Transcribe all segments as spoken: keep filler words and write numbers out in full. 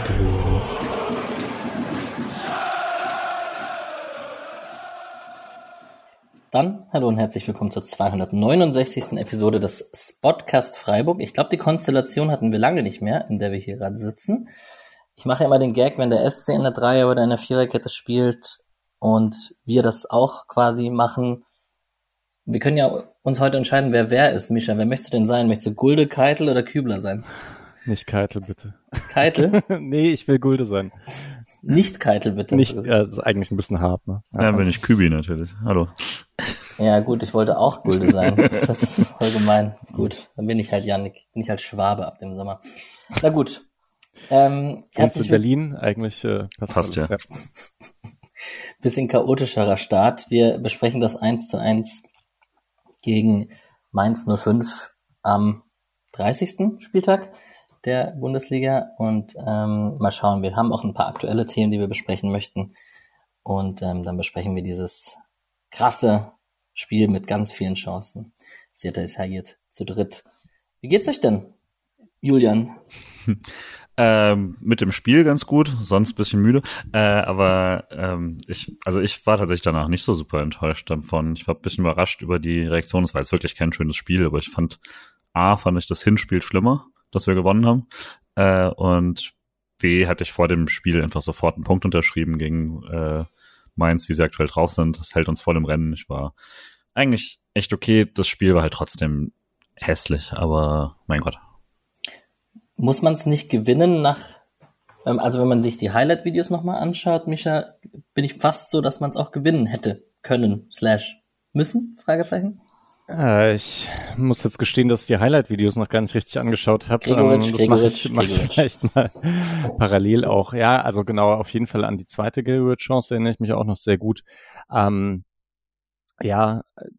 Dann hallo und herzlich willkommen zur zweihundertneunundsechzigsten Episode des Spotcast Freiburg. Ich glaube, die Konstellation hatten wir lange nicht mehr, in der wir hier gerade sitzen. Ich mache immer den Gag, wenn der S C in der Dreier- oder in der Viererkette spielt und wir das auch quasi machen. Wir können ja uns heute entscheiden, wer wer ist. Mischa, wer möchtest du denn sein? Möchtest du Gulde, Keitel oder Kübler sein? Nicht Keitel, bitte. Keitel? Nee, ich will Gulde sein. Nicht Keitel, bitte. Nicht, ja, das ist eigentlich ein bisschen hart, ne? Ja, dann bin ich Kübi natürlich. Hallo. Ja, gut, ich wollte auch Gulde sein. Das ist voll gemein. Gut, dann bin ich halt Jannik. Bin ich halt Schwabe ab dem Sommer. Na gut. Ähm, Ganz in Berlin eigentlich äh, passt, passt ja. ja. Bisschen chaotischerer Start. Wir besprechen das eins zu eins gegen Mainz null fünf am dreißigsten Spieltag der Bundesliga und ähm, mal schauen, wir haben auch ein paar aktuelle Themen, die wir besprechen möchten und ähm, dann besprechen wir dieses krasse Spiel mit ganz vielen Chancen, sehr detailliert zu dritt. Wie geht's euch denn, Julian? Ähm, mit dem Spiel ganz gut, sonst ein bisschen müde, äh, aber ähm, ich, also ich war tatsächlich danach nicht so super enttäuscht davon. Ich war ein bisschen überrascht über die Reaktion. Es war jetzt wirklich kein schönes Spiel, aber ich fand, A, fand ich das Hinspiel schlimmer, dass wir gewonnen haben, äh, und B, hatte ich vor dem Spiel einfach sofort einen Punkt unterschrieben gegen äh, Mainz, wie sie aktuell drauf sind. Das hält uns voll im Rennen. Ich war eigentlich echt okay. Das Spiel war halt trotzdem hässlich, aber mein Gott. Muss man es nicht gewinnen nach, also wenn man sich die Highlight-Videos nochmal anschaut, Mischa, bin ich fast so, dass man es auch gewinnen hätte können, slash müssen, Fragezeichen? Äh, ich muss jetzt gestehen, dass ich die Highlight-Videos noch gar nicht richtig angeschaut habe. Gregoritsch, ähm, das Gregoritsch, mache ich, mach ich vielleicht mal parallel auch. Ja, also genau, auf jeden Fall an die zweite Gregoritsch-Chance erinnere ich mich auch noch sehr gut. Ähm, ja,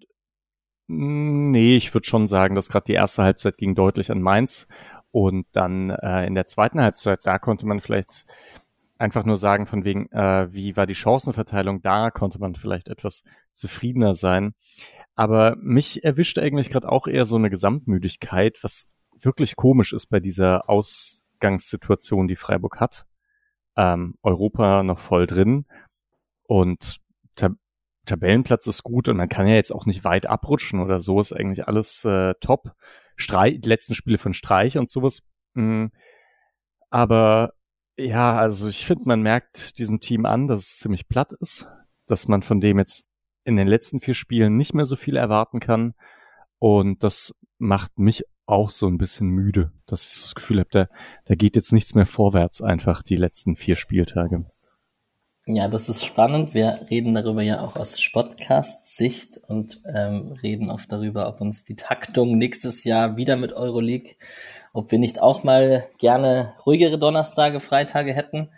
nee, ich würde schon sagen, dass gerade die erste Halbzeit ging deutlich an Mainz. Und dann äh, in der zweiten Halbzeit, da konnte man vielleicht einfach nur sagen, von wegen, äh, wie war die Chancenverteilung, da konnte man vielleicht etwas zufriedener sein. Aber mich erwischt eigentlich gerade auch eher so eine Gesamtmüdigkeit, was wirklich komisch ist bei dieser Ausgangssituation, die Freiburg hat. Ähm, Europa noch voll drin und Tab- Tabellenplatz ist gut und man kann ja jetzt auch nicht weit abrutschen oder so, ist eigentlich alles äh, top. Streich, die letzten Spiele von Streich und sowas. Mhm. Aber ja, also ich finde, man merkt diesem Team an, dass es ziemlich platt ist, dass man von dem jetzt in den letzten vier Spielen nicht mehr so viel erwarten kann. Und das macht mich auch so ein bisschen müde, dass ich so das Gefühl habe, da, da geht jetzt nichts mehr vorwärts einfach die letzten vier Spieltage. Ja, das ist spannend. Wir reden darüber ja auch aus Spotcast-Sicht und ähm, reden oft darüber, ob uns die Taktung nächstes Jahr wieder mit Euroleague, ob wir nicht auch mal gerne ruhigere Donnerstage, Freitage hätten.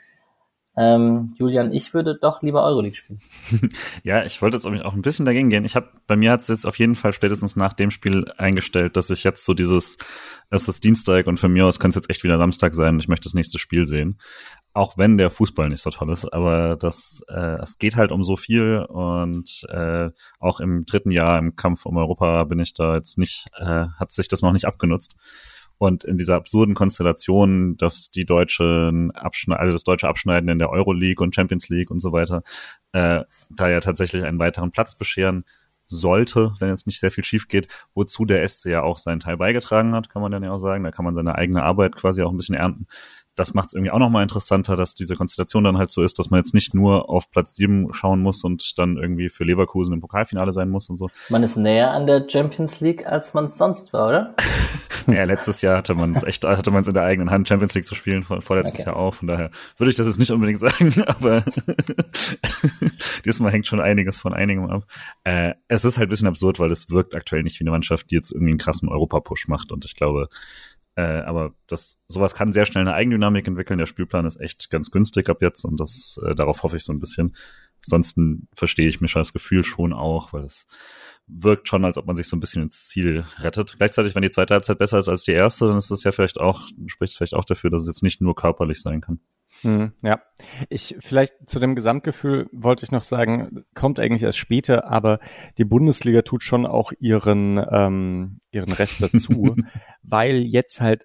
Ähm, Julian, ich würde doch lieber Euroleague spielen. Ja, ich wollte jetzt auch ein bisschen dagegen gehen. Ich habe, bei mir hat es jetzt auf jeden Fall spätestens nach dem Spiel eingestellt, dass ich jetzt so dieses, es ist Dienstag und von mir aus kann es jetzt echt wieder Samstag sein und ich möchte das nächste Spiel sehen. Auch wenn der Fußball nicht so toll ist, aber das, äh, es geht halt um so viel und äh, auch im dritten Jahr im Kampf um Europa bin ich da jetzt nicht, äh, hat sich das noch nicht abgenutzt. Und in dieser absurden Konstellation, dass die deutschen Abschneiden, also das deutsche Abschneiden in der Euroleague und Champions League und so weiter, äh, da ja tatsächlich einen weiteren Platz bescheren sollte, wenn jetzt nicht sehr viel schief geht, wozu der S C ja auch seinen Teil beigetragen hat, kann man dann ja auch sagen. Da kann man seine eigene Arbeit quasi auch ein bisschen ernten. Das macht es irgendwie auch nochmal interessanter, dass diese Konstellation dann halt so ist, dass man jetzt nicht nur auf Platz sieben schauen muss und dann irgendwie für Leverkusen im Pokalfinale sein muss und so. Man ist näher an der Champions League, als man es sonst war, oder? Ja, letztes Jahr hatte man es echt, hatte man es in der eigenen Hand, Champions League zu spielen, vor, vorletztes okay. Jahr auch. Von daher würde ich das jetzt nicht unbedingt sagen, aber diesmal hängt schon einiges von einigem ab. Äh, es ist halt ein bisschen absurd, weil es wirkt aktuell nicht wie eine Mannschaft, die jetzt irgendwie einen krassen Europa-Push macht. Und ich glaube, Äh, aber das, sowas kann sehr schnell eine Eigendynamik entwickeln. Der Spielplan ist echt ganz günstig ab jetzt und das, äh, darauf hoffe ich so ein bisschen. Ansonsten verstehe ich Mischas Gefühl schon auch, weil es wirkt schon, als ob man sich so ein bisschen ins Ziel rettet. Gleichzeitig, wenn die zweite Halbzeit besser ist als die erste, dann ist es ja vielleicht auch, spricht es vielleicht auch dafür, dass es jetzt nicht nur körperlich sein kann. Hm, ja, ich vielleicht zu dem Gesamtgefühl wollte ich noch sagen, kommt eigentlich erst später, aber die Bundesliga tut schon auch ihren ähm, ihren Rest dazu, weil jetzt halt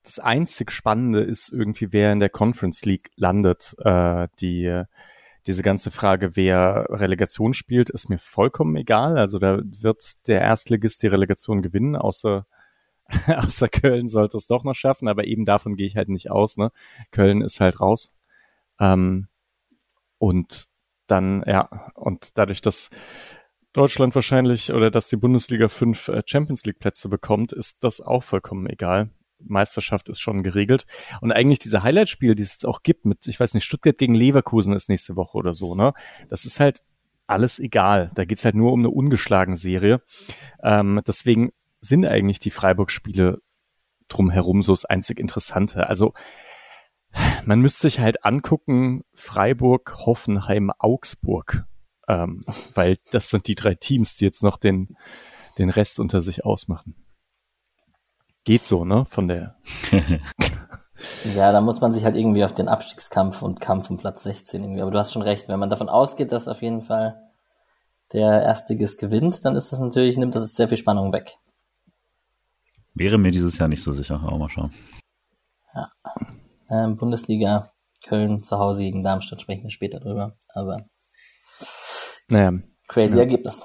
das einzig Spannende ist irgendwie, wer in der Conference League landet. Äh, die Diese ganze Frage, wer Relegation spielt, ist mir vollkommen egal. Also da wird der Erstligist die Relegation gewinnen, außer außer Köln sollte es doch noch schaffen, aber eben davon gehe ich halt nicht aus. Ne? Köln ist halt raus. Ähm, und dann, ja, und dadurch, dass Deutschland wahrscheinlich oder dass die Bundesliga fünf äh, Champions League Plätze bekommt, ist das auch vollkommen egal. Meisterschaft ist schon geregelt. Und eigentlich diese Highlight-Spiele, die es jetzt auch gibt mit, ich weiß nicht, Stuttgart gegen Leverkusen ist nächste Woche oder so, ne? Das ist halt alles egal. Da geht's halt nur um eine ungeschlagene Serie. Ähm, deswegen sind eigentlich die Freiburg-Spiele drumherum so das einzig Interessante. Also man müsste sich halt angucken, Freiburg, Hoffenheim, Augsburg. Ähm, weil das sind die drei Teams, die jetzt noch den, den Rest unter sich ausmachen. Geht so, ne? Von der. Ja, da muss man sich halt irgendwie auf den Abstiegskampf und Kampf um Platz sechzehn irgendwie. Aber du hast schon recht, wenn man davon ausgeht, dass auf jeden Fall der Erstligist gewinnt, dann ist das natürlich, nimmt das sehr viel Spannung weg. Wäre mir dieses Jahr nicht so sicher, aber mal schauen. Ja. Ähm, Bundesliga, Köln zu Hause gegen Darmstadt, sprechen wir später drüber. Aber naja. Crazy ja. Ergebnis.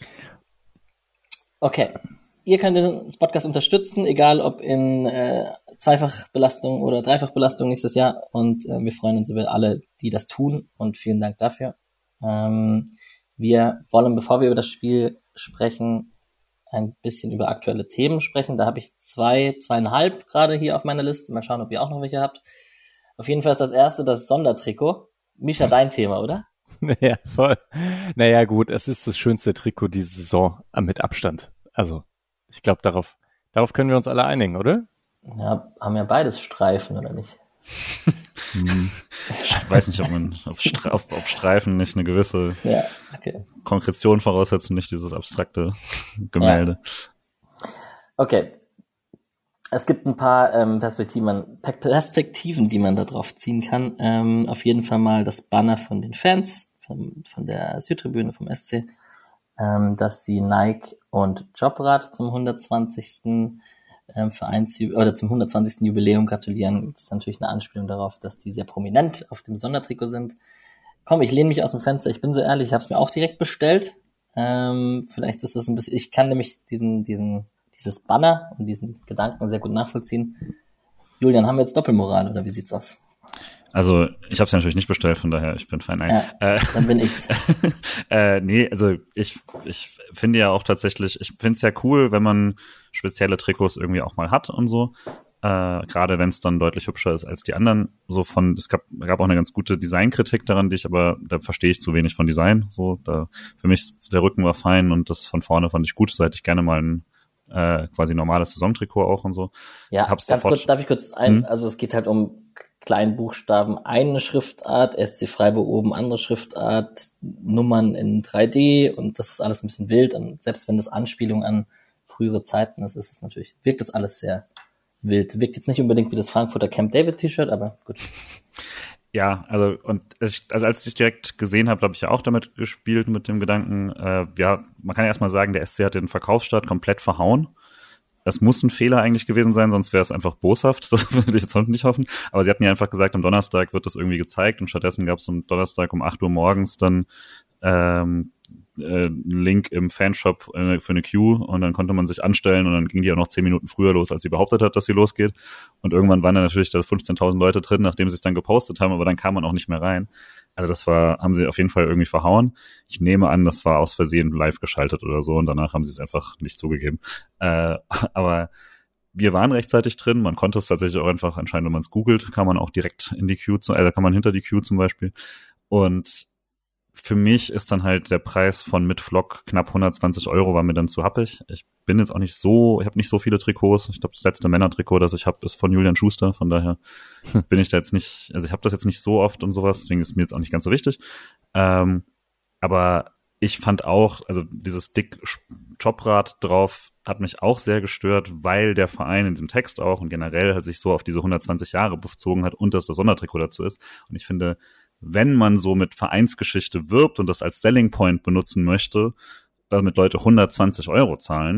Okay. Ihr könnt den Podcast unterstützen, egal ob in äh, Zweifachbelastung oder Dreifachbelastung nächstes Jahr. Und äh, wir freuen uns über alle, die das tun. Und vielen Dank dafür. Ähm, wir wollen, bevor wir über das Spiel sprechen, ein bisschen über aktuelle Themen sprechen. Da habe ich zwei, zweieinhalb gerade hier auf meiner Liste. Mal schauen, ob ihr auch noch welche habt. Auf jeden Fall ist das erste das Sondertrikot. Mischa, dein Thema, oder? Naja, voll. Naja, gut, es ist das schönste Trikot diese Saison mit Abstand. Also, ich glaube, darauf, darauf können wir uns alle einigen, oder? Ja, haben ja beides Streifen, oder nicht? hm. Ich weiß nicht, ob man, ob, Stre- ob, ob Streifen nicht eine gewisse ja, okay. Konkretion voraussetzen, nicht dieses abstrakte Gemälde. Ja. Okay. Es gibt ein paar ähm, Perspektiven, Perspektiven, die man da drauf ziehen kann. Ähm, auf jeden Fall mal das Banner von den Fans, von, von der Südtribüne vom S C, ähm, dass sie Nike und Jobrad zum hundertzwanzigsten Ähm, Vereins oder zum hundertzwanzigsten Jubiläum gratulieren. Das ist natürlich eine Anspielung darauf, dass die sehr prominent auf dem Sondertrikot sind. Komm, ich lehne mich aus dem Fenster. Ich bin so ehrlich, ich habe es mir auch direkt bestellt. Ähm, vielleicht ist das ein bisschen. Ich kann nämlich diesen, diesen, dieses Banner und diesen Gedanken sehr gut nachvollziehen. Julian, haben wir jetzt Doppelmoral oder wie sieht's aus? Also ich habe es ja natürlich nicht bestellt, von daher ich bin fein. Nein. Ja, äh, dann bin ich's. äh, nee, also ich ich finde ja auch tatsächlich, ich finde es ja cool, wenn man spezielle Trikots irgendwie auch mal hat und so. Äh, gerade wenn es dann deutlich hübscher ist als die anderen. So von, es gab, gab auch eine ganz gute Designkritik daran, die ich aber, da verstehe ich zu wenig von Design. So, da für mich der Rücken war fein und das von vorne fand ich gut. So hätte ich gerne mal ein äh, quasi normales Saisontrikot auch und so. Ja, Hab's ganz sofort, kurz, darf ich kurz ein, hm? also es geht halt um Kleinbuchstaben, eine Schriftart, S C Freiburg oben, andere Schriftart, Nummern in drei D und das ist alles ein bisschen wild und selbst wenn das Anspielung an frühere Zeiten ist, ist es natürlich, wirkt das alles sehr wild. Wirkt jetzt nicht unbedingt wie das Frankfurter Camp David T-Shirt, aber gut. Ja, also und es, also als ich direkt gesehen habe, habe ich ja auch damit gespielt mit dem Gedanken, äh, ja, man kann ja erstmal sagen, der S C hat den Verkaufsstart komplett verhauen. Das muss ein Fehler eigentlich gewesen sein, sonst wäre es einfach boshaft. Das würde ich jetzt heute nicht hoffen. Aber sie hatten ja einfach gesagt, am Donnerstag wird das irgendwie gezeigt und stattdessen gab es am Donnerstag um acht Uhr morgens dann ähm, äh, einen Link im Fanshop äh, für eine Queue und dann konnte man sich anstellen und dann ging die auch noch zehn Minuten früher los, als sie behauptet hat, dass sie losgeht. Und irgendwann waren dann natürlich da fünfzehntausend Leute drin, nachdem sie es dann gepostet haben, aber dann kam man auch nicht mehr rein. Also das war, haben sie auf jeden Fall irgendwie verhauen. Ich nehme an, das war aus Versehen live geschaltet oder so und danach haben sie es einfach nicht zugegeben. Äh, aber wir waren rechtzeitig drin. Man konnte es tatsächlich auch einfach, anscheinend, wenn man es googelt, kann man auch direkt in die Queue, zu, also kann man hinter die Queue zum Beispiel. Und für mich ist dann halt der Preis von mit Vlog knapp hundertzwanzig Euro war mir dann zu happig. Ich bin jetzt auch nicht so, ich habe nicht so viele Trikots. Ich glaube, das letzte Männertrikot, das ich habe, ist von Julian Schuster. Von daher hm. bin ich da jetzt nicht, also ich habe das jetzt nicht so oft und sowas, deswegen ist mir jetzt auch nicht ganz so wichtig. Ähm, aber ich fand auch, also dieses dick Jobrad drauf hat mich auch sehr gestört, weil der Verein in dem Text auch und generell halt sich so auf diese hundertzwanzig Jahre bezogen hat und dass das Sondertrikot dazu ist. Und ich finde, wenn man so mit Vereinsgeschichte wirbt und das als Selling Point benutzen möchte, damit Leute hundertzwanzig Euro zahlen,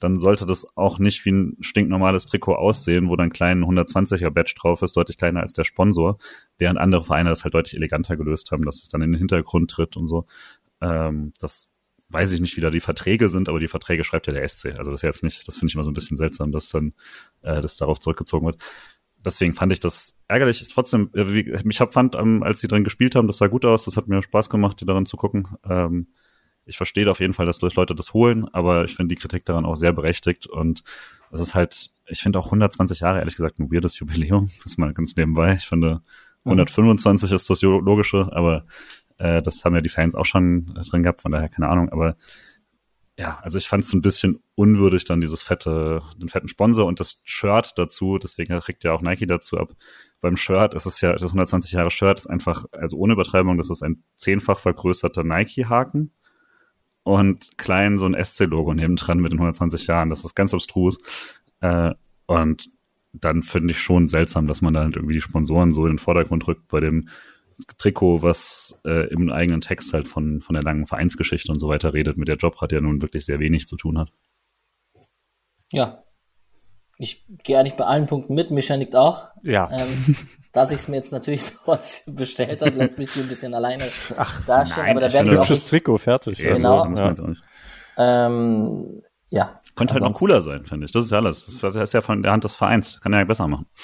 dann sollte das auch nicht wie ein stinknormales Trikot aussehen, wo dann klein hundertzwanziger Badge drauf ist, deutlich kleiner als der Sponsor, während andere Vereine das halt deutlich eleganter gelöst haben, dass es dann in den Hintergrund tritt und so. Ähm, das weiß ich nicht, wie da die Verträge sind, aber die Verträge schreibt ja der S C. Also das ist jetzt nicht, das finde ich immer so ein bisschen seltsam, dass dann äh, das darauf zurückgezogen wird. Deswegen fand ich das ärgerlich. Trotzdem, wie, ich hab, fand, ähm, als sie drin gespielt haben, das sah gut aus. Das hat mir Spaß gemacht, die daran zu gucken. Ähm, ich verstehe auf jeden Fall, dass Leute das holen, aber ich finde die Kritik daran auch sehr berechtigt. Und es ist halt, ich finde auch hundertzwanzig Jahre, ehrlich gesagt, ein weirdes Jubiläum. Das ist mal ganz nebenbei. Ich finde, hundertfünfundzwanzig ist das Logische, aber äh, das haben ja die Fans auch schon drin gehabt, von daher keine Ahnung. Aber ja, also ich fand es ein bisschen unwürdig, dann dieses fette, den fetten Sponsor und das Shirt dazu, deswegen kriegt ja auch Nike dazu ab. Beim Shirt ist es ja, das hundertzwanzig Jahre Shirt ist einfach, also ohne Übertreibung, das ist ein zehnfach vergrößerter Nike-Haken und klein so ein S C-Logo nebendran mit den hundertzwanzig Jahren. Das ist ganz abstrus. Äh, und dann finde ich schon seltsam, dass man da halt irgendwie die Sponsoren so in den Vordergrund rückt bei dem Trikot, was äh, im eigenen Text halt von von der langen Vereinsgeschichte und so weiter redet, mit der Jobrad ja nun wirklich sehr wenig zu tun hat. Ja, ich gehe eigentlich bei allen Punkten mit. Mischa nickt auch. Ja. Ähm, dass ich es mir jetzt natürlich trotzdem bestellt habe, lässt mich hier ein bisschen alleine Ach, dastehen. Nein, aber da werde ich auch hübsches Trikot, fertig. Ja, Genau. So, muss man jetzt auch nicht. Ähm, ja. Könnte halt noch cooler sein, finde ich. Das ist ja alles. Das ist ja von der Hand des Vereins. Kann er ja besser machen.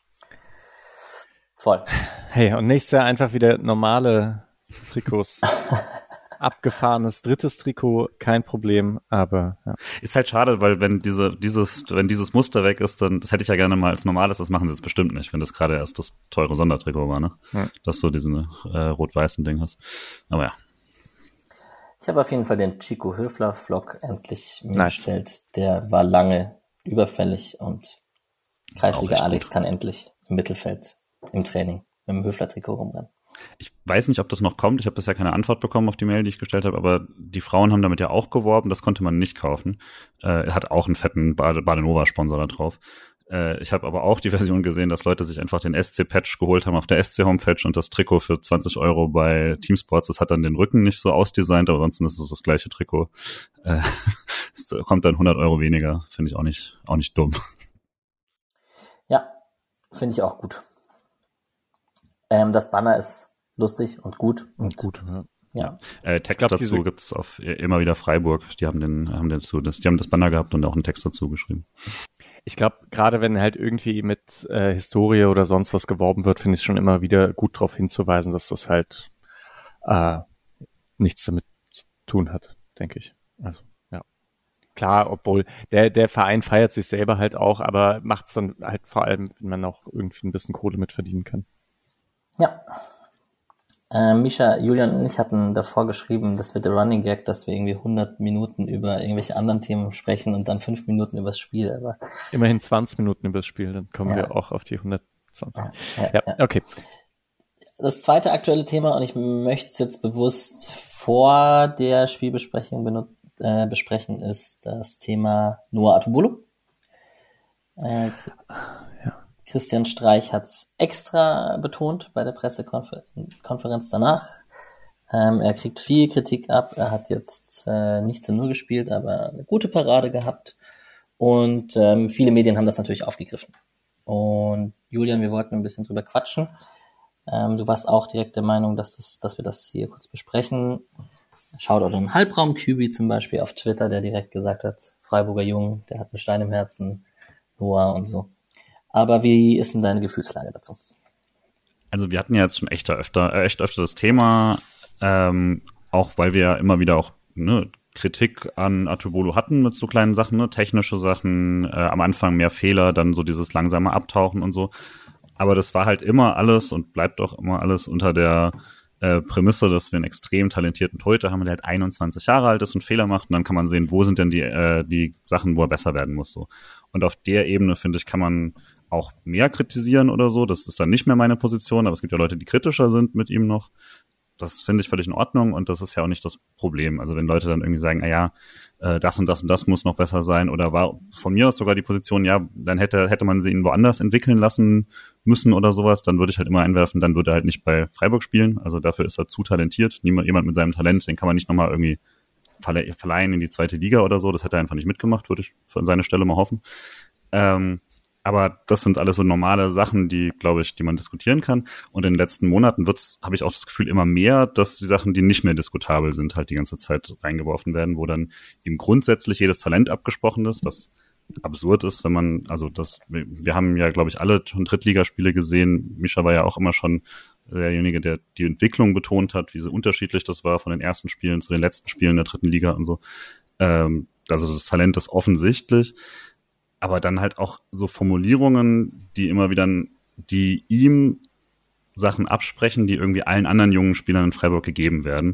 Voll. Hey, und nächstes Jahr einfach wieder normale Trikots. Abgefahrenes drittes Trikot, kein Problem, aber ja. Ist halt schade, weil wenn diese dieses wenn dieses Muster weg ist, dann das hätte ich ja gerne mal als normales, das machen sie jetzt bestimmt nicht, wenn das gerade erst das teure Sondertrikot war, ne? Hm. Dass du diesen äh, rot-weißen Ding hast. Aber ja. Ich habe auf jeden Fall den Chico Höfler Vlog endlich mir Nice. bestellt. Der war lange überfällig und Kreisliga Alex gut. Kann endlich im Mittelfeld im Training mit dem Höfler-Trikot rumrennen. Ich weiß nicht, ob das noch kommt. Ich habe bisher keine Antwort bekommen auf die Mail, die ich gestellt habe, aber die Frauen haben damit ja auch geworben. Das konnte man nicht kaufen. Äh, er hat auch einen fetten Bade- Badenova-Sponsor da drauf. Äh, ich habe aber auch die Version gesehen, dass Leute sich einfach den S C-Patch geholt haben auf der S C-Homepage und das Trikot für zwanzig Euro bei Teamsports. Das hat dann den Rücken nicht so ausdesignt, aber ansonsten ist es das gleiche Trikot. Äh, es kommt dann hundert Euro weniger. Finde ich auch nicht, auch nicht dumm. Ja, finde ich auch gut. Ähm, das Banner ist lustig und gut. Und gut, ja. Ja. Äh, Text glaub, dazu gibt's auf immer wieder Freiburg. Die haben den, haben den dazu, das, die haben das Banner gehabt und auch einen Text dazu geschrieben. Ich glaube, gerade wenn halt irgendwie mit äh, Historie oder sonst was geworben wird, finde ich es schon immer wieder gut darauf hinzuweisen, dass das halt äh, nichts damit zu tun hat, denke ich. Also, ja. Klar, obwohl der, der Verein feiert sich selber halt auch, aber macht es dann halt vor allem, wenn man auch irgendwie ein bisschen Kohle mit verdienen kann. Ja. Äh, Mischa, Julian und ich hatten davor geschrieben, das wird der Running Gag, dass wir irgendwie hundert Minuten über irgendwelche anderen Themen sprechen und dann fünf Minuten über das Spiel. Aber immerhin zwanzig Minuten über das Spiel, dann kommen ja. wir auch auf die hundertzwanzig. Ja, ja, ja, okay. Das zweite aktuelle Thema, und ich möchte es jetzt bewusst vor der Spielbesprechung benut- äh, besprechen, ist das Thema Noah Atubulu. Äh, Christian Streich hat es extra betont bei der Pressekonferenz danach. Ähm, er kriegt viel Kritik ab. Er hat jetzt äh, nicht zu Null gespielt, aber eine gute Parade gehabt. Und ähm, viele Medien haben das natürlich aufgegriffen. Und Julian, wir wollten ein bisschen drüber quatschen. Ähm, du warst auch direkt der Meinung, dass, das, dass wir das hier kurz besprechen. Schaut auch im Halbraum Kübi zum Beispiel auf Twitter, der direkt gesagt hat, Freiburger Jung, der hat einen Stein im Herzen, Noah und so. Aber wie ist denn deine Gefühlslage dazu? Also wir hatten ja jetzt schon echt öfter, äh, echt öfter das Thema, ähm, auch weil wir ja immer wieder auch ne, Kritik an Atubulu hatten mit so kleinen Sachen, ne, technische Sachen, äh, am Anfang mehr Fehler, dann so dieses langsame Abtauchen und so. Aber das war halt immer alles und bleibt auch immer alles unter der äh, Prämisse, dass wir einen extrem talentierten Torhüter haben, der halt einundzwanzig Jahre alt ist und Fehler macht. Und dann kann man sehen, wo sind denn die äh, die Sachen, wo er besser werden muss. So. Und auf der Ebene, finde ich, kann man auch mehr kritisieren oder so. Das ist dann nicht mehr meine Position, aber es gibt ja Leute, die kritischer sind mit ihm noch. Das finde ich völlig in Ordnung und das ist ja auch nicht das Problem. Also wenn Leute dann irgendwie sagen, ah ja, äh, das und das und das muss noch besser sein oder war von mir aus sogar die Position, ja, dann hätte hätte man sie ihn woanders entwickeln lassen müssen oder sowas, dann würde ich halt immer einwerfen, dann würde er halt nicht bei Freiburg spielen. Also dafür ist er zu talentiert. Niemand, jemand mit seinem Talent, den kann man nicht nochmal irgendwie verle- verleihen in die zweite Liga oder so. Das hätte er einfach nicht mitgemacht, würde ich an seiner Stelle mal hoffen. Ähm, aber das sind alles so normale Sachen, die, glaube ich, die man diskutieren kann. Und in den letzten Monaten wird's, habe ich auch das Gefühl, immer mehr, dass die Sachen, die nicht mehr diskutabel sind, halt die ganze Zeit reingeworfen werden, wo dann eben grundsätzlich jedes Talent abgesprochen ist, was absurd ist, wenn man, also das, wir haben ja, glaube ich, alle schon Drittligaspiele gesehen. Mischa war ja auch immer schon derjenige, der die Entwicklung betont hat, wie so unterschiedlich das war von den ersten Spielen zu den letzten Spielen der dritten Liga und so. Ähm, also das Talent ist offensichtlich, aber dann halt auch so Formulierungen, die immer wieder, die ihm Sachen absprechen, die irgendwie allen anderen jungen Spielern in Freiburg gegeben werden.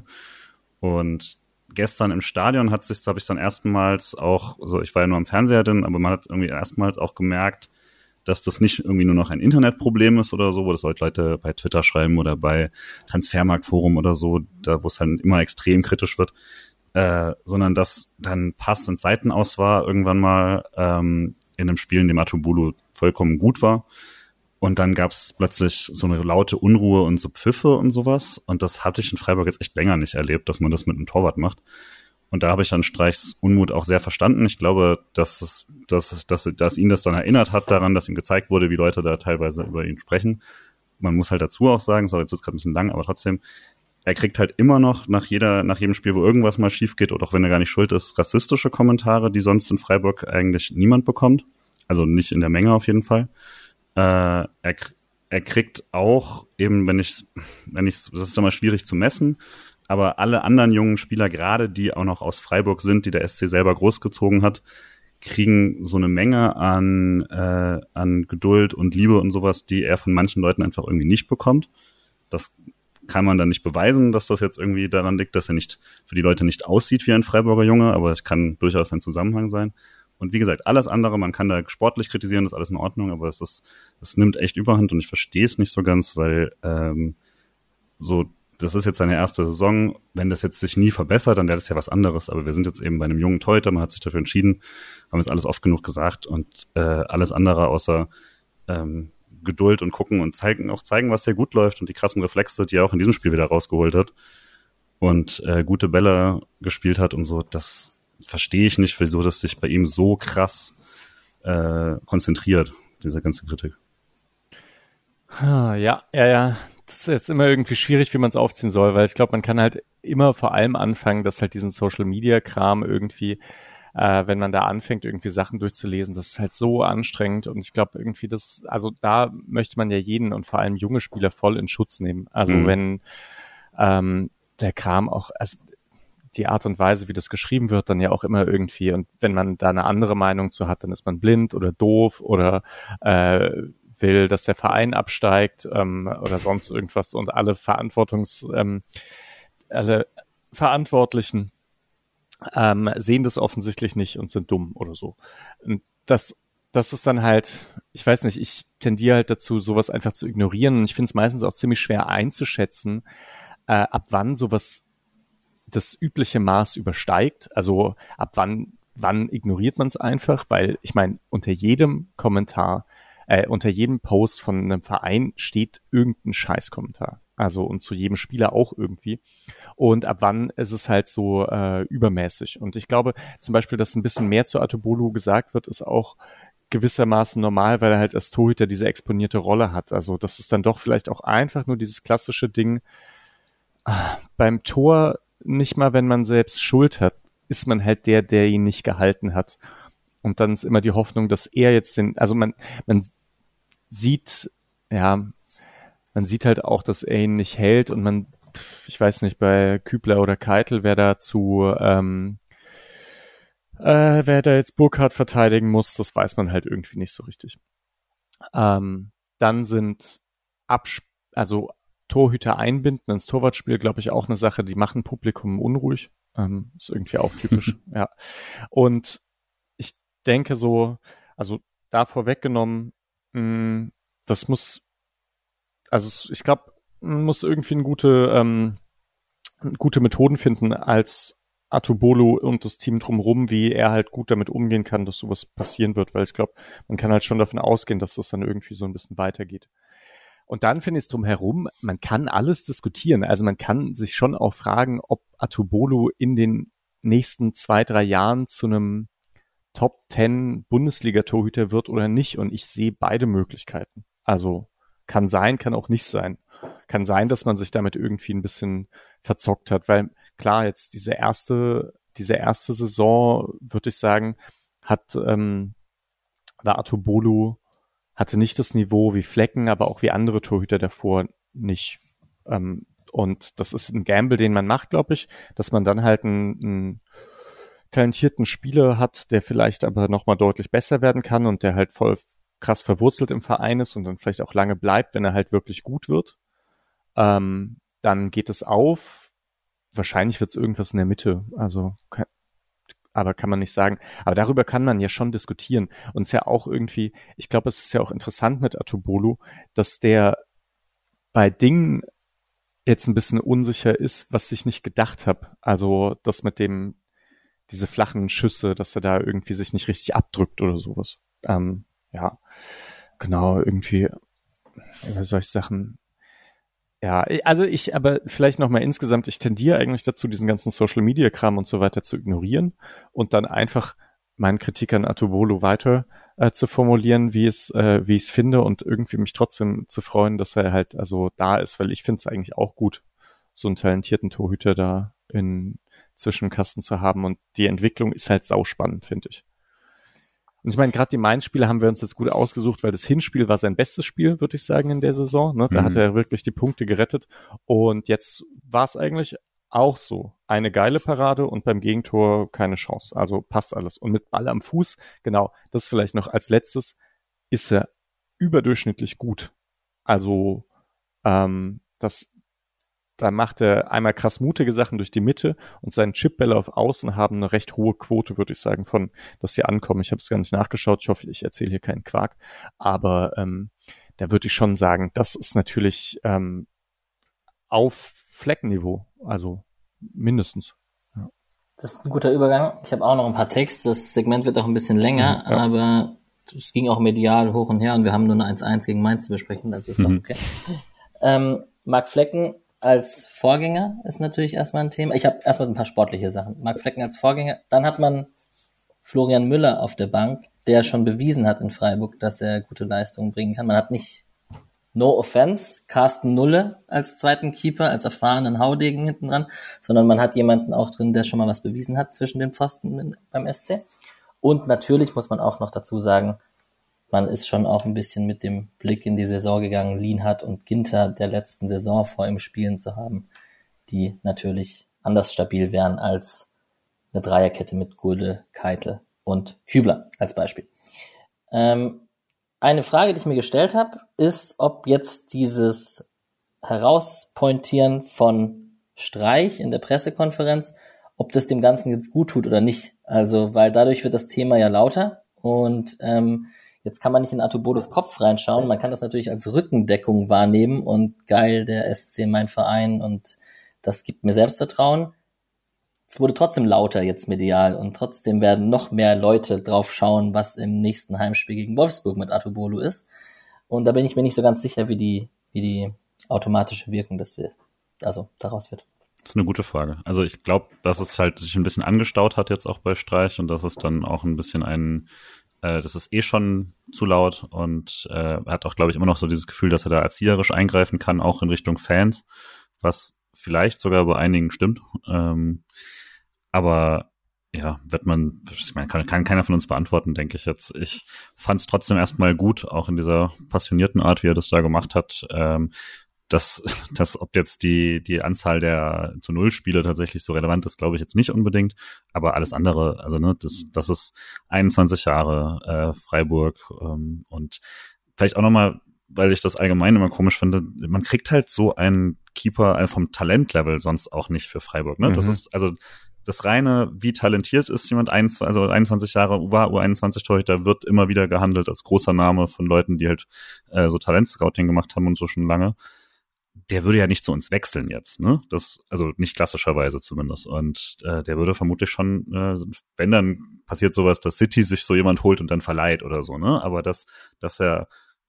Und gestern im Stadion hat sich, habe ich dann erstmals auch, also ich war ja nur am Fernseher drin, aber man hat irgendwie erstmals auch gemerkt, dass das nicht irgendwie nur noch ein Internetproblem ist oder so, wo das Leute bei Twitter schreiben oder bei Transfermarktforum oder so, da wo es halt immer extrem kritisch wird, äh, sondern dass dann Pass und Seiten aus war irgendwann mal ähm, in einem Spiel, in dem Atubulu vollkommen gut war. Und dann gab es plötzlich so eine laute Unruhe und so Pfiffe und sowas. Und das hatte ich in Freiburg jetzt echt länger nicht erlebt, dass man das mit einem Torwart macht. Und da habe ich dann Streichs Unmut auch sehr verstanden. Ich glaube, dass es, dass, dass, dass ihn das dann erinnert hat daran, dass ihm gezeigt wurde, wie Leute da teilweise über ihn sprechen. Man muss halt dazu auch sagen, sorry, jetzt wird es gerade ein bisschen lang, aber trotzdem, er kriegt halt immer noch nach jeder, nach jedem Spiel, wo irgendwas mal schief geht, oder auch wenn er gar nicht schuld ist, rassistische Kommentare, die sonst in Freiburg eigentlich niemand bekommt. Also nicht in der Menge auf jeden Fall. Äh, er, er kriegt auch eben, wenn ich, wenn ich, das ist immer schwierig zu messen, aber alle anderen jungen Spieler, gerade die auch noch aus Freiburg sind, die der S C selber großgezogen hat, kriegen so eine Menge an, äh, an Geduld und Liebe und sowas, die er von manchen Leuten einfach irgendwie nicht bekommt. Das kann man dann nicht beweisen, dass das jetzt irgendwie daran liegt, dass er nicht für die Leute nicht aussieht wie ein Freiburger Junge, aber es kann durchaus ein Zusammenhang sein. Und wie gesagt, alles andere, man kann da sportlich kritisieren, das ist alles in Ordnung, aber es ist, es nimmt echt Überhand und ich verstehe es nicht so ganz, weil ähm, so, das ist jetzt seine erste Saison, wenn das jetzt sich nie verbessert, dann wäre das ja was anderes, aber wir sind jetzt eben bei einem jungen Torhüter, man hat sich dafür entschieden, haben jetzt alles oft genug gesagt und äh, alles andere außer ähm, Geduld und gucken und zeigen, auch zeigen, was sehr gut läuft und die krassen Reflexe, die er auch in diesem Spiel wieder rausgeholt hat und äh, gute Bälle gespielt hat und so, das verstehe ich nicht, wieso das sich bei ihm so krass äh, konzentriert, diese ganze Kritik. Ja, ja, ja. Das ist jetzt immer irgendwie schwierig, wie man es aufziehen soll, weil ich glaube, man kann halt immer vor allem anfangen, dass halt diesen Social-Media-Kram irgendwie, äh, wenn man da anfängt, irgendwie Sachen durchzulesen, das ist halt so anstrengend und ich glaube irgendwie das, also da möchte man ja jeden und vor allem junge Spieler voll in Schutz nehmen. Also mhm. wenn ähm, der Kram auch, also die Art und Weise, wie das geschrieben wird, dann ja auch immer irgendwie, und wenn man da eine andere Meinung zu hat, dann ist man blind oder doof oder äh, will, dass der Verein absteigt ähm, oder sonst irgendwas und alle Verantwortungs, ähm, alle Verantwortlichen ähm, sehen das offensichtlich nicht und sind dumm oder so. Und das, das ist dann halt, ich weiß nicht, ich tendiere halt dazu, sowas einfach zu ignorieren und ich finde es meistens auch ziemlich schwer einzuschätzen, äh, ab wann sowas das übliche Maß übersteigt. Also ab wann, wann ignoriert man es einfach, weil ich meine, unter jedem Kommentar, äh, unter jedem Post von einem Verein steht irgendein Scheißkommentar. Also und zu jedem Spieler auch irgendwie. Und ab wann ist es halt so äh, übermäßig. Und ich glaube zum Beispiel, dass ein bisschen mehr zu Atubulu gesagt wird, ist auch gewissermaßen normal, weil er halt als Torhüter diese exponierte Rolle hat. Also das ist dann doch vielleicht auch einfach nur dieses klassische Ding, ah, beim Tor nicht mal, wenn man selbst Schuld hat, ist man halt der, der ihn nicht gehalten hat. Und dann ist immer die Hoffnung, dass er jetzt den, also man, man sieht, ja, man sieht halt auch, dass er ihn nicht hält und man, ich weiß nicht, bei Kübler oder Keitel, wer da zu, ähm, äh, wer da jetzt Burkhardt verteidigen muss, das weiß man halt irgendwie nicht so richtig. Ähm, dann sind Absp- also Torhüter einbinden ins Torwartspiel, glaube ich, auch eine Sache, die machen Publikum unruhig. Ähm, ist irgendwie auch typisch, ja. Und ich denke so, also da vorweggenommen, mh, das muss, also ich glaube, man muss irgendwie eine gute, ähm, gute Methoden finden als Atubolo und das Team drumherum, wie er halt gut damit umgehen kann, dass sowas passieren wird, weil ich glaube, man kann halt schon davon ausgehen, dass das dann irgendwie so ein bisschen weitergeht. Und dann finde ich es drumherum, man kann alles diskutieren. Also man kann sich schon auch fragen, ob Atubolo in den nächsten zwei, drei Jahren zu einem Top zehn Bundesliga-Torhüter wird oder nicht. Und ich sehe beide Möglichkeiten. Also kann sein, kann auch nicht sein. Kann sein, dass man sich damit irgendwie ein bisschen verzockt hat, weil klar, jetzt diese erste, diese erste Saison, würde ich sagen, hat, ähm, war Atubolu, hatte nicht das Niveau wie Flecken, aber auch wie andere Torhüter davor nicht. Ähm, und das ist ein Gamble, den man macht, glaube ich, dass man dann halt einen, einen talentierten Spieler hat, der vielleicht aber nochmal deutlich besser werden kann und der halt voll krass verwurzelt im Verein ist und dann vielleicht auch lange bleibt, wenn er halt wirklich gut wird. Ähm, dann geht es auf. Wahrscheinlich wird es irgendwas in der Mitte. Also, kann, aber kann man nicht sagen. Aber darüber kann man ja schon diskutieren. Und es ist ja auch irgendwie, ich glaube, es ist ja auch interessant mit Atubolu, dass der bei Dingen jetzt ein bisschen unsicher ist, was ich nicht gedacht habe. Also das mit dem, diese flachen Schüsse, dass er da irgendwie sich nicht richtig abdrückt oder sowas. Ähm, ja, genau, irgendwie über solche Sachen. Ja, also ich, aber vielleicht nochmal insgesamt, ich tendiere eigentlich dazu, diesen ganzen Social-Media-Kram und so weiter zu ignorieren und dann einfach meinen Kritik an Atubolu weiter äh, zu formulieren, wie es, äh, wie ich es finde und irgendwie mich trotzdem zu freuen, dass er halt also da ist, weil ich finde es eigentlich auch gut, so einen talentierten Torhüter da in Zwischenkasten zu haben und die Entwicklung ist halt sauspannend, finde ich. Und ich meine, gerade die Mainz-Spiele haben wir uns jetzt gut ausgesucht, weil das Hinspiel war sein bestes Spiel, würde ich sagen, in der Saison. Ne? Da mhm. hat er wirklich die Punkte gerettet. Und jetzt war es eigentlich auch so. Eine geile Parade und beim Gegentor keine Chance. Also passt alles. Und mit Ball am Fuß, genau, das vielleicht noch als letztes, ist er überdurchschnittlich gut. Also ähm, das da macht er einmal krass mutige Sachen durch die Mitte und seine Chipbälle auf Außen haben eine recht hohe Quote, würde ich sagen, von, dass sie ankommen. Ich habe es gar nicht nachgeschaut. Ich hoffe, ich erzähle hier keinen Quark. Aber ähm, da würde ich schon sagen, das ist natürlich ähm, auf Fleckenniveau, also mindestens. Ja. Das ist ein guter Übergang. Ich habe auch noch ein paar Takes. Das Segment wird auch ein bisschen länger, mhm, ja. aber es ging auch medial hoch und her und wir haben nur eine eins eins gegen Mainz zu besprechen, also ist mhm. auch okay. Ähm, Marc Flecken als Vorgänger ist natürlich erstmal ein Thema. Ich habe erstmal ein paar sportliche Sachen. Marc Flecken als Vorgänger. Dann hat man Florian Müller auf der Bank, der schon bewiesen hat in Freiburg, dass er gute Leistungen bringen kann. Man hat nicht, no offense, Carsten Nulle als zweiten Keeper, als erfahrenen Haudegen hinten dran, sondern man hat jemanden auch drin, der schon mal was bewiesen hat zwischen den Pfosten beim S C. Und natürlich muss man auch noch dazu sagen, man ist schon auch ein bisschen mit dem Blick in die Saison gegangen, Lienhardt und Ginter der letzten Saison vor ihm spielen zu haben, die natürlich anders stabil wären als eine Dreierkette mit Gulde, Keitel und Hübler als Beispiel. Ähm, eine Frage, die ich mir gestellt habe, ist, ob jetzt dieses Herauspointieren von Streich in der Pressekonferenz, ob das dem Ganzen jetzt gut tut oder nicht. Also, weil dadurch wird das Thema ja lauter und ähm, jetzt kann man nicht in Atubolos Kopf reinschauen, man kann das natürlich als Rückendeckung wahrnehmen und geil, der S C, mein Verein und das gibt mir Selbstvertrauen. Es wurde trotzdem lauter jetzt medial und trotzdem werden noch mehr Leute drauf schauen, was im nächsten Heimspiel gegen Wolfsburg mit Atubolo ist. Und da bin ich mir nicht so ganz sicher, wie die, wie die automatische Wirkung das wird, also daraus wird. Das ist eine gute Frage. Also ich glaube, dass es halt sich ein bisschen angestaut hat jetzt auch bei Streich und dass es dann auch ein bisschen ein das ist eh schon zu laut und äh, er hat auch, glaube ich, immer noch so dieses Gefühl, dass er da erzieherisch eingreifen kann, auch in Richtung Fans, was vielleicht sogar bei einigen stimmt. Ähm, aber ja, wird man, ich meine, kann, kann keiner von uns beantworten, denke ich jetzt. Ich fand es trotzdem erstmal gut, auch in dieser passionierten Art, wie er das da gemacht hat, ähm, dass, dass ob jetzt die die Anzahl der zu Null Spiele tatsächlich so relevant ist, glaube ich jetzt nicht unbedingt, aber alles andere, also ne, das das ist einundzwanzig Jahre äh, Freiburg ähm, und vielleicht auch nochmal, weil ich das allgemein immer komisch finde, man kriegt halt so einen Keeper vom Talentlevel sonst auch nicht für Freiburg, ne? Mhm. Das ist also das reine, wie talentiert ist jemand, also einundzwanzig Jahre, war U einundzwanzig Torhüter, wird immer wieder gehandelt als großer Name von Leuten, die halt äh, so Talentscouting gemacht haben und so schon lange. Der würde ja nicht zu uns wechseln jetzt, ne? Das, also nicht klassischerweise zumindest. Und äh, der würde vermutlich schon, äh, wenn dann passiert sowas, dass City sich so jemand holt und dann verleiht oder so, ne? Aber dass, dass er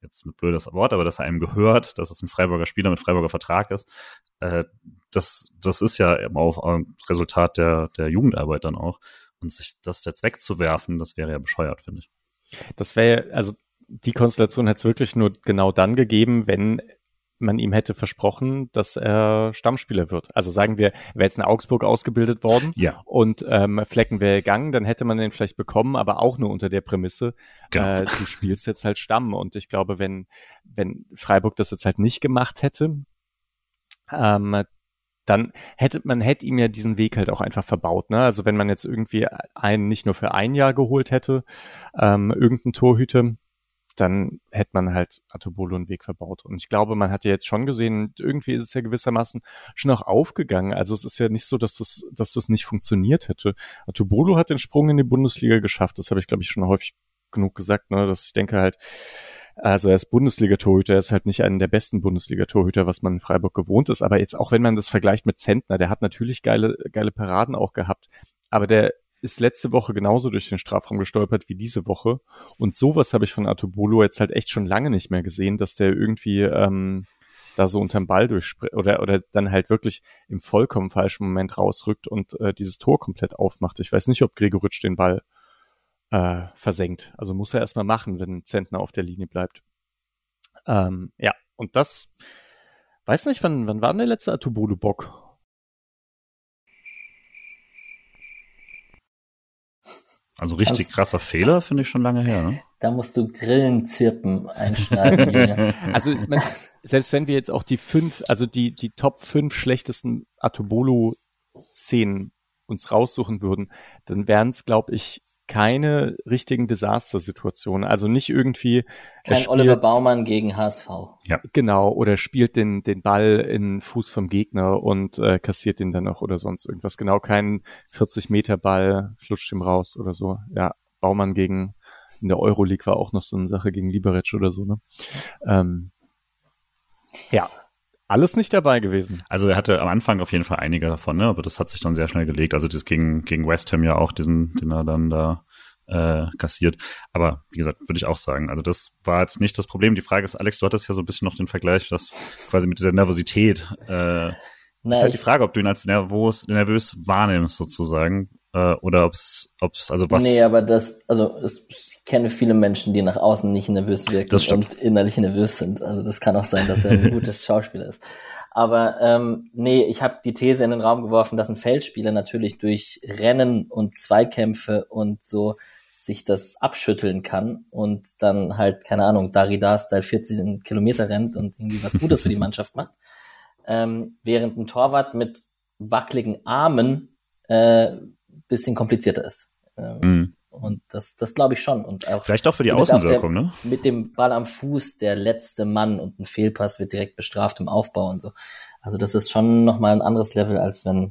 jetzt ein blödes Wort, aber dass er einem gehört, dass es ein Freiburger Spieler mit Freiburger Vertrag ist, äh, das, das ist ja eben auch ein Resultat der, der Jugendarbeit dann auch. Und sich das jetzt wegzuwerfen, das wäre ja bescheuert, finde ich. Das wäre, also die Konstellation hätte es wirklich nur genau dann gegeben, wenn man ihm hätte versprochen, dass er Stammspieler wird. Also sagen wir, er wäre jetzt in Augsburg ausgebildet worden ja. und ähm, Flecken wäre gegangen, dann hätte man den vielleicht bekommen, aber auch nur unter der Prämisse, genau. äh, du spielst jetzt halt Stamm. Und ich glaube, wenn wenn Freiburg das jetzt halt nicht gemacht hätte, ähm, dann hätte man hätte ihm ja diesen Weg halt auch einfach verbaut. Ne? Also wenn man jetzt irgendwie einen nicht nur für ein Jahr geholt hätte, ähm, irgendeinen Torhüter, dann hätte man halt Atubolo einen Weg verbaut. Und ich glaube, man hat ja jetzt schon gesehen, irgendwie ist es ja gewissermaßen schon auch aufgegangen. Also es ist ja nicht so, dass das, dass das nicht funktioniert hätte. Atubolo hat den Sprung in die Bundesliga geschafft. Das habe ich, glaube ich, schon häufig genug gesagt, ne? Dass ich denke halt, also er ist Bundesliga-Torhüter, er ist halt nicht einer der besten Bundesliga-Torhüter, was man in Freiburg gewohnt ist. Aber jetzt auch, wenn man das vergleicht mit Zentner, der hat natürlich geile, geile Paraden auch gehabt. Aber der ist letzte Woche genauso durch den Strafraum gestolpert wie diese Woche. Und sowas habe ich von Atubolo jetzt halt echt schon lange nicht mehr gesehen, dass der irgendwie ähm, da so unterm Ball durchspringt oder oder dann halt wirklich im vollkommen falschen Moment rausrückt und äh, dieses Tor komplett aufmacht. Ich weiß nicht, ob Gregoritsch den Ball äh, versenkt. Also muss er erstmal machen, wenn Zentner auf der Linie bleibt. Ähm, ja, und das, weiß nicht, wann, wann war denn der letzte Atubolo-Bock? Also richtig krasser Fehler, finde ich schon lange her. Ne? Da musst du Grillenzirpen einschneiden. Junge. Also man, selbst wenn wir jetzt auch die fünf, also die die Top fünf schlechtesten Atubolo-Szenen uns raussuchen würden, dann wären es, glaube ich, keine richtigen Desaster-Situationen. Also nicht irgendwie Kein spielt, Oliver Baumann gegen H S V. Ja. Genau, oder spielt den den Ball in den Fuß vom Gegner und äh, kassiert den dann noch oder sonst irgendwas. Genau, kein vierzig Meter Ball flutscht ihm raus oder so. Ja, Baumann gegen, in der Euroleague war auch noch so eine Sache gegen Liberec oder so, ne? Ähm, ja. Alles nicht dabei gewesen. Also er hatte am Anfang auf jeden Fall einige davon, ne? Aber das hat sich dann sehr schnell gelegt. Also das gegen gegen West Ham ja auch, diesen, den er dann da äh, kassiert. Aber wie gesagt, würde ich auch sagen, also das war jetzt nicht das Problem. Die Frage ist, Alex, du hattest ja so ein bisschen noch den Vergleich, dass quasi mit dieser Nervosität. Äh, Na, ist halt die Frage, ob du ihn als nervös, nervös wahrnimmst sozusagen, äh, oder ob's ob's also was. Nee, aber das, also es, ich kenne viele Menschen, die nach außen nicht nervös wirken und innerlich nervös sind. Also das kann auch sein, dass er ein gutes Schauspieler ist. Aber ähm, nee, ich habe die These in den Raum geworfen, dass ein Feldspieler natürlich durch Rennen und Zweikämpfe und so sich das abschütteln kann und dann halt, keine Ahnung, Darida-Style vierzehn Kilometer rennt und irgendwie was Gutes für die Mannschaft macht. Ähm, während ein Torwart mit wackeligen Armen äh, bisschen komplizierter ist. Ähm, mhm. Und das, das glaube ich schon. Und auch vielleicht auch für die Außenwirkung, der, ne? Mit dem Ball am Fuß der letzte Mann und ein Fehlpass wird direkt bestraft im Aufbau und so. Also das ist schon nochmal ein anderes Level, als wenn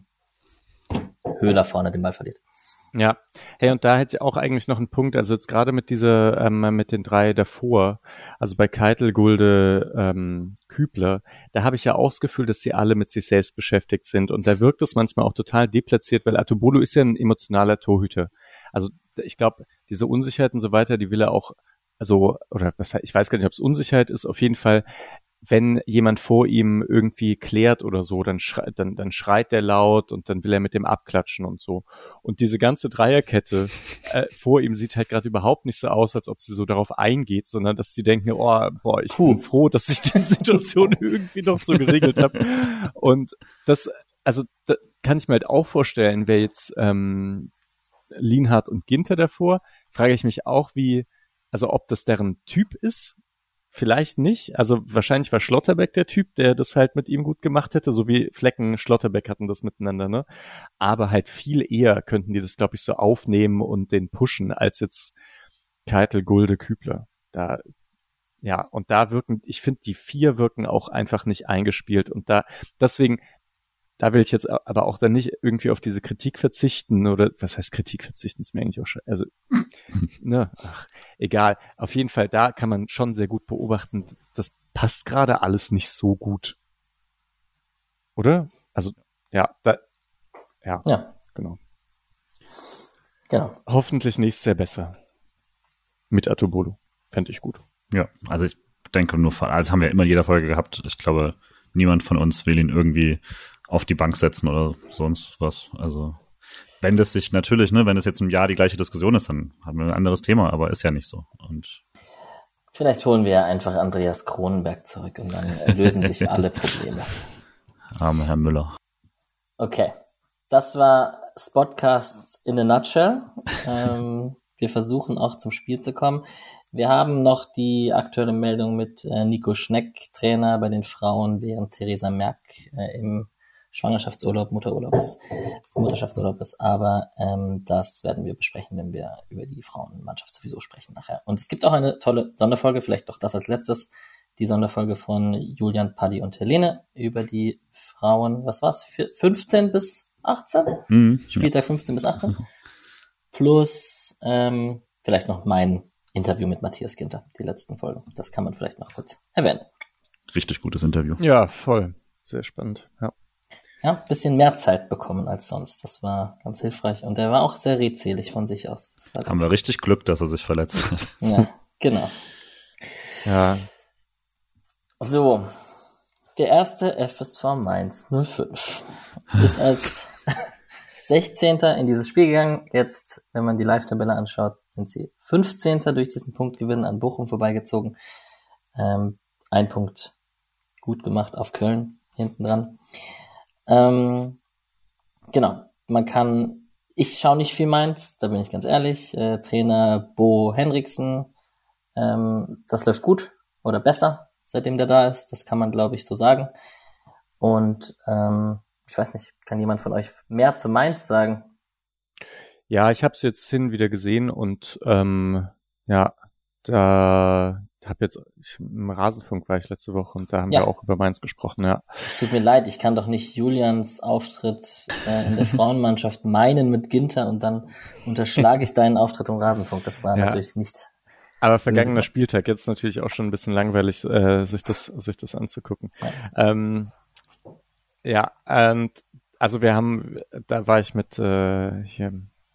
Höhler vorne den Ball verliert. Ja, hey, und da hätte ich auch eigentlich noch einen Punkt, also jetzt gerade mit dieser, ähm, mit den drei davor, also bei Keitel, Gulde, ähm, Kübler, da habe ich ja auch das Gefühl, dass sie alle mit sich selbst beschäftigt sind und da wirkt es manchmal auch total deplatziert, weil Atubolo ist ja ein emotionaler Torhüter. Also ich glaube, diese Unsicherheit und so weiter, die will er auch, also, oder was, ich weiß gar nicht, ob es Unsicherheit ist, auf jeden Fall, wenn jemand vor ihm irgendwie klärt oder so, dann, schrei, dann, dann schreit der laut und dann will er mit dem abklatschen und so. Und diese ganze Dreierkette äh, vor ihm sieht halt gerade überhaupt nicht so aus, als ob sie so darauf eingeht, sondern dass sie denken, oh, boah, ich Puh. bin froh, dass ich die Situation irgendwie noch so geregelt habe. Und das, also da kann ich mir halt auch vorstellen, wer jetzt ähm, Lienhardt und Ginter davor, frage ich mich auch, wie, also ob das deren Typ ist. Vielleicht nicht. Also wahrscheinlich war Schlotterbeck der Typ, der das halt mit ihm gut gemacht hätte, so wie Flecken, Schlotterbeck hatten das miteinander, ne? Aber halt viel eher könnten die das, glaube ich, so aufnehmen und den pushen, als jetzt Keitel, Gulde, Kübler. Da, ja, und da wirken, ich finde, die vier wirken auch einfach nicht eingespielt und da, deswegen, da will ich jetzt aber auch dann nicht irgendwie auf diese Kritik verzichten oder, was heißt Kritik verzichten, ist mir eigentlich auch schon, also, ne, ach, egal. Auf jeden Fall, da kann man schon sehr gut beobachten, das passt gerade alles nicht so gut. Oder? Also, ja, da, ja, ja. genau. Genau. Hoffentlich nächstes Jahr besser. Mit Atubolo. Fände ich gut. Ja, also ich denke nur, also haben wir immer in jeder Folge gehabt. Ich glaube, niemand von uns will ihn irgendwie auf die Bank setzen oder sonst was. Also wenn das sich natürlich, ne, wenn es jetzt im Jahr die gleiche Diskussion ist, dann haben wir ein anderes Thema, aber ist ja nicht so. Und vielleicht holen wir einfach Andreas Kronenberg zurück und dann lösen sich alle Probleme. Armer Herr Müller. Okay, das war Spotcasts in a nutshell. ähm, wir versuchen auch zum Spiel zu kommen. Wir haben noch die aktuelle Meldung mit äh, Nico Schneck, Trainer bei den Frauen, während Theresa Merck äh, im Schwangerschaftsurlaub, Mutterurlaub ist, Mutterschaftsurlaub ist, aber ähm, das werden wir besprechen, wenn wir über die Frauenmannschaft sowieso sprechen nachher. Und es gibt auch eine tolle Sonderfolge, vielleicht doch das als letztes, die Sonderfolge von Julian, Paddy und Helene über die Frauen, was war's, fünfzehn bis achtzehn? Mhm, Spieltag ja. fünfzehn bis achtzehn. Plus ähm, vielleicht noch mein Interview mit Matthias Ginter, die letzten Folgen. Das kann man vielleicht noch kurz erwähnen. Richtig gutes Interview. Ja, voll. Sehr spannend, ja. Ja, ein bisschen mehr Zeit bekommen als sonst. Das war ganz hilfreich. Und er war auch sehr redselig von sich aus. Das war Haben wir richtig Glück, dass er sich verletzt hat. Ja, genau. Ja. So, der erste F S V Mainz null fünf ist als sechzehnter in dieses Spiel gegangen. Jetzt, wenn man die Live-Tabelle anschaut, sind sie fünfzehnter durch diesen Punktgewinn an Bochum vorbeigezogen. Ähm, ein Punkt gut gemacht auf Köln hinten dran. Ähm, genau, man kann, ich schaue nicht viel Mainz, da bin ich ganz ehrlich. Äh, Trainer Bo Henriksen, ähm, das läuft gut oder besser, seitdem der da ist. Das kann man, glaube ich, so sagen. Und ähm, ich weiß nicht, kann jemand von euch mehr zu Mainz sagen? Ja, ich habe es jetzt hin wieder gesehen und ähm, ja, da habe jetzt ich, im Rasenfunk war ich letzte Woche und da haben ja. wir auch über Mainz gesprochen. Ja, es tut mir leid, ich kann doch nicht Julians Auftritt äh, in der Frauenmannschaft meinen mit Ginter und dann unterschlage ich deinen Auftritt im Rasenfunk. Das war ja. natürlich nicht. Aber vergangener Spieltag, jetzt natürlich auch schon ein bisschen langweilig, äh, sich das sich das anzugucken. Ja, ähm, ja und also wir haben, da war ich mit äh, hier,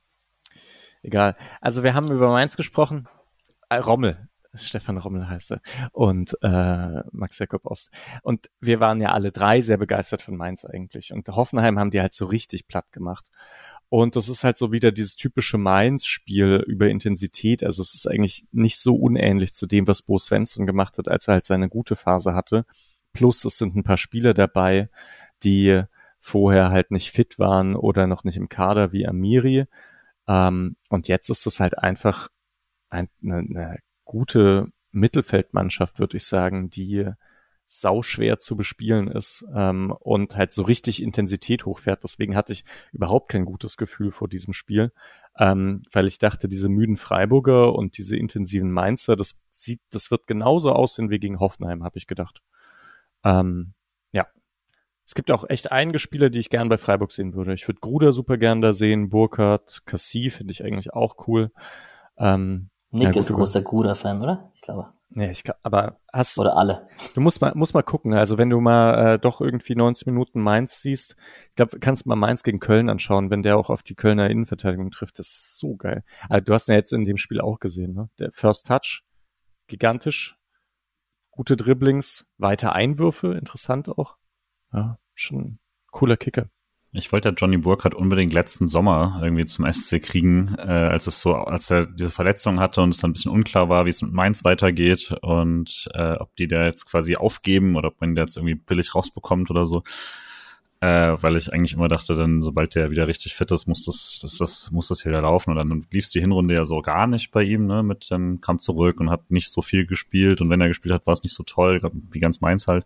egal. Also wir haben über Mainz gesprochen. Äh, Rommel. Stefan Rommel heißt er. Und äh, Max Jakob Ost. Und wir waren ja alle drei sehr begeistert von Mainz eigentlich. Und Hoffenheim haben die halt so richtig platt gemacht. Und das ist halt so wieder dieses typische Mainz-Spiel über Intensität. Also es ist eigentlich nicht so unähnlich zu dem, was Bo Svensson gemacht hat, als er halt seine gute Phase hatte. Plus es sind ein paar Spieler dabei, die vorher halt nicht fit waren oder noch nicht im Kader wie Amiri. Ähm, und jetzt ist es halt einfach ein, eine, eine gute Mittelfeldmannschaft, würde ich sagen, die sauschwer zu bespielen ist ähm, und halt so richtig Intensität hochfährt. Deswegen hatte ich überhaupt kein gutes Gefühl vor diesem Spiel, ähm, weil ich dachte, diese müden Freiburger und diese intensiven Mainzer, das sieht, das wird genauso aussehen wie gegen Hoffenheim, habe ich gedacht. Ähm, ja. Es gibt auch echt einige Spieler, die ich gern bei Freiburg sehen würde. Ich würde Gruder super gern da sehen, Burkhardt, Cassie finde ich eigentlich auch cool. Ähm, Nick ja, ist großer Gruder-Fan, oder? Ich glaube. Ja, ich glaube, aber hast oder alle. Du musst mal, musst mal gucken. Also wenn du mal äh, doch irgendwie neunzig Minuten Mainz siehst, ich glaube, kannst du mal Mainz gegen Köln anschauen, wenn der auch auf die Kölner Innenverteidigung trifft. Das ist so geil. Also du hast ihn ja jetzt in dem Spiel auch gesehen, ne? Der First Touch, gigantisch, gute Dribblings, weite Einwürfe, interessant auch. Ja, schon cooler Kicker. Ich wollte ja Johnny Burkhardt unbedingt letzten Sommer irgendwie zum S C kriegen, äh, als es so, als er diese Verletzung hatte und es dann ein bisschen unklar war, wie es mit Mainz weitergeht und äh, ob die da jetzt quasi aufgeben oder ob man den jetzt irgendwie billig rausbekommt oder so. Äh, weil ich eigentlich immer dachte, dann sobald der wieder richtig fit ist, muss das, das, das muss das wieder laufen. Und dann lief es die Hinrunde ja so gar nicht bei ihm, ne? Mit dann kam zurück und hat nicht so viel gespielt und wenn er gespielt hat, war es nicht so toll, wie ganz Mainz halt.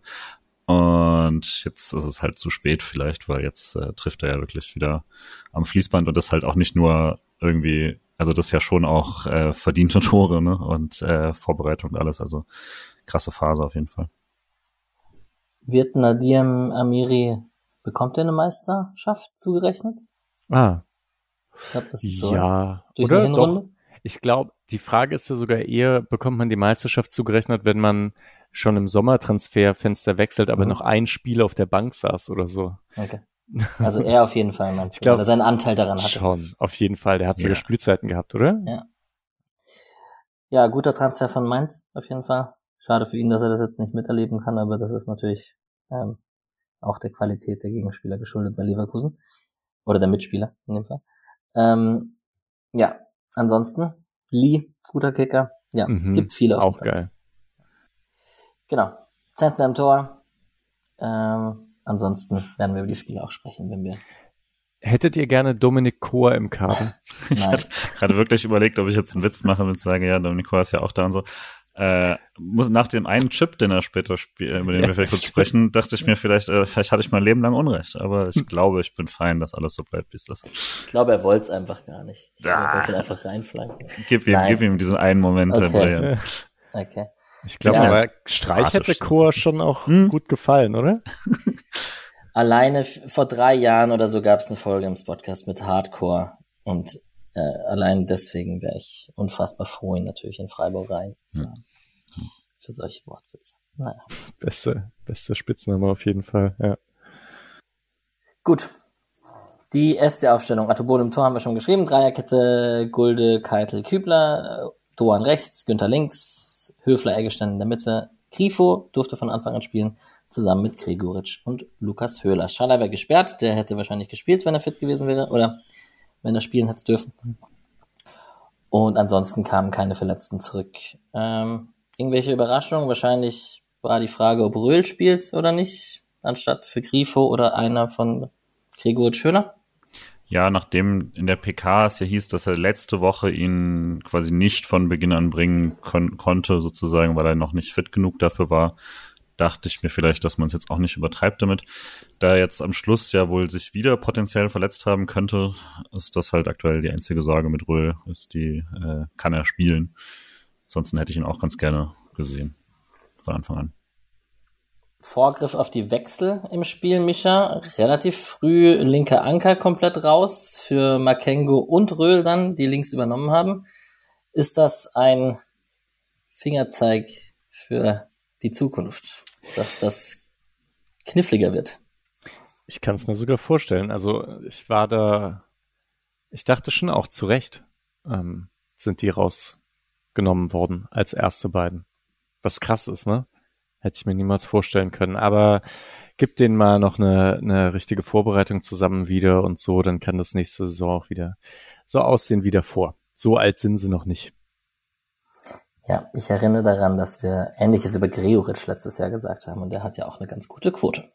Und jetzt ist es halt zu spät vielleicht, weil jetzt äh, trifft er ja wirklich wieder am Fließband und das halt auch nicht nur irgendwie, also das ist ja schon auch äh, verdiente Tore, ne? Und äh, Vorbereitung und alles, also krasse Phase auf jeden Fall. Wird Nadim Amiri, bekommt er eine Meisterschaft zugerechnet? Ah. Ich glaube, das ist so. Ja, durch oder? Eine Hinrunde? Doch. Ich glaube, die Frage ist ja sogar eher, bekommt man die Meisterschaft zugerechnet, wenn man schon im Sommertransferfenster wechselt, aber mhm. noch ein Spiel auf der Bank saß oder so. Okay. Also er auf jeden Fall, meinst du, ich glaub, weil er seinen Anteil daran hatte. Schon, auf jeden Fall. Der hat sogar ja. Spielzeiten gehabt, oder? Ja. Ja, guter Transfer von Mainz, auf jeden Fall. Schade für ihn, dass er das jetzt nicht miterleben kann, aber das ist natürlich ähm, auch der Qualität der Gegenspieler geschuldet bei Leverkusen. Oder der Mitspieler in dem Fall. Ähm, ja, ansonsten, Lee, guter Kicker. Ja, mhm, gibt viele auf dem Platz. Auch geil. Genau. Zentner im Tor. Ähm, ansonsten werden wir über die Spiele auch sprechen, wenn wir... Hättet ihr gerne Dominik Kohr im Kader? Ich hatte gerade wirklich überlegt, ob ich jetzt einen Witz mache und sage, ja, Dominik Kohr ist ja auch da und so. Äh, muss, nach dem einen Chip, den er später spielt, über den ja, wir vielleicht kurz sprechen, dachte ich mir vielleicht, äh, vielleicht hatte ich mein Leben lang Unrecht. Aber ich glaube, ich bin fein, dass alles so bleibt, wie es ist. Ich glaube, er wollte es einfach gar nicht. Ich glaube, er wollte ihn einfach reinflanken. Gib ihm, gib ihm diesen einen Moment. Okay. okay. Ich glaube, ja, aber Streich hätte Kohr schon auch hm? gut gefallen, oder? Alleine f- vor drei Jahren oder so gab es eine Folge im Podcast mit Hardcore und äh, allein deswegen wäre ich unfassbar froh, ihn natürlich in Freiburg rein zu haben. Hm. Für solche Wortwitze. Naja. Beste, beste Spitzname auf jeden Fall, ja. Gut. Die erste Aufstellung. Atobol im Tor haben wir schon geschrieben. Dreierkette, Gulde, Keitel, Kübler, Doan rechts, Günther links, Höfler, Eggestein in der Mitte. Grifo durfte von Anfang an spielen, zusammen mit Gregoritsch und Lukas Höhler. Schaller wäre gesperrt, der hätte wahrscheinlich gespielt, wenn er fit gewesen wäre, oder wenn er spielen hätte dürfen. Und ansonsten kamen keine Verletzten zurück. Ähm, irgendwelche Überraschungen? Wahrscheinlich war die Frage, ob Röhl spielt oder nicht, anstatt für Grifo oder einer von Gregoritsch Höhler. Ja, nachdem in der P K es ja hieß, dass er letzte Woche ihn quasi nicht von Beginn an bringen kon- konnte, sozusagen, weil er noch nicht fit genug dafür war, dachte ich mir vielleicht, dass man es jetzt auch nicht übertreibt damit. Da er jetzt am Schluss ja wohl sich wieder potenziell verletzt haben könnte, ist das halt aktuell die einzige Sorge mit Röhl, ist die, äh, kann er spielen. Ansonsten hätte ich ihn auch ganz gerne gesehen, von Anfang an. Vorgriff auf die Wechsel im Spiel, Micha. Relativ früh linker Anker komplett raus für Makengo und Röhl dann, die links übernommen haben. Ist das ein Fingerzeig für die Zukunft, dass das kniffliger wird? Ich kann es mir sogar vorstellen. Also ich war da, ich dachte schon auch zu Recht, ähm, sind die rausgenommen worden als erste beiden. Was krass ist, ne? Hätte ich mir niemals vorstellen können. Aber gib denen mal noch eine, eine richtige Vorbereitung zusammen wieder und so, dann kann das nächste Saison auch wieder so aussehen wie davor. So alt sind sie noch nicht. Ja, ich erinnere daran, dass wir Ähnliches über Gregoritsch letztes Jahr gesagt haben und der hat ja auch eine ganz gute Quote.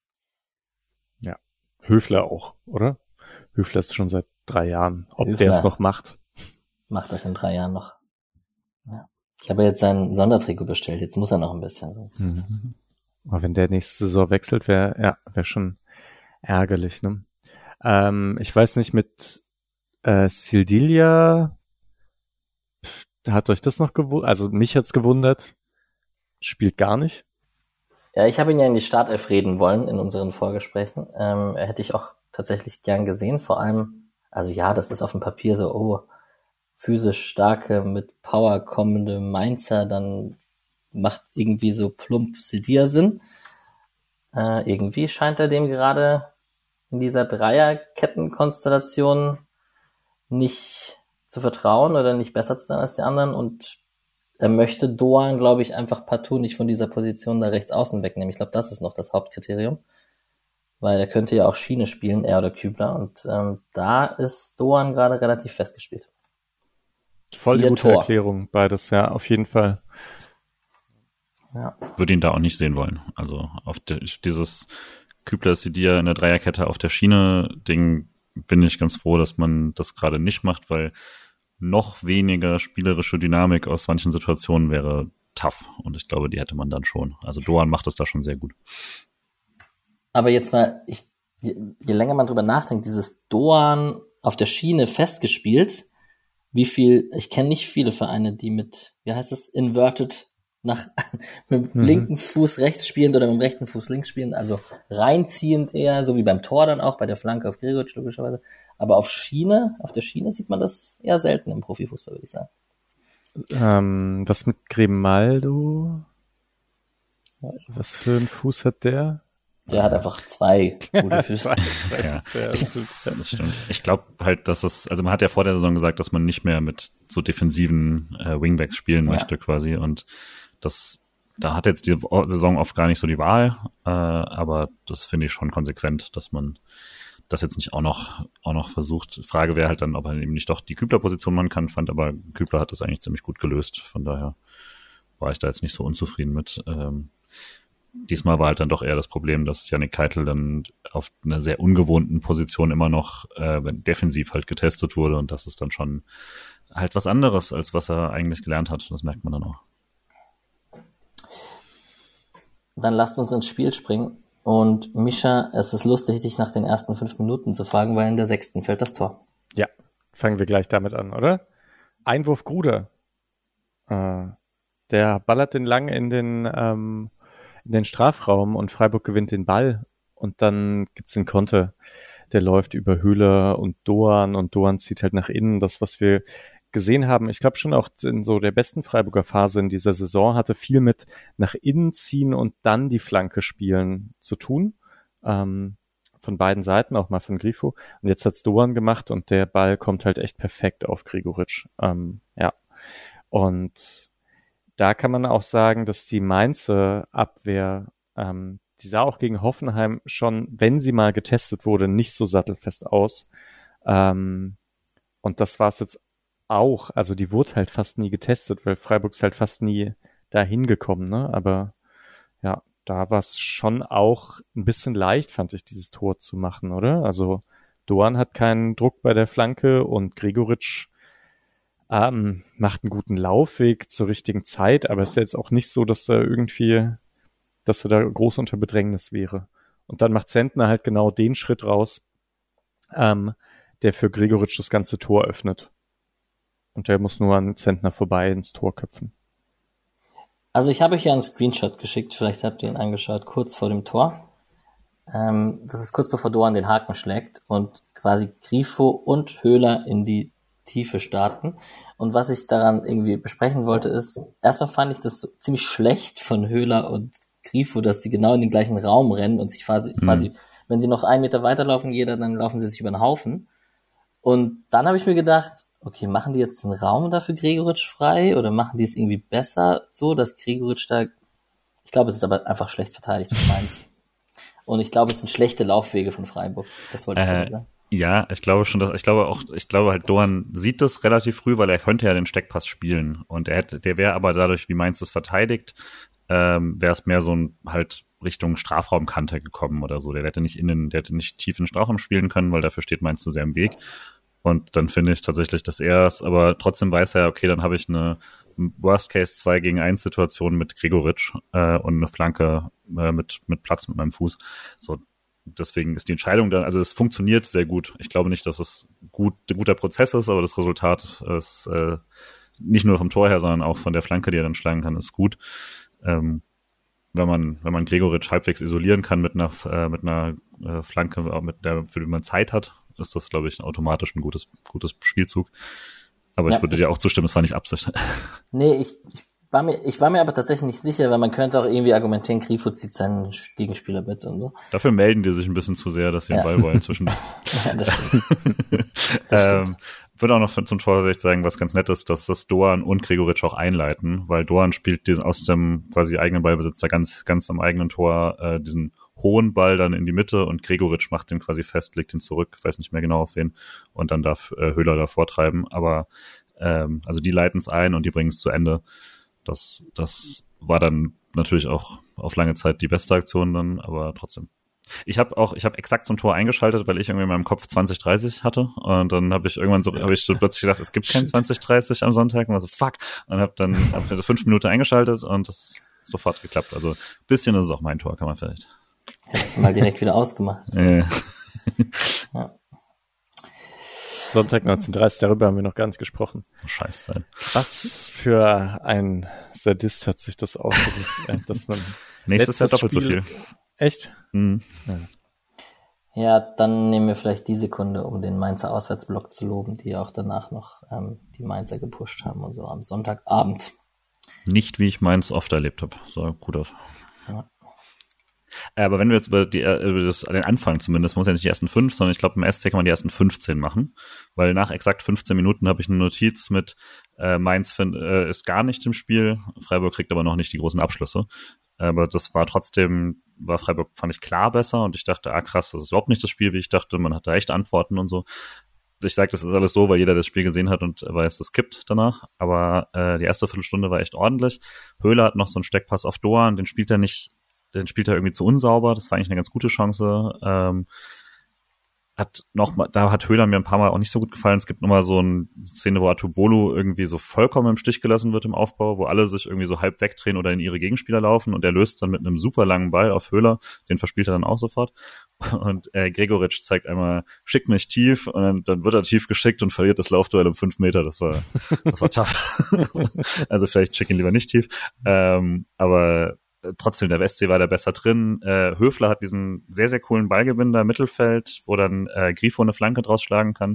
Ja, Höfler auch, oder? Höfler ist schon seit drei Jahren. Ob Höfler der es noch macht? Macht das in drei Jahren noch. Ja. Ich habe jetzt sein Sondertrikot bestellt, jetzt muss er noch ein bisschen. Sonst mhm. Aber wenn der nächste Saison wechselt, wäre ja, wäre schon ärgerlich, ne? Ähm, ich weiß nicht, mit äh, Sildilia, hat euch das noch gewundert? Also mich hat's gewundert, spielt gar nicht. Ja, ich habe ihn ja in die Startelf reden wollen in unseren Vorgesprächen. Ähm, hätte ich auch tatsächlich gern gesehen, vor allem, also ja, das ist auf dem Papier so, oh, physisch starke, mit Power kommende Mainzer, dann macht irgendwie so plump Sidia Sinn. Äh, irgendwie scheint er dem gerade in dieser Dreierkettenkonstellation nicht zu vertrauen oder nicht besser zu sein als die anderen und er möchte Doan, glaube ich, einfach partout nicht von dieser Position da rechts außen wegnehmen. Ich glaube, das ist noch das Hauptkriterium, weil er könnte ja auch Schiene spielen, er oder Kübler und ähm, da ist Doan gerade relativ festgespielt. Voll die gute Tor. Erklärung, beides, ja, auf jeden Fall. Ja. Würde ihn da auch nicht sehen wollen. Also auf de, dieses Kübler-Sidia in der Dreierkette auf der Schiene-Ding bin ich ganz froh, dass man das gerade nicht macht, weil noch weniger spielerische Dynamik aus manchen Situationen wäre tough. Und ich glaube, die hätte man dann schon. Also Doan macht das da schon sehr gut. Aber jetzt mal, ich, je, je länger man drüber nachdenkt, dieses Doan auf der Schiene festgespielt, wie viel, ich kenne nicht viele Vereine, die mit, wie heißt das, inverted nach, mit dem mhm. linken Fuß rechts spielend oder mit dem rechten Fuß links spielend, also reinziehend eher, so wie beim Tor dann auch, bei der Flanke auf Gregoritsch logischerweise. Aber auf Schiene, auf der Schiene sieht man das eher selten im Profifußball, würde ich sagen. Ähm, was mit Grimaldo? Was für einen Fuß hat der? Der hat einfach zwei gute Füße. zwei, zwei ja. Füße, ja, das stimmt. Das stimmt. Ich glaube halt, dass es, also man hat ja vor der Saison gesagt, dass man nicht mehr mit so defensiven äh, Wingbacks spielen ja. möchte quasi und das da hat jetzt die Saison oft gar nicht so die Wahl, äh, aber das finde ich schon konsequent, dass man das jetzt nicht auch noch auch noch versucht. Frage wäre halt dann, ob er eben nicht doch die Kübler-Position machen kann, fand aber Kübler hat das eigentlich ziemlich gut gelöst, von daher war ich da jetzt nicht so unzufrieden mit. Ähm, diesmal war halt dann doch eher das Problem, dass Yannick Keitel dann auf einer sehr ungewohnten Position immer noch äh, defensiv halt getestet wurde und das ist dann schon halt was anderes, als was er eigentlich gelernt hat. Das merkt man dann auch. Dann lasst uns ins Spiel springen. Und Mischa, es ist lustig, dich nach den ersten fünf Minuten zu fragen, weil in der sechsten fällt das Tor. Ja, fangen wir gleich damit an, oder? Einwurf Gruder. Äh, der ballert den lang in den, ähm, in den Strafraum und Freiburg gewinnt den Ball. Und dann gibt's einen Konter, der läuft über Höhler und Doan und Doan zieht halt nach innen. Das, was wir gesehen haben, ich glaube schon auch in so der besten Freiburger Phase in dieser Saison, hatte viel mit nach innen ziehen und dann die Flanke spielen zu tun. Ähm, von beiden Seiten, auch mal von Grifo. Und jetzt hat's Doan gemacht und der Ball kommt halt echt perfekt auf Gregoritsch. Ähm, ja. Und da kann man auch sagen, dass die Mainzer Abwehr, ähm, die sah auch gegen Hoffenheim schon, wenn sie mal getestet wurde, nicht so sattelfest aus. Ähm, und das war's jetzt auch, also die wurde halt fast nie getestet, weil Freiburg ist halt fast nie da hingekommen, ne? Aber ja, da war es schon auch ein bisschen leicht, fand ich, dieses Tor zu machen, oder? Also Doan hat keinen Druck bei der Flanke und Gregoritsch ähm, macht einen guten Laufweg zur richtigen Zeit, aber es ist jetzt auch nicht so, dass er irgendwie, dass er da groß unter Bedrängnis wäre. Und dann macht Zentner halt genau den Schritt raus, ähm, der für Gregoritsch das ganze Tor öffnet. Und der muss nur an Zentner vorbei ins Tor köpfen. Also ich habe euch ja einen Screenshot geschickt, vielleicht habt ihr ihn angeschaut, kurz vor dem Tor. Ähm, das ist kurz bevor Doan den Haken schlägt und quasi Grifo und Höhler in die Tiefe starten. Und was ich daran irgendwie besprechen wollte ist, erstmal fand ich das so ziemlich schlecht von Höhler und Grifo, dass sie genau in den gleichen Raum rennen und sich quasi, mhm. quasi wenn sie noch einen Meter weiterlaufen, jeder, dann laufen sie sich über den Haufen. Und dann habe ich mir gedacht, okay, machen die jetzt den Raum da für Gregoritsch frei oder machen die es irgendwie besser so, dass Gregoritsch da, ich glaube, es ist aber einfach schlecht verteidigt von Mainz. Und ich glaube, es sind schlechte Laufwege von Freiburg. Das wollte ich äh, damit sagen. Ja, ich glaube schon, dass, ich glaube auch, ich glaube halt, Doan sieht das relativ früh, weil er könnte ja den Steckpass spielen. Und er hätte, der wäre aber dadurch, wie Mainz das verteidigt, ähm, wäre es mehr so ein, halt Richtung Strafraumkante gekommen oder so. Der hätte nicht innen, der hätte nicht tief in den Strafraum spielen können, weil dafür steht Mainz zu sehr im Weg. Und dann finde ich tatsächlich, dass er es, aber trotzdem weiß er, okay, dann habe ich eine Worst-Case zwei gegen eins Situation mit Gregoritsch äh, und eine Flanke äh, mit mit Platz mit meinem Fuß. So, deswegen ist die Entscheidung dann, also es funktioniert sehr gut. Ich glaube nicht, dass es gut ein guter Prozess ist, aber das Resultat ist äh, nicht nur vom Tor her, sondern auch von der Flanke, die er dann schlagen kann, ist gut. Ähm, wenn man wenn man Gregoritsch halbwegs isolieren kann mit einer äh, mit einer äh, Flanke, mit der für die man Zeit hat, ist das, glaube ich, automatisch ein gutes, gutes Spielzug. Aber ja, ich würde ich, dir auch zustimmen, es war nicht Absicht. Nee, ich, ich, war mir, ich war mir aber tatsächlich nicht sicher, weil man könnte auch irgendwie argumentieren, Grifo zieht seinen Gegenspieler mit und so. Dafür melden die sich ein bisschen zu sehr, dass sie den ja. Ball wollen zwischen. Ja, das stimmt. Das ähm, stimmt. Würde auch noch zum Tor sagen, was ganz nett ist, dass das Doan und Gregoritsch auch einleiten, weil Doan spielt diesen aus dem quasi eigenen Ballbesitzer ganz, ganz am eigenen Tor äh, diesen hohen Ball dann in die Mitte und Gregoritsch macht den quasi fest, legt ihn zurück, weiß nicht mehr genau auf wen und dann darf äh, Höhler da vortreiben, aber ähm, also die leiten es ein und die bringen es zu Ende. Das, das war dann natürlich auch auf lange Zeit die beste Aktion dann, aber trotzdem. Ich habe auch, ich habe exakt so ein Tor eingeschaltet, weil ich irgendwie in meinem Kopf zwanzig dreißig hatte und dann habe ich irgendwann so, habe ich so plötzlich gedacht, es gibt kein zwanzig dreißig am Sonntag und war so, fuck, und habe dann hab fünf Minuten eingeschaltet und das sofort geklappt. Also ein bisschen ist es auch mein Tor, kann man vielleicht. Hättest du mal direkt wieder ausgemacht. Äh. Ja. Sonntag neunzehn Uhr dreißig, darüber haben wir noch gar nicht gesprochen. Scheiße sein. Was für ein Sadist hat sich das ausgedacht, dass man nächstes Jahr doppelt Spiel... so viel. Echt? Mhm. Ja. Ja, dann nehmen wir vielleicht die Sekunde, um den Mainzer Auswärtsblock zu loben, die auch danach noch ähm, die Mainzer gepusht haben und so am Sonntagabend. Nicht, wie ich Mainz oft erlebt habe. Sah gut aus. Ja. Äh, aber wenn du jetzt über, die, über das, den Anfang zumindest, muss ja nicht die ersten fünf, sondern ich glaube, im S C kann man die ersten fünfzehn machen, weil nach exakt fünfzehn Minuten habe ich eine Notiz mit äh, Mainz find, äh, ist gar nicht im Spiel, Freiburg kriegt aber noch nicht die großen Abschlüsse. Aber das war trotzdem, war Freiburg, fand ich klar besser und ich dachte, ah krass, das ist überhaupt nicht das Spiel, wie ich dachte, man hat da echt Antworten und so. Ich sage, das ist alles so, weil jeder das Spiel gesehen hat und weiß, es kippt danach. Aber äh, die erste Viertelstunde war echt ordentlich. Höhler hat noch so einen Steckpass auf Doan, den spielt er nicht, den spielt er irgendwie zu unsauber. Das war eigentlich eine ganz gute Chance. Ähm, hat noch mal, da hat Höhler mir ein paar Mal auch nicht so gut gefallen. Es gibt nochmal so eine Szene, wo Atubolu irgendwie so vollkommen im Stich gelassen wird im Aufbau, wo alle sich irgendwie so halb wegdrehen oder in ihre Gegenspieler laufen und er löst dann mit einem super langen Ball auf Höhler. Den verspielt er dann auch sofort. Und äh, Gregoritsch zeigt einmal, schick mich tief und dann, dann wird er tief geschickt und verliert das Laufduell um fünf Meter. Das war, das war tough. Also vielleicht schick ihn lieber nicht tief. Ähm, aber trotzdem, der W S C war da besser drin. Äh, Höfler hat diesen sehr, sehr coolen Ballgewinn da im Mittelfeld, wo dann äh, Grifo eine Flanke draus schlagen kann.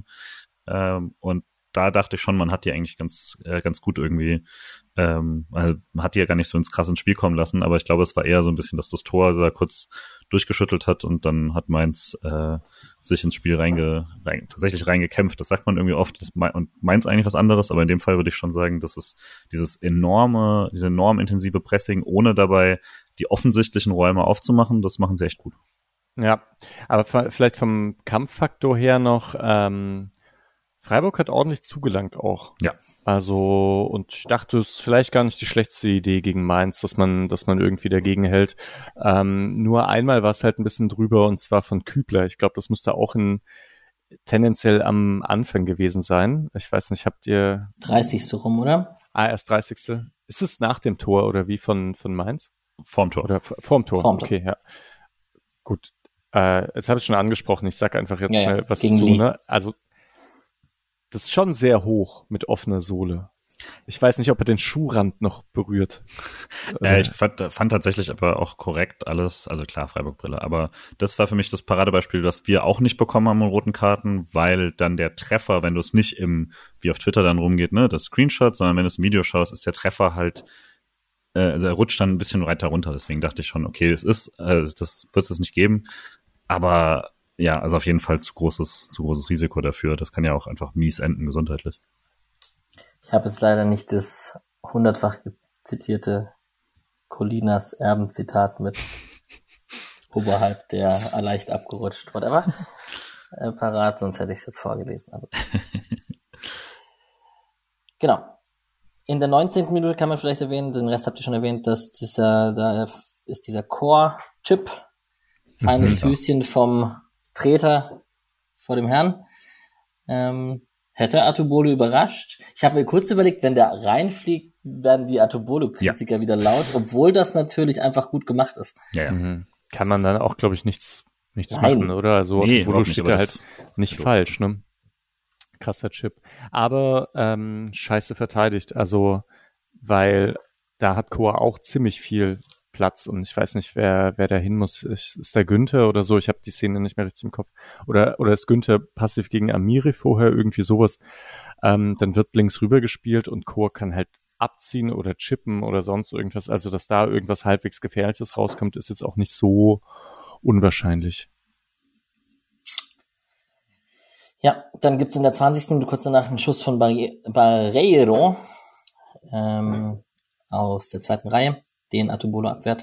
Ähm, und da dachte ich schon, man hat die eigentlich ganz äh, ganz gut irgendwie, ähm, also man hat die ja gar nicht so ins krasse Spiel kommen lassen, aber ich glaube, es war eher so ein bisschen, dass das Tor da kurz durchgeschüttelt hat und dann hat Mainz äh, sich ins Spiel reinge, rein, tatsächlich reingekämpft. Das sagt man irgendwie oft, das Me- und Mainz eigentlich was anderes, aber in dem Fall würde ich schon sagen, dass es dieses enorme, diese enorm intensive Pressing, ohne dabei die offensichtlichen Räume aufzumachen, das machen sie echt gut. Ja, aber vielleicht vom Kampffaktor her noch, ähm, Freiburg hat ordentlich zugelangt auch. Ja. Also, und ich dachte, es ist vielleicht gar nicht die schlechteste Idee gegen Mainz, dass man, dass man irgendwie dagegen hält. Ähm, nur einmal war es halt ein bisschen drüber und zwar von Kübler. Ich glaube, das müsste auch in, tendenziell am Anfang gewesen sein. Ich weiß nicht, habt ihr... dreißigste rum, oder? Ah, erst dreißigste Ist es nach dem Tor oder wie von, von Mainz? Vorm Tor. Oder vorm Tor? Vorm Tor. Okay, ja. Gut. Äh, jetzt habe ich schon angesprochen. Ich sage einfach jetzt ja, schnell ja. was Gegen zu. Lee. Ne? Also das ist schon sehr hoch mit offener Sohle. Ich weiß nicht, ob er den Schuhrand noch berührt. Äh, ich fand, fand tatsächlich aber auch korrekt alles, also klar, Freiburg-Brille, aber das war für mich das Paradebeispiel, das wir auch nicht bekommen haben in roten Karten, weil dann der Treffer, wenn du es nicht im, wie auf Twitter dann rumgeht, ne, das Screenshot, sondern wenn du es im Video schaust, ist der Treffer halt, äh, also er rutscht dann ein bisschen weiter runter, deswegen dachte ich schon, okay, es ist, äh, das wird es nicht geben, aber ja, also auf jeden Fall zu großes, zu großes Risiko dafür. Das kann ja auch einfach mies enden, gesundheitlich. Ich habe jetzt leider nicht das hundertfach zitierte Colinas Erben-Zitat mit oberhalb der leicht abgerutscht, whatever, äh, parat, sonst hätte ich es jetzt vorgelesen. Aber genau. In der neunzehnten Minute kann man vielleicht erwähnen, den Rest habt ihr schon erwähnt, dass dieser, da ist dieser Core-Chip, feines mhm, Füßchen ja. vom Treter vor dem Herrn. Ähm, hätte Atubolu überrascht. Ich habe mir kurz überlegt, wenn der reinfliegt, werden die Atubolu-Kritiker ja. wieder laut, obwohl das natürlich einfach gut gemacht ist. Ja, ja. Mhm. Kann man dann auch, glaube ich, nichts nichts machen, oder? Also nee, Atubolu steht da halt nicht so. falsch, ne? Krasser Chip. Aber ähm, scheiße verteidigt. Also, weil da hat Koa auch ziemlich viel Platz und ich weiß nicht, wer wer da hin muss. Ich, ist der Günther oder so? Ich habe die Szene nicht mehr richtig im Kopf. Oder oder ist Günther passiv gegen Amiri vorher? Irgendwie sowas. Ähm, dann wird links rüber gespielt und Koa kann halt abziehen oder chippen oder sonst irgendwas. Also, dass da irgendwas halbwegs Gefährliches rauskommt, ist jetzt auch nicht so unwahrscheinlich. Ja, dann gibt's in der zwanzigsten Minute kurz danach einen Schuss von Barre- Barreiro ähm, aus der zweiten Reihe, den Atubolu abwehrt.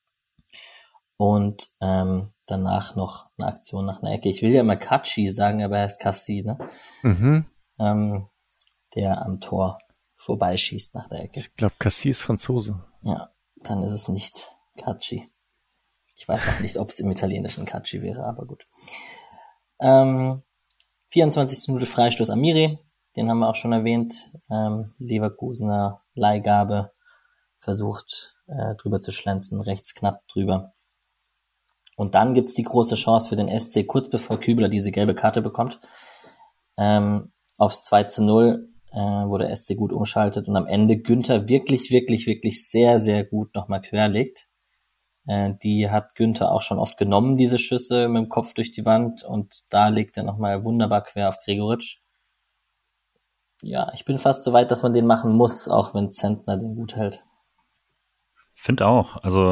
Und ähm, danach noch eine Aktion nach einer Ecke. Ich will ja immer Kachi sagen, aber er ist Kassi, ne? Mhm. Ähm, der am Tor vorbeischießt nach der Ecke. Ich glaube, Kassi ist Franzose. Ja, dann ist es nicht Kachi. Ich weiß auch nicht, ob es im Italienischen Kachi wäre, aber gut. Ähm, vierundzwanzigste Minute Freistoß Amiri, den haben wir auch schon erwähnt. Ähm, Leverkusener Leihgabe, versucht äh, drüber zu schlänzen, rechts knapp drüber. Und dann gibt's die große Chance für den S C, kurz bevor Kübler diese gelbe Karte bekommt, ähm, aufs zwei zu null, äh, wo der S C gut umschaltet und am Ende Günther wirklich, wirklich, wirklich sehr, sehr gut nochmal querlegt. Äh, die hat Günther auch schon oft genommen, diese Schüsse mit dem Kopf durch die Wand, und da legt er nochmal wunderbar quer auf Gregoritsch. Ja, ich bin fast so weit, dass man den machen muss, auch wenn Zentner den gut hält. Finde auch. Also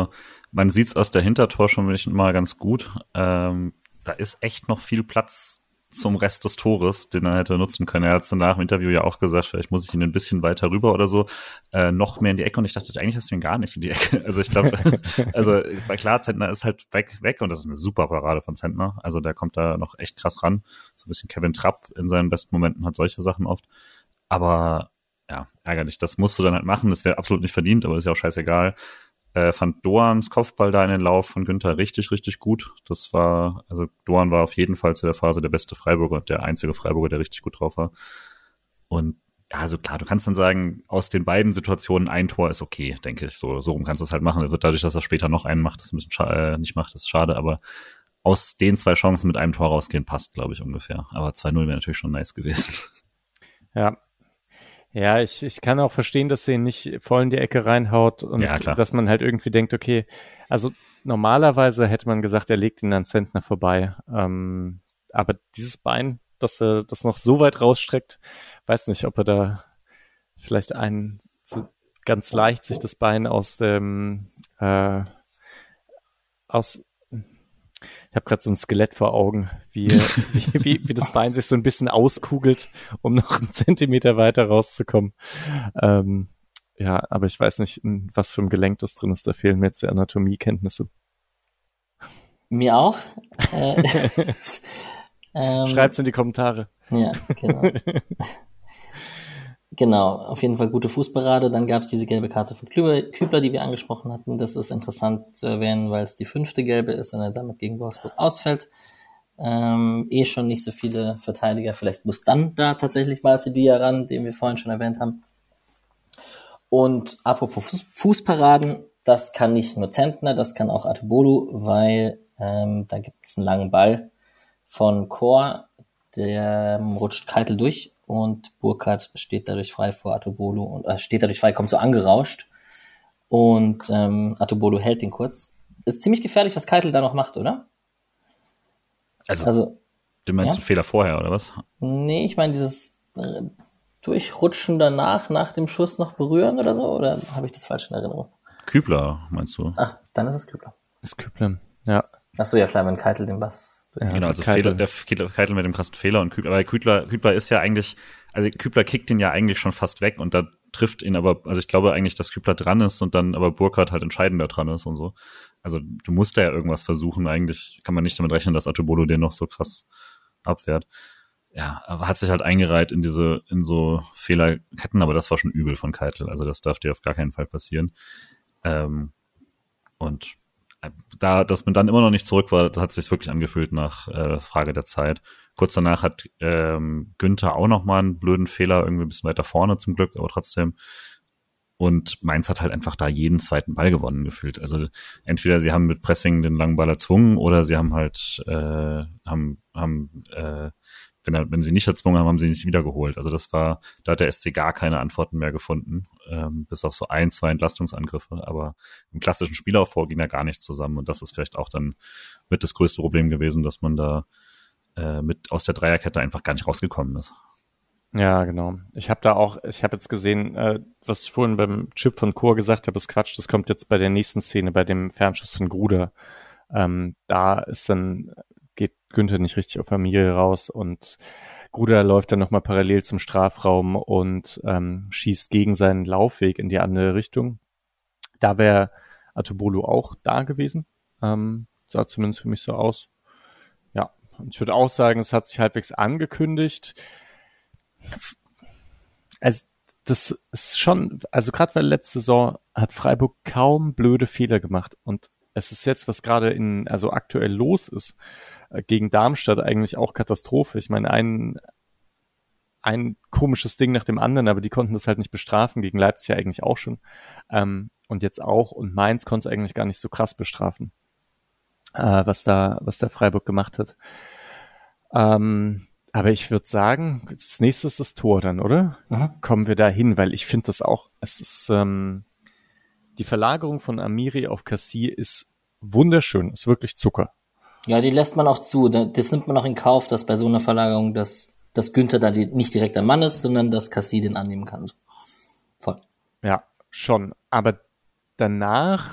man sieht's aus der Hintertor schon mal ganz gut. Ähm, da ist echt noch viel Platz zum Rest des Tores, den er hätte nutzen können. Er hat es danach im Interview ja auch gesagt, vielleicht muss ich ihn ein bisschen weiter rüber oder so, äh, noch mehr in die Ecke. Und ich dachte, eigentlich hast du ihn gar nicht in die Ecke. Also ich glaube, also weil klar, Zentner ist halt weg, weg und das ist eine super Parade von Zentner. Also der kommt da noch echt krass ran. So ein bisschen Kevin Trapp in seinen besten Momenten hat solche Sachen oft. Aber ja, ärgerlich. Das musst du dann halt machen. Das wäre absolut nicht verdient, aber das ist ja auch scheißegal. Äh, fand Doans Kopfball da in den Lauf von Günther richtig, richtig gut. Das war, also Doan war auf jeden Fall zu der Phase der beste Freiburger, der einzige Freiburger, der richtig gut drauf war. Und ja, also klar, du kannst dann sagen, aus den beiden Situationen ein Tor ist okay, denke ich. So, so rum kannst du es halt machen. Er wird dadurch, dass er später noch einen macht, das ein bisschen scha- äh, nicht macht, das ist schade, aber aus den zwei Chancen mit einem Tor rausgehen passt, glaube ich, ungefähr. Aber zwei null wäre natürlich schon nice gewesen. Ja. Ja, ich, ich kann auch verstehen, dass sie ihn nicht voll in die Ecke reinhaut und Ja, klar. dass man halt irgendwie denkt, okay, also normalerweise hätte man gesagt, er legt ihn an Zentner vorbei. Ähm, aber dieses Bein, dass er das noch so weit rausstreckt, weiß nicht, ob er da vielleicht einen so ganz leicht sich das Bein aus dem äh, aus ich habe gerade so ein Skelett vor Augen, wie, wie, wie, wie das Bein sich so ein bisschen auskugelt, um noch einen Zentimeter weiter rauszukommen. Ähm, ja, aber ich weiß nicht, in was für ein Gelenk das drin ist. Da fehlen mir jetzt die Anatomiekenntnisse. Mir auch. Äh, ähm, Schreibt's in die Kommentare. Ja, genau. Genau, auf jeden Fall gute Fußparade. Dann gab es diese gelbe Karte für Kübler, Kübler, die wir angesprochen hatten. Das ist interessant zu erwähnen, weil es die fünfte gelbe ist und er damit gegen Wolfsburg ausfällt. Ähm, eh schon nicht so viele Verteidiger. Vielleicht muss dann da tatsächlich Valsidia ran, den wir vorhin schon erwähnt haben. Und apropos Fußparaden, das kann nicht nur Zentner, das kann auch Atubolu, weil ähm, da gibt es einen langen Ball von Chor, der ähm, rutscht Keitel durch. Und Burkhardt steht dadurch frei vor Atubolu und äh, steht dadurch frei, kommt so angerauscht. Und ähm, Atubolu hält den kurz. Ist ziemlich gefährlich, was Keitel da noch macht, oder? Also, Also du meinst ja? einen Fehler vorher, oder was? Nee, ich meine dieses äh, Durchrutschen danach, nach dem Schuss noch berühren oder so? Oder habe ich das falsch in Erinnerung? Kübler, meinst du? Ach, dann ist es Kübler. Ist Kübler, ja. Ach so, ja klar, wenn Keitel den Bass... Ja, genau, also Keitel. Fehler, der Keitel, Keitel mit dem krassen Fehler und Kübler, aber Kübler, Kübler ist ja eigentlich, also Kübler kickt ihn ja eigentlich schon fast weg und da trifft ihn aber, also ich glaube eigentlich, dass Kübler dran ist und dann aber Burkhardt halt entscheidender dran ist und so. Also du musst da ja irgendwas versuchen, eigentlich kann man nicht damit rechnen, dass Atubolo den noch so krass abwehrt. Ja, aber hat sich halt eingereiht in diese, in so Fehlerketten, aber das war schon übel von Keitel, also das darf dir auf gar keinen Fall passieren. Ähm, und da, dass man dann immer noch nicht zurück war, hat es sich wirklich angefühlt nach äh, Frage der Zeit. Kurz danach hat ähm, Günther auch noch mal einen blöden Fehler, irgendwie ein bisschen weiter vorne zum Glück, aber trotzdem. Und Mainz hat halt einfach da jeden zweiten Ball gewonnen gefühlt. Also entweder sie haben mit Pressing den langen Ball erzwungen oder sie haben halt äh, haben haben äh, wenn, er, wenn sie nicht erzwungen haben, haben sie nicht wiedergeholt. Also das war, da hat der S C gar keine Antworten mehr gefunden, ähm, bis auf so ein, zwei Entlastungsangriffe. Aber im klassischen Spielaufbau ging ja gar nichts zusammen. Und das ist vielleicht auch dann mit das größte Problem gewesen, dass man da äh, mit aus der Dreierkette einfach gar nicht rausgekommen ist. Ja, genau. Ich habe da auch, ich habe jetzt gesehen, äh, was ich vorhin beim Chip von Chor gesagt habe, ist Quatsch. Das kommt jetzt bei der nächsten Szene, bei dem Fernschuss von Gruder. Ähm, da ist dann geht Günther nicht richtig auf Familie raus und Gruder läuft dann nochmal parallel zum Strafraum und ähm, schießt gegen seinen Laufweg in die andere Richtung. Da wäre Atubolu auch da gewesen. Ähm, sah zumindest für mich so aus. Ja, und ich würde auch sagen, es hat sich halbwegs angekündigt. Also das ist schon, also gerade weil letzte Saison hat Freiburg kaum blöde Fehler gemacht und es ist jetzt, was gerade in, also aktuell los ist, gegen Darmstadt eigentlich auch Katastrophe. Ich meine, ein, ein komisches Ding nach dem anderen, aber die konnten das halt nicht bestrafen, gegen Leipzig ja eigentlich auch schon. Ähm, und jetzt auch, und Mainz konnte es eigentlich gar nicht so krass bestrafen, äh, was da, was der Freiburg gemacht hat. Ähm, aber ich würde sagen, das nächste ist das Tor dann, oder? Mhm. Kommen wir da hin, weil ich finde das auch, es ist, ähm, die Verlagerung von Amiri auf Cassie ist wunderschön, ist wirklich Zucker. Ja, die lässt man auch zu. Das nimmt man auch in Kauf, dass bei so einer Verlagerung, dass, dass Günther da die, nicht direkt der Mann ist, sondern dass Cassie den annehmen kann. Voll. Ja, schon. Aber danach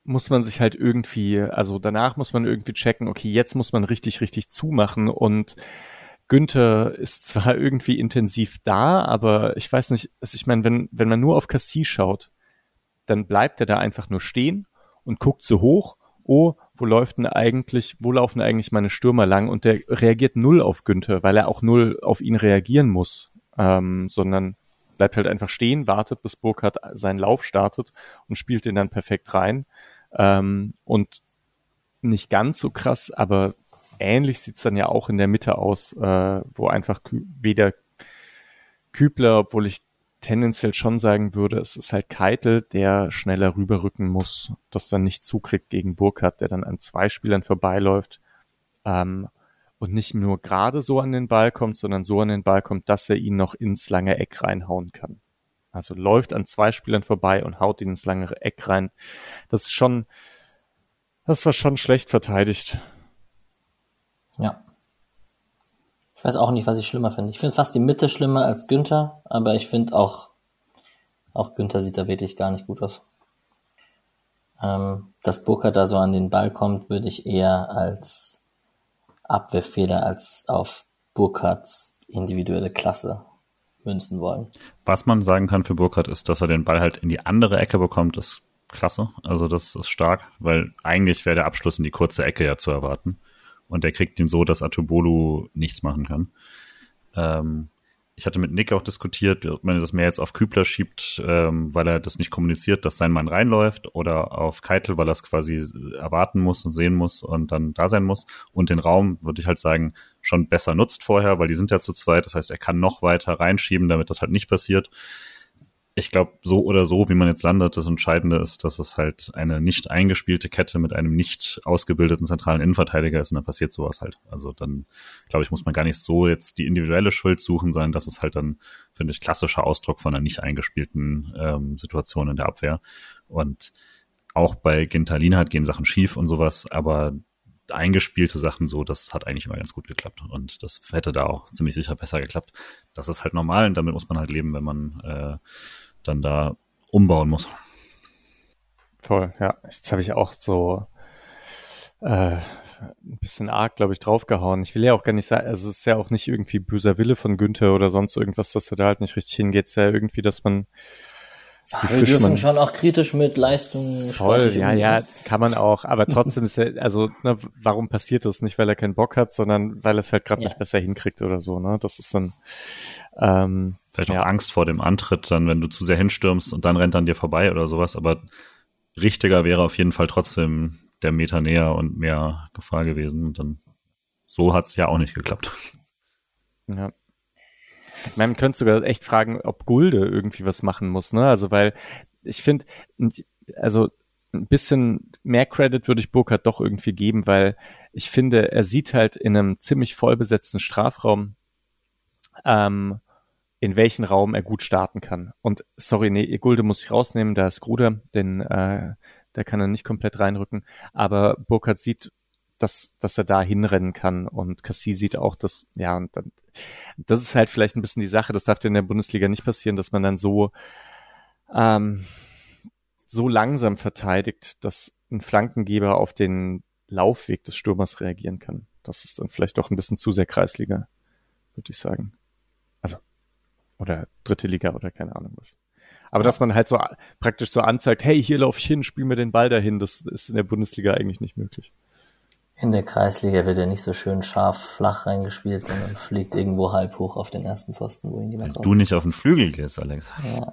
muss man sich halt irgendwie, also danach muss man irgendwie checken, okay, jetzt muss man richtig, richtig zumachen und Günther ist zwar irgendwie intensiv da, aber ich weiß nicht, also ich meine, wenn, wenn man nur auf Cassie schaut, dann bleibt er da einfach nur stehen und guckt so hoch, oh, wo läuft denn eigentlich, wo laufen eigentlich meine Stürmer lang? Und der reagiert null auf Günther, weil er auch null auf ihn reagieren muss, ähm, sondern bleibt halt einfach stehen, wartet, bis Burkhardt seinen Lauf startet und spielt den dann perfekt rein. Ähm, und nicht ganz so krass, aber ähnlich sieht's dann ja auch in der Mitte aus, äh, wo einfach Kü- weder Kübler, obwohl ich tendenziell schon sagen würde, es ist halt Keitel, der schneller rüberrücken muss, das dann nicht zukriegt gegen Burkhardt, der dann an zwei Spielern vorbeiläuft ähm, und nicht nur gerade so an den Ball kommt, sondern so an den Ball kommt, dass er ihn noch ins lange Eck reinhauen kann. Also läuft an zwei Spielern vorbei und haut ihn ins lange Eck rein. Das ist schon, das war schon schlecht verteidigt. Ja. Ich weiß auch nicht, was ich schlimmer finde. Ich finde fast die Mitte schlimmer als Günther, aber ich finde auch, auch Günther sieht da wirklich gar nicht gut aus. Ähm, dass Burkhardt da so an den Ball kommt, würde ich eher als Abwehrfehler als auf Burkhardts individuelle Klasse münzen wollen. Was man sagen kann für Burkhardt ist, dass er den Ball halt in die andere Ecke bekommt, ist klasse. Also das ist stark, weil eigentlich wäre der Abschluss in die kurze Ecke ja zu erwarten. Und er kriegt ihn so, dass Atubolu nichts machen kann. Ähm, ich hatte mit Nick auch diskutiert, ob man das mehr jetzt auf Kübler schiebt, ähm, weil er das nicht kommuniziert, dass sein Mann reinläuft, oder auf Keitel, weil er es quasi erwarten muss und sehen muss und dann da sein muss. Und den Raum, würde ich halt sagen, schon besser nutzt vorher, weil die sind ja zu zweit. Das heißt, er kann noch weiter reinschieben, damit das halt nicht passiert. Ich glaube, so oder so, wie man jetzt landet, das Entscheidende ist, dass es halt eine nicht eingespielte Kette mit einem nicht ausgebildeten zentralen Innenverteidiger ist und dann passiert sowas halt. Also dann, glaube ich, muss man gar nicht so jetzt die individuelle Schuld suchen, sondern das ist halt dann, finde ich, klassischer Ausdruck von einer nicht eingespielten ähm, Situation in der Abwehr. Und auch bei Ginter Lienhardt gehen Sachen schief und sowas, aber eingespielte Sachen so, das hat eigentlich immer ganz gut geklappt und das hätte da auch ziemlich sicher besser geklappt. Das ist halt normal und damit muss man halt leben, wenn man äh, dann da umbauen muss. Voll, ja. Jetzt habe ich auch so äh, ein bisschen arg, glaube ich, draufgehauen. Ich will ja auch gar nicht sagen, also es ist ja auch nicht irgendwie böser Wille von Günther oder sonst irgendwas, dass er da halt nicht richtig hingeht. Es ist ja irgendwie, dass man Ach, wir dürfen schon auch kritisch mit Leistungen Voll, ja, ja, kann man auch, aber trotzdem ist er, also, ne, warum passiert das? Nicht, weil er keinen Bock hat, sondern weil er es halt gerade ja. nicht besser hinkriegt oder so, ne? Das ist dann ähm, vielleicht ja. auch Angst vor dem Antritt, dann, wenn du zu sehr hinstürmst und dann rennt er an dir vorbei oder sowas, aber richtiger wäre auf jeden Fall trotzdem der Meter näher und mehr Gefahr gewesen und dann so hat es ja auch nicht geklappt. Ja. Man könnte sogar echt fragen, ob Gulde irgendwie was machen muss, ne? Also, weil ich finde, also ein bisschen mehr Credit würde ich Burkhardt doch irgendwie geben, weil ich finde, er sieht halt in einem ziemlich vollbesetzten Strafraum, ähm, in welchen Raum er gut starten kann. Und sorry, nee, Gulde muss ich rausnehmen, da ist Gruder, denn äh, da kann er nicht komplett reinrücken. Aber Burkhardt sieht, dass, dass er da hinrennen kann und Cassie sieht auch, dass, ja, und dann, das ist halt vielleicht ein bisschen die Sache, das darf in der Bundesliga nicht passieren, dass man dann so, ähm, so langsam verteidigt, dass ein Flankengeber auf den Laufweg des Stürmers reagieren kann. Das ist dann vielleicht doch ein bisschen zu sehr Kreisliga, würde ich sagen. Also, oder dritte Liga oder keine Ahnung was. Aber ja. Dass man halt so praktisch so anzeigt, hey, hier lauf ich hin, spiel mir den Ball dahin, das ist in der Bundesliga eigentlich nicht möglich. In der Kreisliga wird er nicht so schön scharf flach reingespielt, sondern fliegt irgendwo halb hoch auf den ersten Pfosten, wo ihn jemand raus. Du nicht auf den Flügel gehst, Alex. Ja.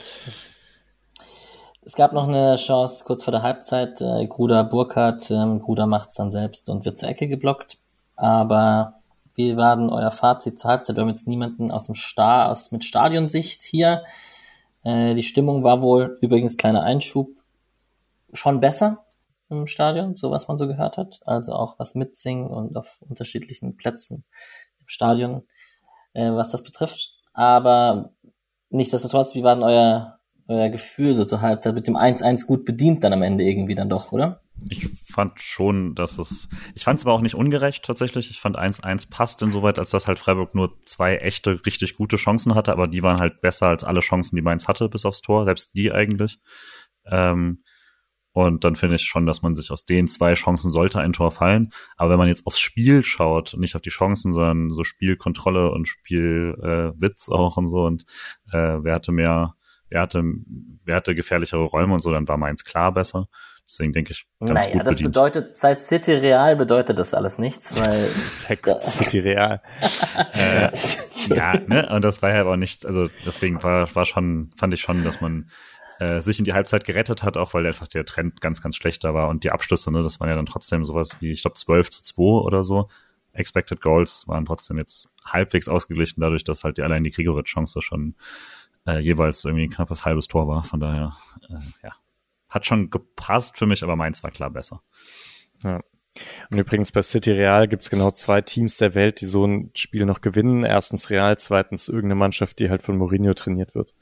Es gab noch eine Chance kurz vor der Halbzeit. Äh, Gruder Burkhardt, ähm, Gruder macht's dann selbst und wird zur Ecke geblockt. Aber wie war denn euer Fazit zur Halbzeit? Wir haben jetzt niemanden aus dem Star, aus mit Stadionsicht hier. Äh, die Stimmung war wohl, übrigens kleiner Einschub, schon besser im Stadion, so was man so gehört hat. Also auch was mitsingen und auf unterschiedlichen Plätzen im Stadion, äh, was das betrifft. Aber nichtsdestotrotz, wie war denn euer, euer Gefühl so zur Halbzeit mit dem eins eins gut bedient dann am Ende irgendwie dann doch, oder? Ich fand schon, dass es, ich fand es aber auch nicht ungerecht tatsächlich. Ich fand eins eins passt insoweit, als dass halt Freiburg nur zwei echte, richtig gute Chancen hatte, aber die waren halt besser als alle Chancen, die Mainz hatte, bis aufs Tor, selbst die eigentlich. Ähm, Und dann finde ich schon, dass man sich aus den zwei Chancen sollte ein Tor fallen. Aber wenn man jetzt aufs Spiel schaut, nicht auf die Chancen, sondern so Spielkontrolle und Spielwitz äh, auch und so und äh, wer hatte mehr, wer hatte, wer hatte gefährlichere Räume und so, dann war Mainz klar besser. Deswegen denke ich, ganz naja, gut das bedient. bedeutet, seit City Real bedeutet das alles nichts, weil City Real. äh, ja, ne, und das war ja aber nicht, also deswegen war, war schon, fand ich schon, dass man äh, sich in die Halbzeit gerettet hat, auch weil einfach der Trend ganz, ganz schlechter war und die Abschlüsse, ne, das waren ja dann trotzdem sowas wie, ich glaube, zwölf zu zwei oder so. Expected Goals waren trotzdem jetzt halbwegs ausgeglichen, dadurch, dass halt die allein die Gregoritsch-Chance schon äh, jeweils irgendwie ein knappes halbes Tor war, von daher, äh, ja. Hat schon gepasst für mich, aber Mainz war klar besser. Ja. Und übrigens bei City Real gibt's genau zwei Teams der Welt, die so ein Spiel noch gewinnen. Erstens Real, zweitens irgendeine Mannschaft, die halt von Mourinho trainiert wird.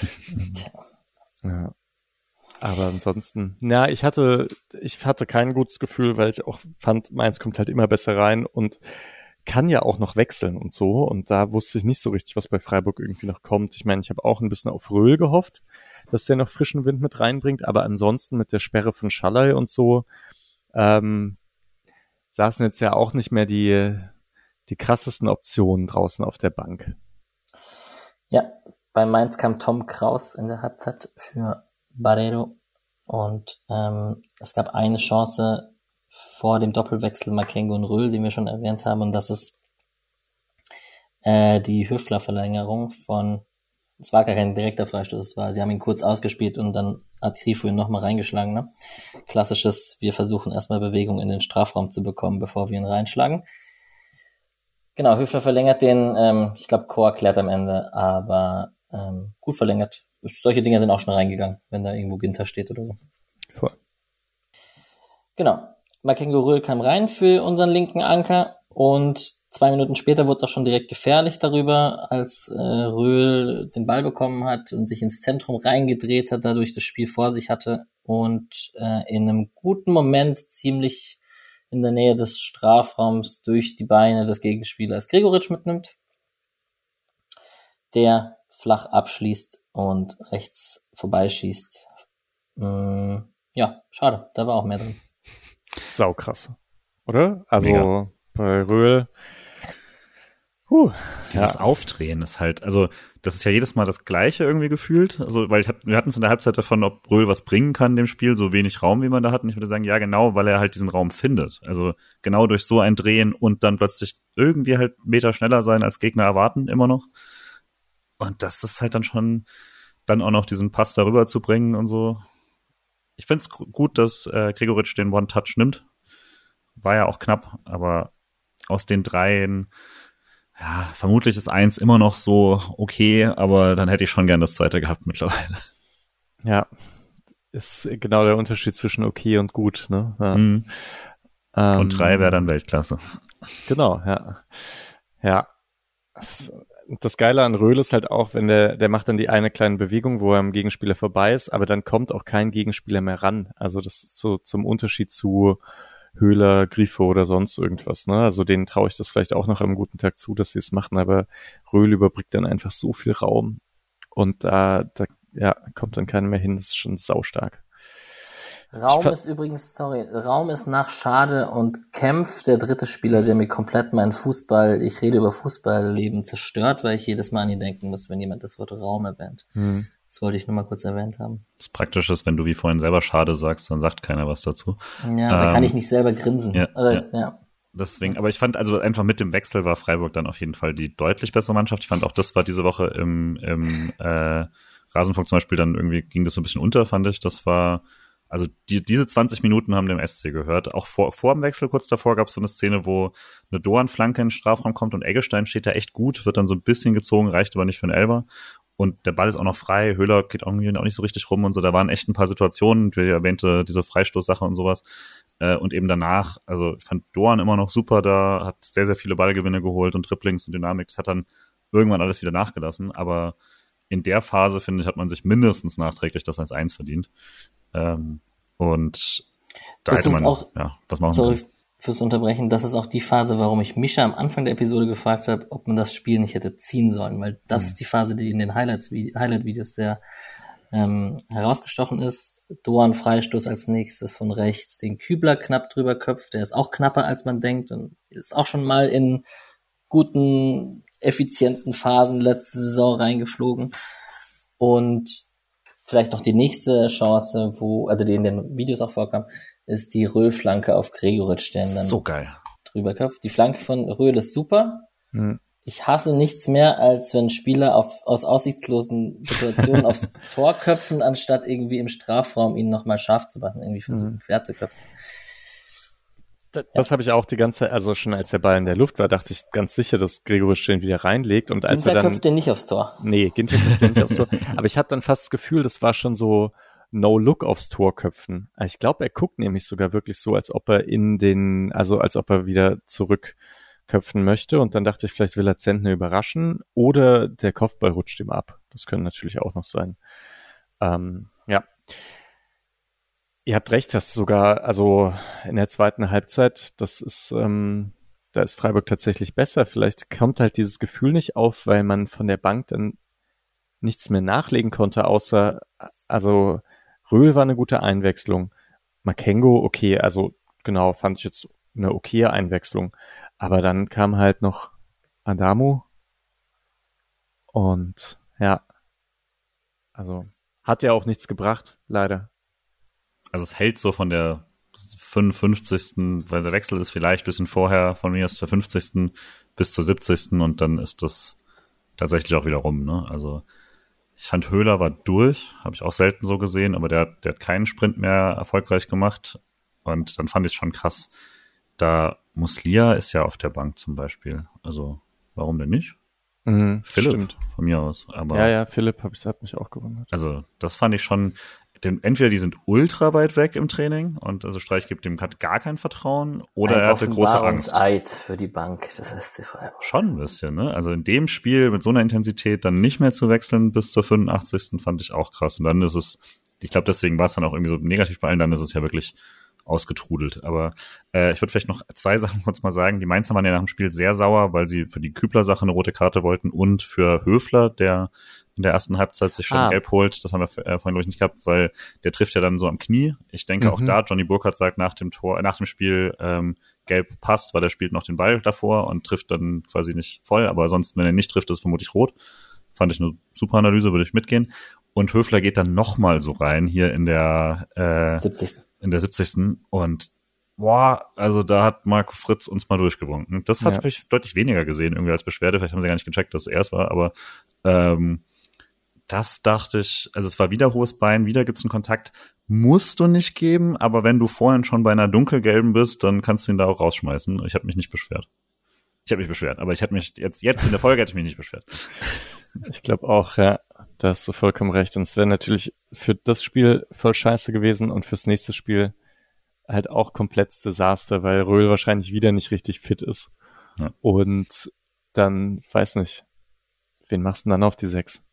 Ja. Aber ansonsten, na, ich hatte, ich hatte kein gutes Gefühl, weil ich auch fand, Mainz kommt halt immer besser rein und kann ja auch noch wechseln und so. Und da wusste ich nicht so richtig, was bei Freiburg irgendwie noch kommt. Ich meine, ich habe auch ein bisschen auf Röhl gehofft, dass der noch frischen Wind mit reinbringt. Aber ansonsten mit der Sperre von Schallei und so ähm, saßen jetzt ja auch nicht mehr die, die krassesten Optionen draußen auf der Bank. Ja, bei Mainz kam Tom Kraus in der Halbzeit für Barreiro. Und ähm, es gab eine Chance vor dem Doppelwechsel Makengo und Röhl, den wir schon erwähnt haben, und das ist äh, die Höfler-Verlängerung von, es war gar kein direkter Freistoß, es war, sie haben ihn kurz ausgespielt und dann hat Grifo ihn nochmal reingeschlagen, ne? Klassisches, wir versuchen erstmal Bewegung in den Strafraum zu bekommen, bevor wir ihn reinschlagen. Genau, Höfler verlängert den, ähm, ich glaube, Chor klärt am Ende, aber ähm, gut verlängert. Solche Dinge sind auch schon reingegangen, wenn da irgendwo Ginter steht oder so. Voll. Genau. Makengo Röhl kam rein für unseren linken Anker und zwei Minuten später wurde es auch schon direkt gefährlich darüber, als äh, Röhl den Ball bekommen hat und sich ins Zentrum reingedreht hat, dadurch das Spiel vor sich hatte und äh, in einem guten Moment ziemlich in der Nähe des Strafraums durch die Beine des Gegenspielers Gregoritsch mitnimmt, der flach abschließt und rechts vorbeischießt. Mm, ja, schade, da war auch mehr drin. Saukrass, oder? Also Mega. Bei Röhl. Huh, Dieses ja. Aufdrehen ist halt, also das ist ja jedes Mal das Gleiche irgendwie gefühlt. Also weil ich hab, wir hatten es in der Halbzeit davon, ob Röhl was bringen kann dem Spiel, so wenig Raum wie man da hat. Und ich würde sagen, ja genau, weil er halt diesen Raum findet. Also genau durch so ein Drehen und dann plötzlich irgendwie halt einen Meter schneller sein als Gegner erwarten immer noch. Und das ist halt dann schon, dann auch noch diesen Pass darüber zu bringen und so. Ich finde es gut, dass äh, Gregoritsch den One-Touch nimmt. War ja auch knapp, aber aus den dreien, ja, vermutlich ist eins immer noch so okay, aber dann hätte ich schon gern das zweite gehabt mittlerweile. Ja, ist genau der Unterschied zwischen okay und gut, ne? Ja. Mhm. Ähm, und drei wäre dann Weltklasse. Genau, ja. Ja. Das, das Geile an Röhl ist halt auch, wenn der, der macht dann die eine kleine Bewegung, wo er am Gegenspieler vorbei ist, aber dann kommt auch kein Gegenspieler mehr ran. Also das ist so zum Unterschied zu Höhler, Grifo oder sonst irgendwas, ne? Also denen traue ich das vielleicht auch noch am guten Tag zu, dass sie es machen, aber Röhl überbrückt dann einfach so viel Raum und da, da ja, kommt dann keiner mehr hin, das ist schon saustark. Raum ist übrigens, sorry, Raum ist nach Schade und Kempf der dritte Spieler, der mir komplett meinen Fußball, ich rede über Fußballleben, zerstört, weil ich jedes Mal an ihn denken muss, wenn jemand das Wort Raum erwähnt. Hm. Das wollte ich nur mal kurz erwähnt haben. Das Praktische ist, wenn du wie vorhin selber Schade sagst, dann sagt keiner was dazu. Ja, da ähm, kann ich nicht selber grinsen. Ja, Oder, ja. ja. Deswegen, aber ich fand, also einfach mit dem Wechsel war Freiburg dann auf jeden Fall die deutlich bessere Mannschaft. Ich fand auch, das war diese Woche im, im äh, Rasenfunk zum Beispiel, dann irgendwie ging das so ein bisschen unter, fand ich. Das war, also die, diese zwanzig Minuten haben dem S C gehört. Auch vor, vor dem Wechsel, kurz davor, gab es so eine Szene, wo eine Doan-Flanke in den Strafraum kommt und Eggestein steht da echt gut, wird dann so ein bisschen gezogen, reicht aber nicht für einen Elfer. Und der Ball ist auch noch frei, Höhler geht irgendwie auch nicht so richtig rum und so. Da waren echt ein paar Situationen, wie erwähnte, diese Freistoßsache und sowas. Äh, und eben danach, also ich fand Doan immer noch super da, hat sehr, sehr viele Ballgewinne geholt und Dribblings und Dynamik. Das hat dann irgendwann alles wieder nachgelassen. Aber in der Phase, finde ich, hat man sich mindestens nachträglich das eins eins verdient. Ähm, und da das hätte man, auch, ja, was machen sorry können. Fürs Unterbrechen, das ist auch die Phase, warum ich Mischa am Anfang der Episode gefragt habe, ob man das Spiel nicht hätte ziehen sollen, weil das mhm. ist die Phase, die in den Highlights, Highlight-Videos sehr ähm, herausgestochen ist. Doan Freistoß als nächstes von rechts, den Kübler knapp drüber köpft, der ist auch knapper als man denkt und ist auch schon mal in guten, effizienten Phasen letzte Saison reingeflogen. Und vielleicht noch die nächste Chance, wo, also die in den Videos auch vorkam, ist die Röhl-Flanke auf Gregoritsch, der dann so geil drüber köpft. Die Flanke von Röhl ist super. Mhm. Ich hasse nichts mehr, als wenn Spieler auf, aus aussichtslosen Situationen aufs Tor köpfen, anstatt irgendwie im Strafraum ihn nochmal scharf zu machen, irgendwie versuchen, mhm. quer zu köpfen. Das, das ja. habe ich auch die ganze, also schon als der Ball in der Luft war, dachte ich ganz sicher, dass Gregoritsch den wieder reinlegt. Und als Ginter er dann köpft den nicht aufs Tor. Nee, Ginter köpft den nicht aufs Tor. Aber ich hatte dann fast das Gefühl, das war schon so No-Look aufs Tor köpfen. Ich glaube, er guckt nämlich sogar wirklich so, als ob er in den, also als ob er wieder zurück köpfen möchte und dann dachte ich, vielleicht will er Zentner überraschen oder der Kopfball rutscht ihm ab. Das könnte natürlich auch noch sein. Ähm, ja. Ihr habt recht, dass sogar, also in der zweiten Halbzeit, das ist, ähm, da ist Freiburg tatsächlich besser. Vielleicht kommt halt dieses Gefühl nicht auf, weil man von der Bank dann nichts mehr nachlegen konnte, außer, also Röhl war eine gute Einwechslung. Makengo, okay, also genau, fand ich jetzt eine okaye Einwechslung. Aber dann kam halt noch Adamu und ja, also hat ja auch nichts gebracht, leider. Also es hält so von der fünfundfünfzigsten weil der Wechsel ist vielleicht ein bisschen vorher, von mir aus der fünfzigsten bis zur siebzigsten und dann ist das tatsächlich auch wieder rum, ne? Also ich fand Höhler war durch, habe ich auch selten so gesehen, aber der, hat- der hat keinen Sprint mehr erfolgreich gemacht und dann fand ich es schon krass. Da Muslia ist ja auf der Bank zum Beispiel. Also, warum denn nicht? Mhm, Philipp, stimmt. von mir aus. Aber, Ja, ja, Philipp hab ich, hat mich auch gewundert. also, das fand ich schon, denn entweder die sind ultra weit weg im Training und also Streich gibt dem hat gar kein Vertrauen oder Ein er hatte große Angst. Offenbarungseid für die Bank des S C Freiburg. Schon ein bisschen, ne? Also in dem Spiel mit so einer Intensität dann nicht mehr zu wechseln bis zur fünfundachtzigsten fand ich auch krass. Und dann ist es, ich glaube, deswegen war es dann auch irgendwie so negativ bei allen, dann ist es ja wirklich ausgetrudelt. Aber äh, ich würde vielleicht noch zwei Sachen kurz mal sagen. Die Mainzer waren ja nach dem Spiel sehr sauer, weil sie für die Kübler-Sache eine rote Karte wollten und für Höfler, der in der ersten Halbzeit sich schon Ah. gelb holt. Das haben wir äh, vorhin, glaube ich, nicht gehabt, weil der trifft ja dann so am Knie. Ich denke auch Mhm. da, Johnny Burkhardt sagt nach dem Tor, äh, nach dem Spiel, ähm, gelb passt, weil er spielt noch den Ball davor und trifft dann quasi nicht voll. Aber sonst, wenn er nicht trifft, ist es vermutlich rot. Fand ich eine super Analyse, würde ich mitgehen. Und Höfler geht dann nochmal so rein hier in der äh, siebzigsten in der siebzigsten Und boah, also da hat Marco Fritz uns mal durchgewunken. Das hat Ja. ich deutlich weniger gesehen, irgendwie als Beschwerde. Vielleicht haben sie gar nicht gecheckt, dass es erst war, aber ähm, das dachte ich, also es war wieder hohes Bein, wieder gibt's einen Kontakt. Musst du nicht geben, aber wenn du vorhin schon bei einer dunkelgelben bist, dann kannst du ihn da auch rausschmeißen. Ich habe mich nicht beschwert. Ich habe mich beschwert, aber ich hatte mich jetzt, jetzt in der Folge hätte ich mich nicht beschwert. Ich glaube auch, ja, da hast du vollkommen recht. Und es wäre natürlich für das Spiel voll scheiße gewesen und fürs nächste Spiel halt auch komplettes Desaster, weil Röhl wahrscheinlich wieder nicht richtig fit ist. Ja. Und dann, weiß nicht, wen machst du denn dann auf die sechs?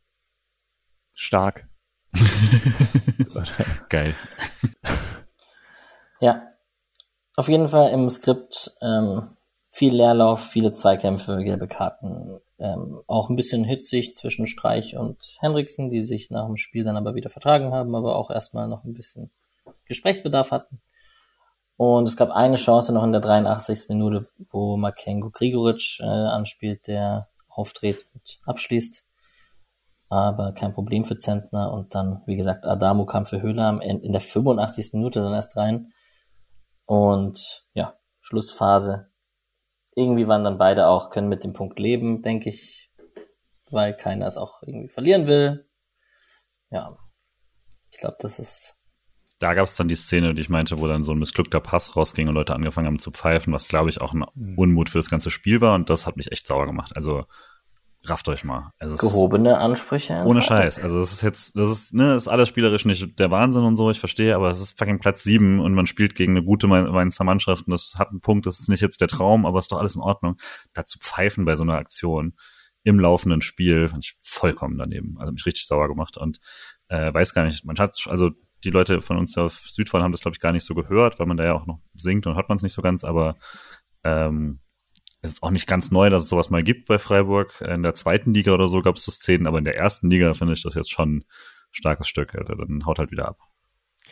Stark. Geil. Ja, auf jeden Fall im Skript ähm, viel Leerlauf, viele Zweikämpfe, gelbe Karten, ähm, auch ein bisschen hitzig zwischen Streich und Henriksen, die sich nach dem Spiel dann aber wieder vertragen haben, aber auch erstmal noch ein bisschen Gesprächsbedarf hatten. Und es gab eine Chance noch in der dreiundachtzigsten Minute, wo Makengo Gregoritsch äh, anspielt, der auftritt und abschließt. Aber kein Problem für Zentner. Und dann, wie gesagt, Adamu kam für Höhler am Ende, in der fünfundachtzigsten Minute dann erst rein. Und ja, Schlussphase. Irgendwie waren dann beide auch, können mit dem Punkt leben, denke ich, weil keiner es auch irgendwie verlieren will. Ja, ich glaube, das ist... Da gab es dann die Szene, die ich meinte, wo dann so ein missglückter Pass rausging und Leute angefangen haben zu pfeifen, was, glaube ich, auch ein Unmut für das ganze Spiel war. Und das hat mich echt sauer gemacht. Also rafft euch mal. Also es- Gehobene Ansprüche. Ohne Scheiß. Also es ist jetzt, das ist, ne, das ist alles spielerisch nicht der Wahnsinn und so, ich verstehe, aber es ist fucking Platz sieben und man spielt gegen eine gute Mainzer Mannschaft und das hat einen Punkt, das ist nicht jetzt der Traum, aber ist doch alles in Ordnung. Da zu pfeifen bei so einer Aktion im laufenden Spiel, fand ich vollkommen daneben. Also mich richtig sauer gemacht und äh, weiß gar nicht, man hat, also die Leute von uns auf Südfall haben das, glaube ich, gar nicht so gehört, weil man da ja auch noch singt und hört man es nicht so ganz, aber ähm, es ist auch nicht ganz neu, dass es sowas mal gibt bei Freiburg. In der zweiten Liga oder so gab es so Szenen, aber in der ersten Liga finde ich das jetzt schon ein starkes Stück. Alter. Dann haut halt wieder ab.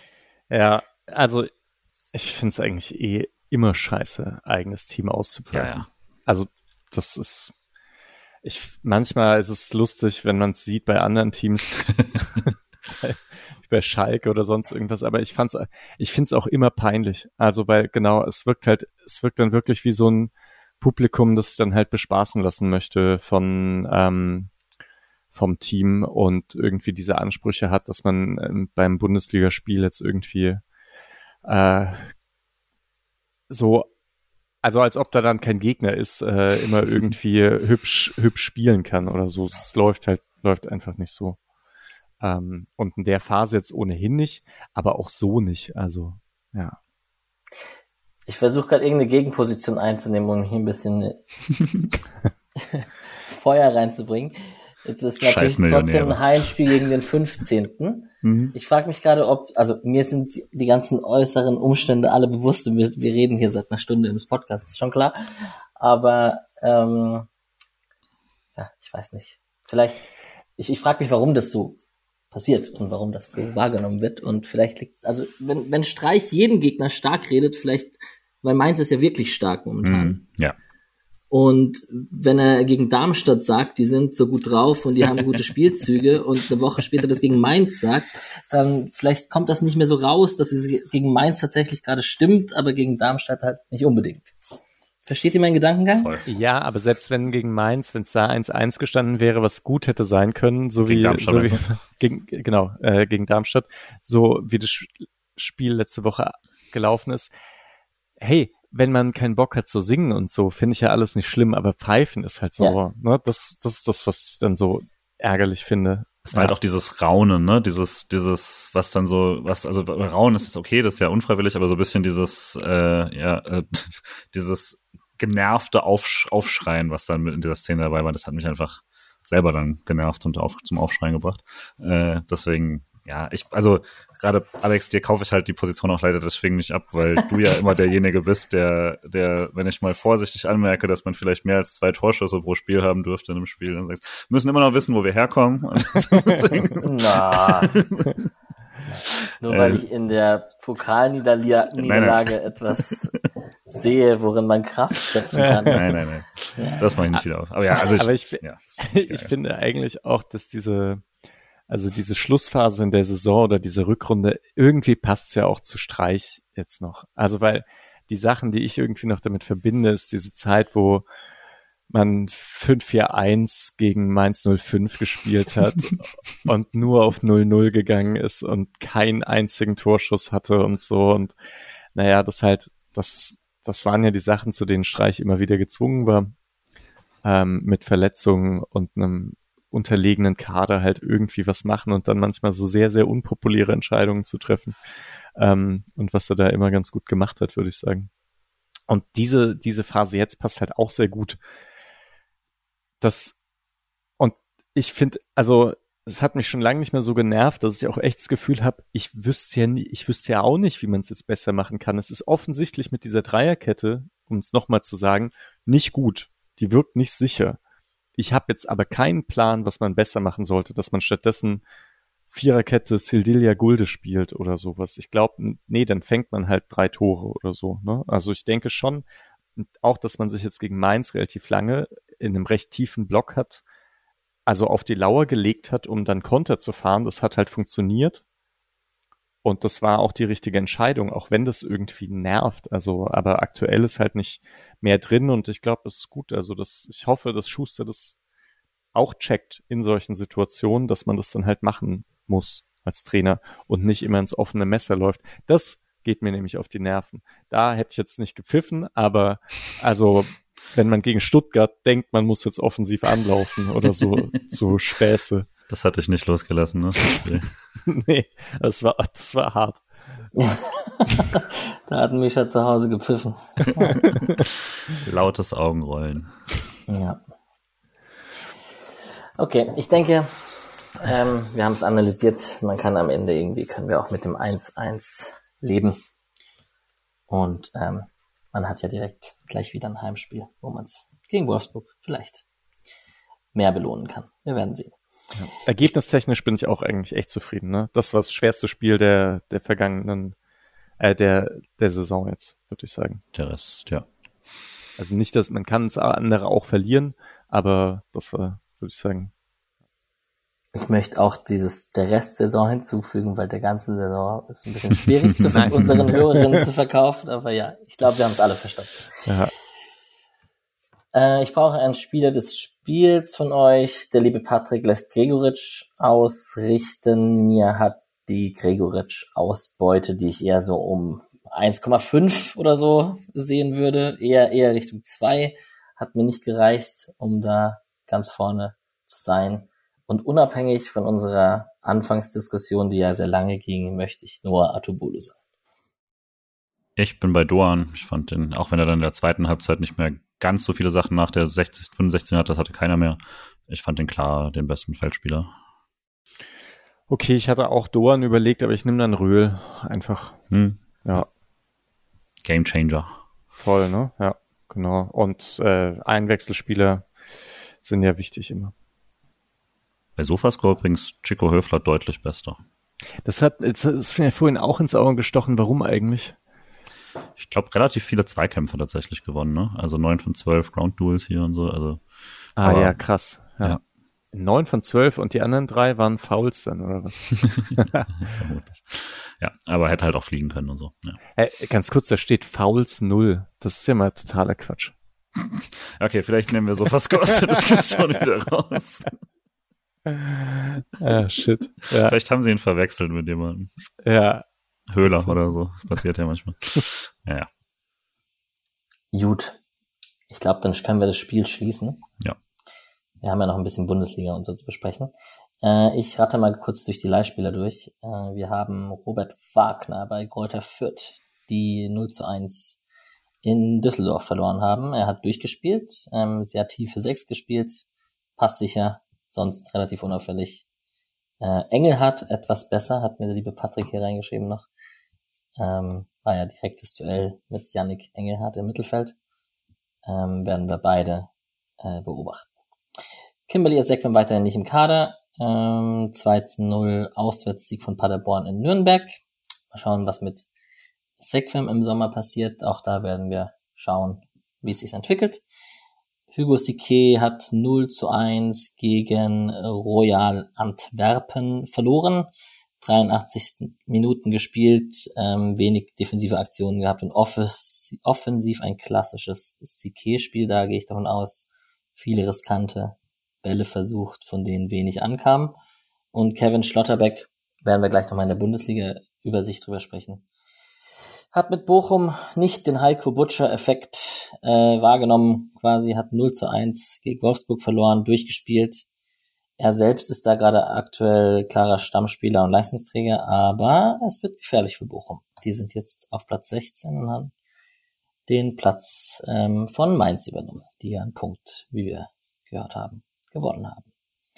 Ja, also ich finde es eigentlich eh immer scheiße, eigenes Team auszupfeifen. Ja, ja. Also das ist, ich manchmal ist es lustig, wenn man es sieht bei anderen Teams, bei, bei Schalke oder sonst irgendwas, aber ich fand's, ich finde es auch immer peinlich. Also weil genau, es wirkt halt, es wirkt dann wirklich wie so ein Publikum, das dann halt bespaßen lassen möchte von ähm, vom Team und irgendwie diese Ansprüche hat, dass man ähm, beim Bundesligaspiel jetzt irgendwie äh, so, also als ob da dann kein Gegner ist, äh, immer irgendwie hübsch hübsch spielen kann oder so. Es läuft halt, läuft einfach nicht so. Ähm, und in der Phase jetzt ohnehin nicht, aber auch so nicht. Also, ja. Ich versuche gerade irgendeine Gegenposition einzunehmen, um hier ein bisschen Feuer reinzubringen. Jetzt ist natürlich trotzdem ein Heimspiel gegen den fünfzehnten Mhm. Ich frage mich gerade, ob, also mir sind die, die ganzen äußeren Umstände alle bewusst. Wir, wir reden hier seit einer Stunde im Podcast, ist schon klar. Aber ähm, ja, ich weiß nicht. Vielleicht, ich, ich frage mich, warum das so passiert und warum das so wahrgenommen wird. Und vielleicht liegt, also wenn, wenn Streich jeden Gegner stark redet, vielleicht, weil Mainz ist ja wirklich stark momentan. Mhm, ja. Und wenn er gegen Darmstadt sagt, die sind so gut drauf und die haben gute Spielzüge und eine Woche später das gegen Mainz sagt, dann vielleicht kommt das nicht mehr so raus, dass es gegen Mainz tatsächlich gerade stimmt, aber gegen Darmstadt halt nicht unbedingt. Versteht ihr meinen Gedankengang? Voll. Ja, aber selbst wenn gegen Mainz, wenn es da eins eins gestanden wäre, was gut hätte sein können, so gegen wie, Darmstadt so wie gegen, genau, äh, gegen Darmstadt, so wie das Spiel letzte Woche gelaufen ist. Hey, wenn man keinen Bock hat zu singen und so, finde ich ja alles nicht schlimm, aber pfeifen ist halt so, ja. ne, das, das ist das, was ich dann so ärgerlich finde. Es war ja. halt auch dieses Raunen, ne, dieses, dieses, was dann so, was, also Raunen ist jetzt okay, das ist ja unfreiwillig, aber so ein bisschen dieses, äh, ja, äh, dieses genervte Aufsch- Aufschreien, was dann mit in dieser Szene dabei war, das hat mich einfach selber dann genervt und auf, zum Aufschreien gebracht. Äh, deswegen, ja, ich, also gerade Alex, dir kaufe ich halt die Position auch leider deswegen nicht ab, weil du ja immer derjenige bist, der, der, wenn ich mal vorsichtig anmerke, dass man vielleicht mehr als zwei Torschüsse pro Spiel haben dürfte in einem Spiel, dann sagst wir müssen immer noch wissen, wo wir herkommen. Na. Nur weil ich in der Pokalniederlage etwas sehe, worin man Kraft schöpfen kann. Nein, nein, nein. Ja. Das mache ich nicht wieder auf. Aber ja, also ich, Aber ich, ja, ich finde eigentlich auch, dass diese, also diese Schlussphase in der Saison oder diese Rückrunde, irgendwie passt es ja auch zu Streich jetzt noch. Also weil die Sachen, die ich irgendwie noch damit verbinde, ist diese Zeit, wo man fünf vier eins gegen Mainz null fünf gespielt hat und nur auf null null gegangen ist und keinen einzigen Torschuss hatte und so. Und naja, das halt, das, das waren ja die Sachen, zu denen Streich immer wieder gezwungen war, ähm, mit Verletzungen und einem unterlegenen Kader halt irgendwie was machen und dann manchmal so sehr, sehr unpopuläre Entscheidungen zu treffen. Ähm, und was er da immer ganz gut gemacht hat, würde ich sagen. Und diese, diese Phase jetzt passt halt auch sehr gut. Das, und ich finde, also, es hat mich schon lange nicht mehr so genervt, dass ich auch echt das Gefühl habe, ich wüsste ja nie, ich wüsste ja auch nicht, wie man es jetzt besser machen kann. Es ist offensichtlich mit dieser Dreierkette, um es nochmal zu sagen, nicht gut. Die wirkt nicht sicher. Ich habe jetzt aber keinen Plan, was man besser machen sollte, dass man stattdessen Viererkette Sildilia Gulde spielt oder sowas. Ich glaube, nee, dann fängt man halt drei Tore oder so. Ne? Also ich denke schon, auch, dass man sich jetzt gegen Mainz relativ lange in einem recht tiefen Block hat, also auf die Lauer gelegt hat, um dann Konter zu fahren. Das hat halt funktioniert. Und das war auch die richtige Entscheidung, auch wenn das irgendwie nervt. Also, aber aktuell ist halt nicht mehr drin und ich glaube, das ist gut. Also, das, ich hoffe, dass Schuster das auch checkt in solchen Situationen, dass man das dann halt machen muss als Trainer und nicht immer ins offene Messer läuft. Das geht mir nämlich auf die Nerven. Da hätte ich jetzt nicht gepfiffen, aber also wenn man gegen Stuttgart denkt, man muss jetzt offensiv anlaufen oder so, so Späße. Das hatte ich nicht losgelassen, ne? Nee, das war, das war hart. Da hat Mischa zu Hause gepfiffen. Lautes Augenrollen. Ja. Okay, ich denke, ähm, wir haben es analysiert. Man kann am Ende irgendwie, können wir auch mit dem eins eins leben. Und ähm, man hat ja direkt gleich wieder ein Heimspiel, wo man es gegen Wolfsburg vielleicht mehr belohnen kann. Wir werden sehen. Ja. Ergebnistechnisch bin ich auch eigentlich echt zufrieden. Ne? Das war das schwerste Spiel der, der vergangenen, äh, der, der Saison jetzt, würde ich sagen. Der Rest, ja. Also nicht, dass man kann es andere auch verlieren, aber das war, würde ich sagen. Ich möchte auch dieses der Restsaison hinzufügen, weil der ganze Saison ist ein bisschen schwierig zu unseren Hörerinnen zu verkaufen, aber ja, ich glaube, wir haben es alle verstanden. Ja. Äh, ich brauche einen Spieler des Spiels von euch. Der liebe Patrick lässt Gregoritsch ausrichten. Mir hat die Gregoritsch-Ausbeute, die ich eher so um eins Komma fünf oder so sehen würde, eher eher Richtung zwei, hat mir nicht gereicht, um da ganz vorne zu sein. Und unabhängig von unserer Anfangsdiskussion, die ja sehr lange ging, möchte ich Noah Atubulu sagen. Ich bin bei Doan. Ich fand den, auch wenn er dann in der zweiten Halbzeit nicht mehr ganz so viele Sachen nach der sechzig, fünfundsechzig hat, das hatte keiner mehr. Ich fand den klar den besten Feldspieler. Okay, ich hatte auch Doan überlegt, aber ich nehme dann Röhl. Einfach. Hm. Ja. Game Changer. Voll, ne? Ja, genau. Und äh, Einwechselspieler sind ja wichtig immer. Bei Sofascore übrigens Chico Höfler deutlich bester. Das hat, das ist mir vorhin auch ins Auge gestochen. Warum eigentlich? Ich glaube, relativ viele Zweikämpfe tatsächlich gewonnen, ne? Also neun von zwölf Ground Duels hier und so. Also, ah aber, ja, krass. Ja. ja. neun von zwölf und die anderen drei waren Fouls dann, oder was? Vermutlich. Ja, aber er hätte halt auch fliegen können und so. Ja. Hey, ganz kurz, da steht Fouls null. Das ist ja mal totaler Quatsch. Okay, vielleicht nehmen wir Sofascore aus der Diskussion wieder raus. Ah, shit. Ja. Vielleicht haben sie ihn verwechselt mit jemandem. Ja. Höhler oder so. Das passiert ja manchmal. Ja, ja. Gut. Ich glaube, dann können wir das Spiel schließen. Ja. Wir haben ja noch ein bisschen Bundesliga und so zu besprechen. Äh, ich rate mal kurz durch die Leihspieler durch. Äh, wir haben Robert Wagner bei Greuther Fürth, die null zu eins in Düsseldorf verloren haben. Er hat durchgespielt, ähm, sehr tiefe sechs gespielt, passsicher, sonst relativ unauffällig. Äh, Engelhardt etwas besser, hat mir der liebe Patrick hier reingeschrieben noch. Ähm, war ja direktes Duell mit Yannick Engelhardt im Mittelfeld. Ähm, werden wir beide äh, beobachten. Kimberly Ezekwem weiterhin nicht im Kader. Ähm, zwei zu null Auswärtssieg von Paderborn in Nürnberg. Mal schauen, was mit Ezekwem im Sommer passiert. Auch da werden wir schauen, wie es sich entwickelt. Hugo Sique hat null zu eins gegen Royal Antwerpen verloren. dreiundachtzig Minuten gespielt, ähm, wenig defensive Aktionen gehabt und off- offensiv ein klassisches Sique-Spiel. Da gehe ich davon aus, viele riskante Bälle versucht, von denen wenig ankam. Und Kevin Schlotterbeck, werden wir gleich nochmal in der Bundesliga-Übersicht drüber sprechen, hat mit Bochum nicht den Heiko Butcher-Effekt äh, wahrgenommen, quasi hat null zu eins gegen Wolfsburg verloren, durchgespielt. Er selbst ist da gerade aktuell klarer Stammspieler und Leistungsträger, aber es wird gefährlich für Bochum. Die sind jetzt auf Platz sechzehn und haben den Platz ähm, von Mainz übernommen, die ja einen Punkt, wie wir gehört haben, gewonnen haben.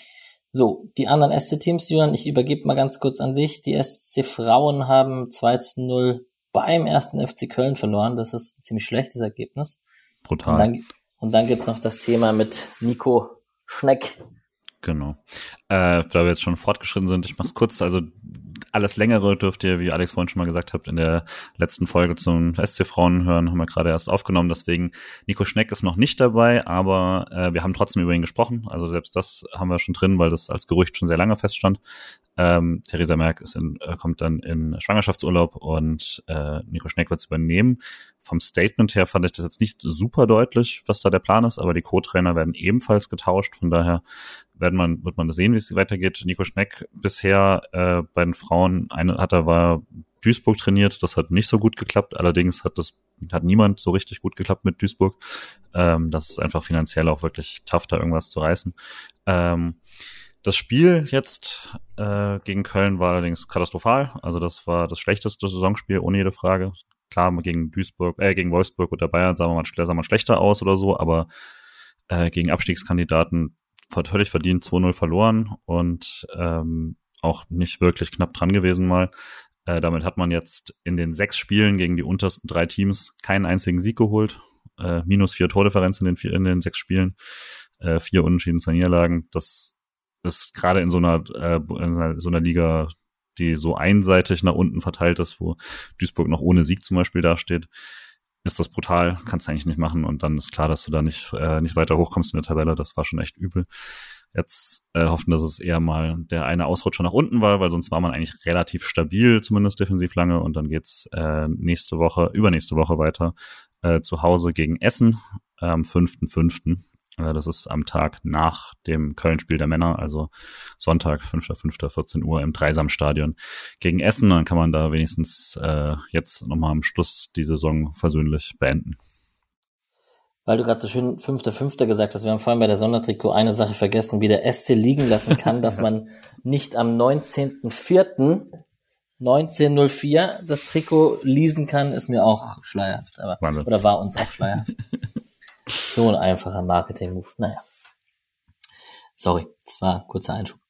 So, die anderen S C-Teams, Julian, ich übergebe mal ganz kurz an dich. Die S C Frauen haben zwei zu null beim ersten F C Köln verloren. Das ist ein ziemlich schlechtes Ergebnis. Brutal. Und dann, und dann gibt's noch das Thema mit Nico Schneck. Genau. Äh, da wir jetzt schon fortgeschritten sind, ich mach's kurz. Also alles Längere dürft ihr, wie Alex vorhin schon mal gesagt habt, in der letzten Folge zum S C Frauen hören, haben wir gerade erst aufgenommen. Deswegen, Nico Schneck ist noch nicht dabei, aber äh, wir haben trotzdem über ihn gesprochen. Also selbst das haben wir schon drin, weil das als Gerücht schon sehr lange feststand. Ähm, Theresa Merck ist in, äh, kommt dann in Schwangerschaftsurlaub und äh, Nico Schneck wird's übernehmen. Vom Statement her fand ich das jetzt nicht super deutlich, was da der Plan ist, aber die Co-Trainer werden ebenfalls getauscht. Von daher werden man, wird man sehen, wie es weitergeht. Nico Schneck bisher äh, bei den Frauen, eine hat er war Duisburg trainiert, das hat nicht so gut geklappt. Allerdings hat das hat niemand so richtig gut geklappt mit Duisburg. Ähm, das ist einfach finanziell auch wirklich tough, da irgendwas zu reißen. Ähm, Das Spiel jetzt äh, gegen Köln war allerdings katastrophal. Also das war das schlechteste Saisonspiel, ohne jede Frage. Klar, gegen Duisburg, äh, gegen Wolfsburg oder Bayern sah man mal, sah man schlechter aus oder so, aber äh, gegen Abstiegskandidaten völlig verdient zwei null verloren und ähm, auch nicht wirklich knapp dran gewesen mal. Äh, damit hat man jetzt in den sechs Spielen gegen die untersten drei Teams keinen einzigen Sieg geholt. Äh, minus vier Tordifferenz in den, vier, in den sechs Spielen. Äh, vier Unentschieden, zwei Niederlagen. Das ist gerade in so einer, äh, in so einer Liga, die so einseitig nach unten verteilt ist, wo Duisburg noch ohne Sieg zum Beispiel dasteht, ist das brutal, kannst du eigentlich nicht machen und dann ist klar, dass du da nicht äh, nicht weiter hochkommst in der Tabelle, das war schon echt übel. Jetzt äh, hoffen, dass es eher mal der eine Ausrutscher nach unten war, weil sonst war man eigentlich relativ stabil, zumindest defensiv lange und dann geht's äh, nächste Woche, übernächste Woche weiter äh, zu Hause gegen Essen am fünften fünften Das ist am Tag nach dem Köln-Spiel der Männer, also Sonntag, fünfter fünfter vierzehn Uhr im Dreisamstadion gegen Essen. Dann kann man da wenigstens äh, jetzt nochmal am Schluss die Saison versöhnlich beenden. Weil du gerade so schön fünfter fünfter gesagt hast, wir haben vorhin bei der Sondertrikot eine Sache vergessen, wie der S C liegen lassen kann, dass man nicht am neunzehnten vierten neunzehn null vier das Trikot leasen kann, ist mir auch schleierhaft. Aber, Wahnsinn. Oder war uns auch schleierhaft. So ein einfacher Marketing-Move. Naja. Sorry, das war ein kurzer Einschub.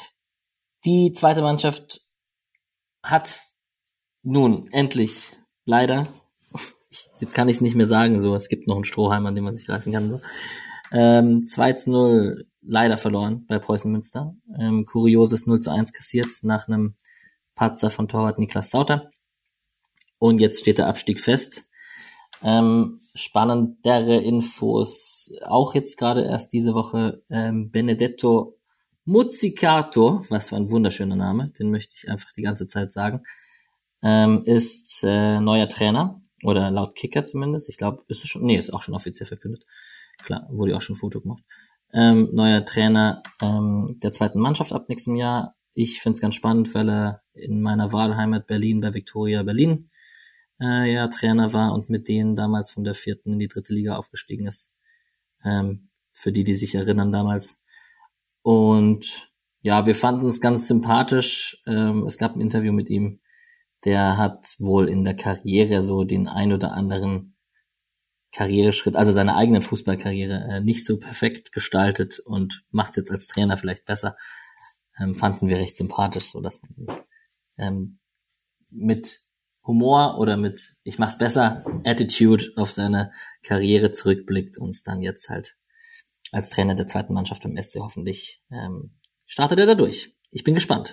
Die zweite Mannschaft hat nun endlich leider, jetzt kann ich es nicht mehr sagen, so es gibt noch einen Strohhalm, an dem man sich reißen kann. So. Ähm, zwei zu null leider verloren bei Preußen Münster. Ähm, kurioses null zu eins kassiert nach einem Patzer von Torwart Niklas Sauter. Und jetzt steht der Abstieg fest. Ähm, spannendere Infos, auch jetzt gerade erst diese Woche, ähm, Benedetto Muzzicato, was für ein wunderschöner Name, den möchte ich einfach die ganze Zeit sagen, ähm, ist äh, neuer Trainer, oder laut Kicker zumindest, ich glaube, ist es schon, nee, ist auch schon offiziell verkündet, klar, wurde ja auch schon ein Foto gemacht, ähm, neuer Trainer ähm, der zweiten Mannschaft ab nächstem Jahr. Ich finde es ganz spannend, weil er in meiner Wahlheimat Berlin bei Viktoria Berlin Äh, ja, Trainer war und mit denen damals von der vierten in die dritte Liga aufgestiegen ist. Ähm, für die, die sich erinnern damals. Und ja, wir fanden es ganz sympathisch. Ähm, es gab ein Interview mit ihm. Der hat wohl in der Karriere so den ein oder anderen Karriereschritt, also seine eigenen Fußballkarriere, äh, nicht so perfekt gestaltet und macht es jetzt als Trainer vielleicht besser. Ähm, fanden wir recht sympathisch, so dass man ähm, mit Humor oder mit ich mach's besser Attitude auf seine Karriere zurückblickt und es dann jetzt halt als Trainer der zweiten Mannschaft beim S C hoffentlich ähm, startet er da durch. Ich bin gespannt.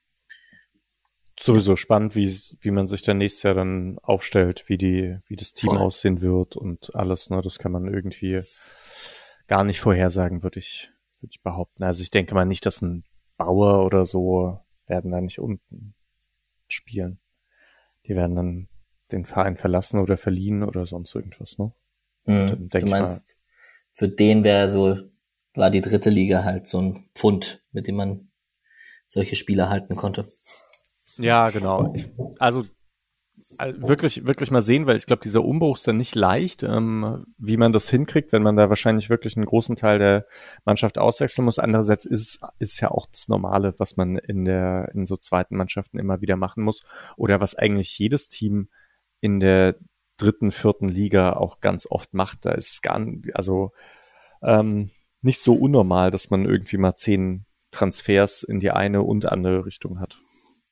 Sowieso spannend, wie wie man sich dann nächstes Jahr dann aufstellt, wie die wie das Team Voll. aussehen wird und alles, ne, das kann man irgendwie gar nicht vorhersagen, würde ich würde ich behaupten. Also ich denke mal nicht, dass ein Bauer oder so werden da nicht unten spielen. Die werden dann den Verein verlassen oder verliehen oder sonst irgendwas, ne? Mhm. Du meinst, für den wäre so, war die dritte Liga halt so ein Pfund, mit dem man solche Spieler halten konnte. Ja, genau. Ich, also wirklich, wirklich mal sehen, weil ich glaube, dieser Umbruch ist dann nicht leicht, ähm, wie man das hinkriegt, wenn man da wahrscheinlich wirklich einen großen Teil der Mannschaft auswechseln muss. Andererseits ist es ja auch das Normale, was man in der in so zweiten Mannschaften immer wieder machen muss oder was eigentlich jedes Team in der dritten, vierten Liga auch ganz oft macht. Da ist gar also ähm, nicht so unnormal, dass man irgendwie mal zehn Transfers in die eine und andere Richtung hat.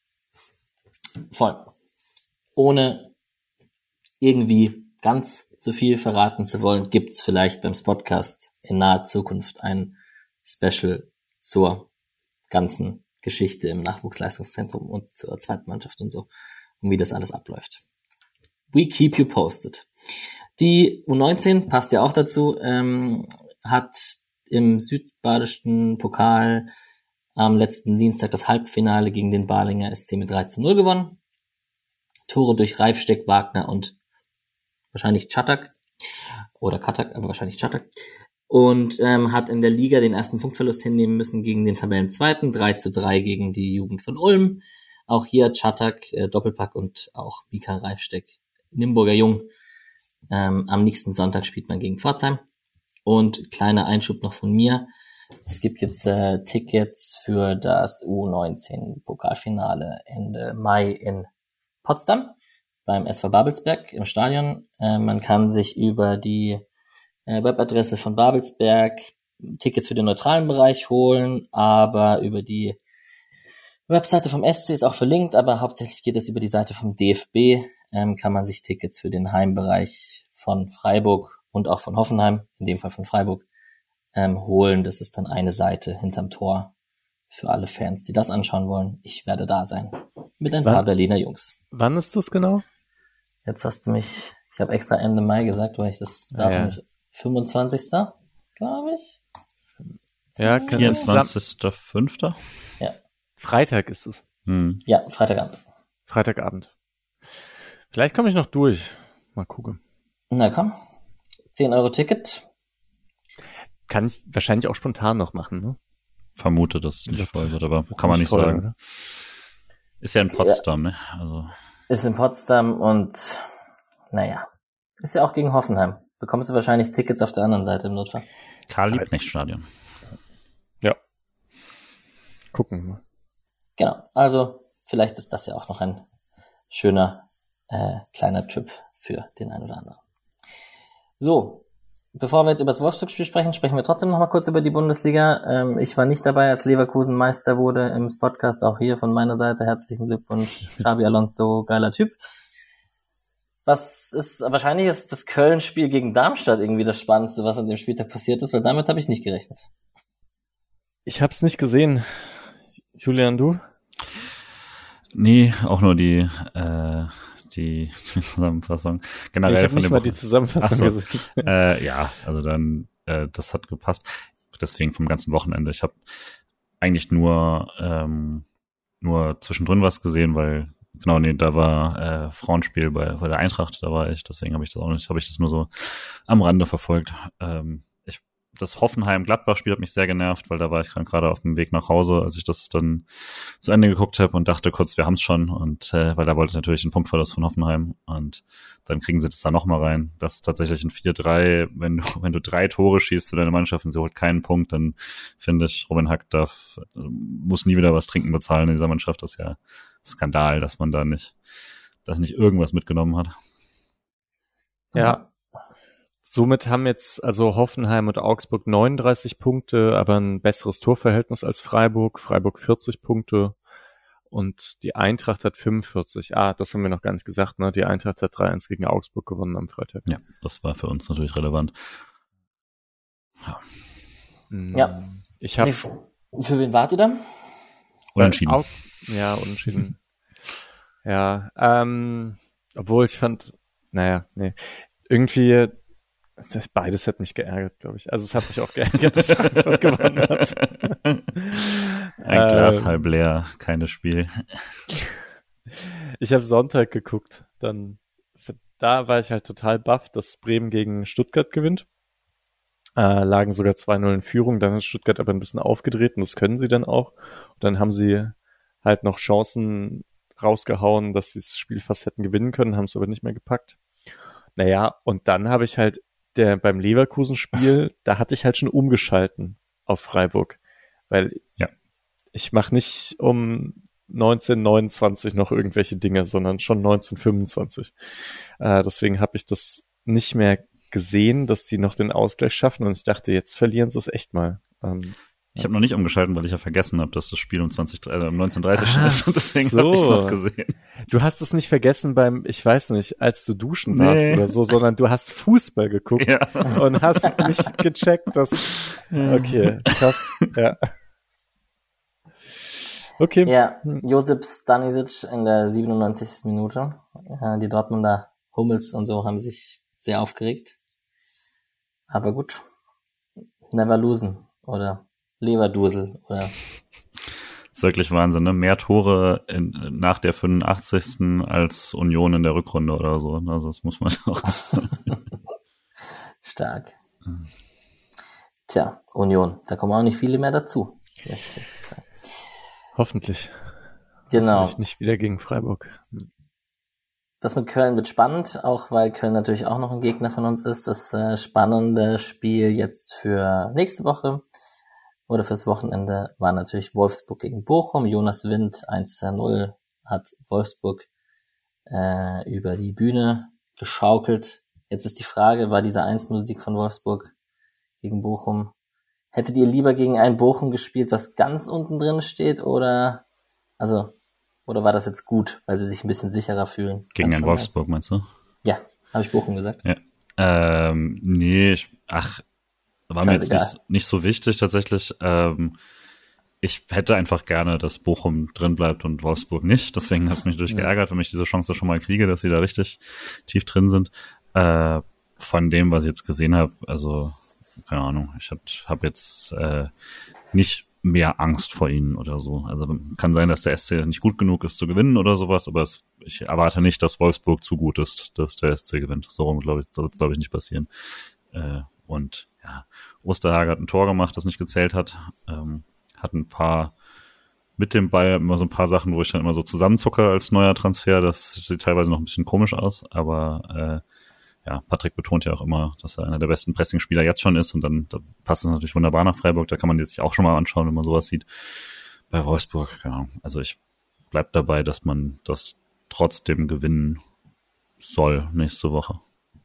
Voll. Ohne irgendwie ganz zu viel verraten zu wollen, gibt's vielleicht beim Spotcast in naher Zukunft ein Special zur ganzen Geschichte im Nachwuchsleistungszentrum und zur zweiten Mannschaft und so, und wie das alles abläuft. We keep you posted. Die U neunzehn, passt ja auch dazu, ähm, hat im südbadischen Pokal am letzten Dienstag das Halbfinale gegen den Balinger S C mit drei zu null gewonnen. Tore durch Reifsteck, Wagner und wahrscheinlich Czatak oder Katak, aber wahrscheinlich Czatak. Und ähm, hat in der Liga den ersten Punktverlust hinnehmen müssen gegen den Tabellenzweiten, drei zu drei gegen die Jugend von Ulm. Auch hier Czatak, äh, Doppelpack und auch Mika Reifsteck, Nimburger Jung. Ähm, am nächsten Sonntag spielt man gegen Pforzheim. Und kleiner Einschub noch von mir. Es gibt jetzt äh, Tickets für das U neunzehn Pokalfinale Ende Mai in Potsdam beim S V Babelsberg im Stadion. Äh, man kann sich über die äh, Webadresse von Babelsberg Tickets für den neutralen Bereich holen, aber über die Webseite vom S C ist auch verlinkt, aber hauptsächlich geht es über die Seite vom D F B. Ähm, kann man sich Tickets für den Heimbereich von Freiburg und auch von Hoffenheim, in dem Fall von Freiburg, ähm, holen. Das ist dann eine Seite hinterm Tor für alle Fans, die das anschauen wollen. Ich werde da sein. Mit ein Wann? paar Berliner Jungs. Wann ist das genau? Jetzt hast du mich, ich habe extra Ende Mai gesagt, weil ich das Datum Ja. nicht, fünfundzwanzigsten glaube ich. Ja, kann vierundzwanzigster fünfter Ja, Freitag ist es. Hm. ja, Freitagabend. Freitagabend. Vielleicht komme ich noch durch. Mal gucken. Na komm, zehn Euro Ticket. Kann ich wahrscheinlich auch spontan noch machen, ne? Vermute, dass es nicht Das voll wird, aber kann man nicht voll, sagen. oder? Ist ja in Potsdam, ne? Also Ist in Potsdam und naja, ist ja auch gegen Hoffenheim. Bekommst du wahrscheinlich Tickets auf der anderen Seite im Notfall. Karl-Liebknecht-Stadion. Ja. Gucken wir mal. Genau, also vielleicht ist das ja auch noch ein schöner äh, kleiner Trip für den einen oder anderen. So, bevor wir jetzt über das Wolfsburg-Spiel sprechen, sprechen wir trotzdem noch mal kurz über die Bundesliga. Ähm, ich war nicht dabei, als Leverkusen Meister wurde im Podcast. Auch hier von meiner Seite herzlichen Glückwunsch. Xabi Alonso, geiler Typ. Was ist, wahrscheinlich ist das Köln-Spiel gegen Darmstadt irgendwie das Spannendste, was an dem Spieltag passiert ist, weil damit habe ich nicht gerechnet. Ich hab's nicht gesehen. Julian, du? Nee, auch nur die, äh, die Zusammenfassung. Generell ich habe von nicht dem mal Wochen- die Zusammenfassung Ach so. gesehen. Äh, ja, also dann, äh, das hat gepasst. Deswegen vom ganzen Wochenende. Ich habe eigentlich nur, ähm, nur zwischendrin was gesehen, weil genau, nee, da war äh, Frauenspiel bei, bei der Eintracht, da war ich, deswegen habe ich das auch nicht, habe ich das nur so am Rande verfolgt. Ähm, ich, das Hoffenheim-Gladbach-Spiel hat mich sehr genervt, weil da war ich gerade auf dem Weg nach Hause, als ich das dann zu Ende geguckt habe und dachte kurz, wir haben's schon, und äh, weil da wollte ich natürlich den Punktverlust von Hoffenheim, und dann kriegen sie das da nochmal rein. Das ist tatsächlich ein vier drei, wenn du, wenn du drei Tore schießt für deine Mannschaft und sie holt keinen Punkt, dann finde ich, Robin Hack darf, muss nie wieder was trinken bezahlen in dieser Mannschaft. Das ist ja Skandal, dass man da nicht, dass nicht irgendwas mitgenommen hat. Ja. Somit haben jetzt also Hoffenheim und Augsburg neununddreißig Punkte, aber ein besseres Torverhältnis als Freiburg. Freiburg vierzig Punkte und die Eintracht hat fünfundvierzig. Ah, das haben wir noch gar nicht gesagt, ne? Die Eintracht hat drei eins gegen Augsburg gewonnen am Freitag. Ja, das war für uns natürlich relevant. Ja. Ja. Ich habe Für wen wart ihr da? Unentschieden. Au- Ja, unentschieden. ja, ähm, obwohl ich fand, naja, nee, irgendwie, das, beides hat mich geärgert, glaube ich. Also es hat mich auch geärgert, dass Frankfurt gewonnen hat. Ein Glas halb leer, keines Spiel. Ich habe Sonntag geguckt, dann da war ich halt total baff, dass Bremen gegen Stuttgart gewinnt. Äh, lagen sogar zwei null in Führung, dann hat Stuttgart aber ein bisschen aufgedreht und das können sie dann auch. Und dann haben sie halt noch Chancen rausgehauen, dass sie das Spiel fast hätten gewinnen können, haben es aber nicht mehr gepackt. Naja, und dann habe ich halt der beim Leverkusen-Spiel, da hatte ich halt schon umgeschalten auf Freiburg, weil ja. ich mache nicht um neunzehn neunundzwanzig noch irgendwelche Dinge, sondern schon neunzehn fünfundzwanzig. Äh, deswegen habe ich das nicht mehr gesehen, dass die noch den Ausgleich schaffen, und ich dachte, jetzt verlieren sie es echt mal. Ähm, ich habe noch nicht umgeschalten, weil ich ja vergessen habe, dass das Spiel um zwanzig, äh, um neunzehn Uhr dreißig Ah, ist, und deswegen so. habe ich es noch gesehen. Du hast es nicht vergessen beim, ich weiß nicht, als du duschen warst Nee. oder so, sondern du hast Fußball geguckt Ja. und hast nicht gecheckt, dass, okay, krass, ja. Okay. Ja, Josip Stanisic in der siebenundneunzigsten Minute. Ja, die Dortmunder Hummels und so haben sich sehr aufgeregt. Aber gut. Never losen. Oder Leverdusel. Oder Das ist wirklich Wahnsinn, ne? Mehr Tore in, nach der fünfundachtzigsten als Union in der Rückrunde oder so. Also das muss man auch. stark. Tja, Union. Da kommen auch nicht viele mehr dazu. Hoffentlich. Genau. Hoffentlich nicht wieder gegen Freiburg. Das mit Köln wird spannend, auch weil Köln natürlich auch noch ein Gegner von uns ist. Das äh, spannende Spiel jetzt für nächste Woche oder fürs Wochenende war natürlich Wolfsburg gegen Bochum. Jonas Wind eins zu null hat Wolfsburg äh, über die Bühne geschaukelt. Jetzt ist die Frage, war dieser eins null Sieg von Wolfsburg gegen Bochum, hättet ihr lieber gegen ein Bochum gespielt, was ganz unten drin steht, oder also oder war das jetzt gut, weil sie sich ein bisschen sicherer fühlen? Gegen Ganz ein schon Wolfsburg, meinst du? Ja, habe ich Bochum gesagt. Ja. Ähm, nee, ich, ach, war mir jetzt Scheißegal. nicht, nicht so wichtig tatsächlich. Ähm, ich hätte einfach gerne, dass Bochum drin bleibt und Wolfsburg nicht. Deswegen hat es mich natürlich Ja. geärgert, wenn ich diese Chance schon mal kriege, dass sie da richtig tief drin sind. Äh, von dem, was ich jetzt gesehen habe, also keine Ahnung, ich habe hab jetzt äh, nicht mehr Angst vor ihnen oder so. Also kann sein, dass der S C nicht gut genug ist zu gewinnen oder sowas, aber es, ich erwarte nicht, dass Wolfsburg zu gut ist, dass der S C gewinnt. So rum, glaube ich, soll glaube ich nicht passieren. Äh, und ja, Osterhage hat ein Tor gemacht, das nicht gezählt hat. Ähm, hat ein paar mit dem Ball immer so ein paar Sachen, wo ich dann immer so zusammenzucke als neuer Transfer. Das sieht teilweise noch ein bisschen komisch aus, aber äh, ja, Patrick betont ja auch immer, dass er einer der besten Pressing-Spieler jetzt schon ist und dann da passt es natürlich wunderbar nach Freiburg. Da kann man jetzt sich auch schon mal anschauen, wenn man sowas sieht. Bei Wolfsburg, keine Ahnung. Also ich bleib dabei, dass man das trotzdem gewinnen soll nächste Woche.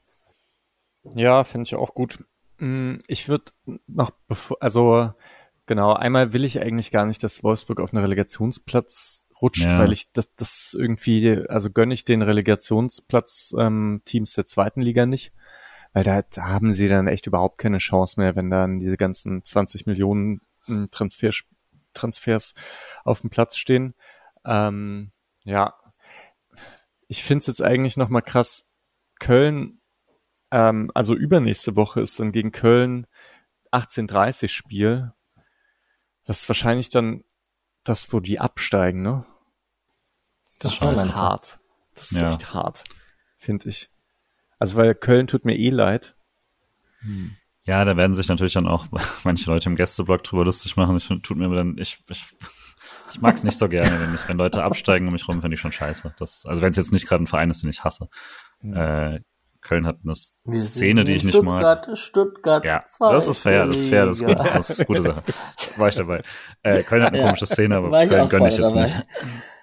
Ja, finde ich auch gut. Ich würde noch, bevor, also genau, einmal will ich eigentlich gar nicht, dass Wolfsburg auf einen Relegationsplatz rutscht, Ja. weil ich das, das irgendwie, also gönne ich den Relegationsplatz ähm, Teams der zweiten Liga nicht, weil da, da haben sie dann echt überhaupt keine Chance mehr, wenn dann diese ganzen zwanzig Millionen Transfer, Transfers auf dem Platz stehen. Ähm, ja, ich finde es jetzt eigentlich nochmal krass, Köln, ähm, also übernächste Woche ist dann gegen Köln achtzehn Uhr dreißig Spiel. Das ist wahrscheinlich dann das, wo die absteigen, ne? Das, Das ist war hart. Das ist Ja. echt hart, finde ich. Also, weil Köln tut mir eh leid. Ja, da werden sich natürlich dann auch manche Leute im Gästeblog drüber lustig machen. Ich find, tut mir dann, ich, ich, ich mag es nicht so gerne, wenn ich, wenn Leute absteigen um mich rum, finde ich schon scheiße. Das, also wenn es jetzt nicht gerade ein Verein ist, den ich hasse. Mhm. Äh, Köln hat eine Wir Szene, sind die ich in nicht mag. Stuttgart, Stuttgart, Ja, zweite das ist fair, das ist fair, das ist gut, Liga. das ist eine gute Sache. War ich dabei. Äh, Köln hat eine Ja, komische Szene, aber war ich Köln auch gönne ich voll jetzt dabei. nicht.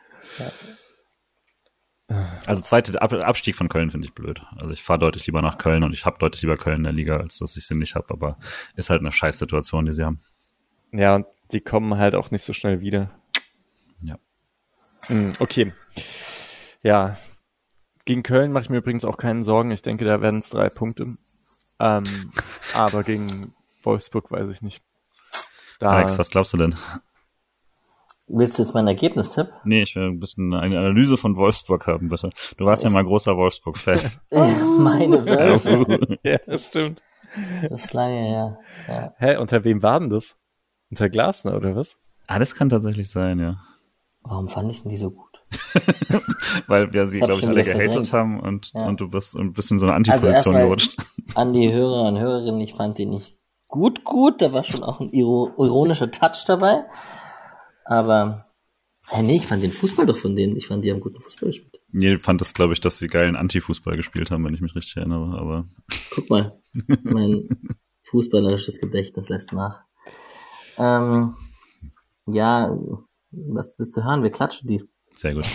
Also zweite Ab Abstieg von Köln finde ich blöd. Also ich fahre deutlich lieber nach Köln und ich habe deutlich lieber Köln in der Liga, als dass ich sie nicht habe, aber ist halt eine Scheißsituation, die sie haben. Ja, und die kommen halt auch nicht so schnell wieder. Ja. Mhm, okay. Ja. Gegen Köln mache ich mir übrigens auch keine Sorgen. Ich denke, da werden es drei Punkte. Ähm, aber gegen Wolfsburg weiß ich nicht. Da, Alex, was glaubst du denn? Willst du jetzt meinen Ergebnistipp? Nee, ich will ein bisschen eine Analyse von Wolfsburg haben, bitte. Du warst ja mal großer Wolfsburg-Fan. Meine Wölfe. ja, das stimmt. Das ist lange her. Ja. Hä, unter wem war denn das? Unter Glasner oder was? Ah, das kann tatsächlich sein, ja. Warum fand ich denn die so gut? Weil wir sie, Das hab glaube ich, schon alle wieder gehatet verdrängt. haben und, Ja. und du bist ein bisschen in so eine Also Antiposition erstmal gerutscht. an die Hörer und Hörerinnen, ich fand den nicht gut gut, da war schon auch ein iro- ironischer Touch dabei. Aber, hey, nee, ich fand den Fußball doch von denen, ich fand, die haben guten Fußball gespielt. Nee, fand das, glaube ich, dass sie geilen Anti-Fußball gespielt haben, wenn ich mich richtig erinnere, aber Guck mal, mein fußballerisches Gedächtnis lässt nach. Ähm, ja, was willst du hören? Wir klatschen die. sehr gut.